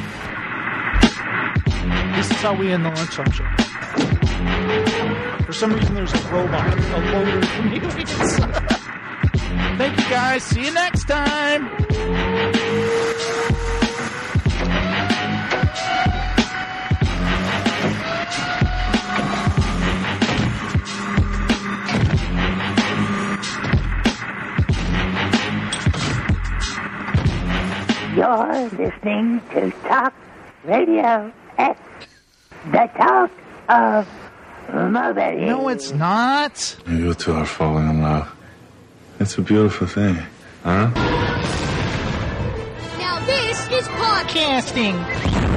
This is how we end the Lunchtime Show. For some reason, there's a robot, a loader of mutants. Thank you, guys. See you next time.
You're listening to Talk Radio X, the talk of mobility.
No, it's not.
You two are falling in love. It's a beautiful thing, huh?
Now this is podcasting.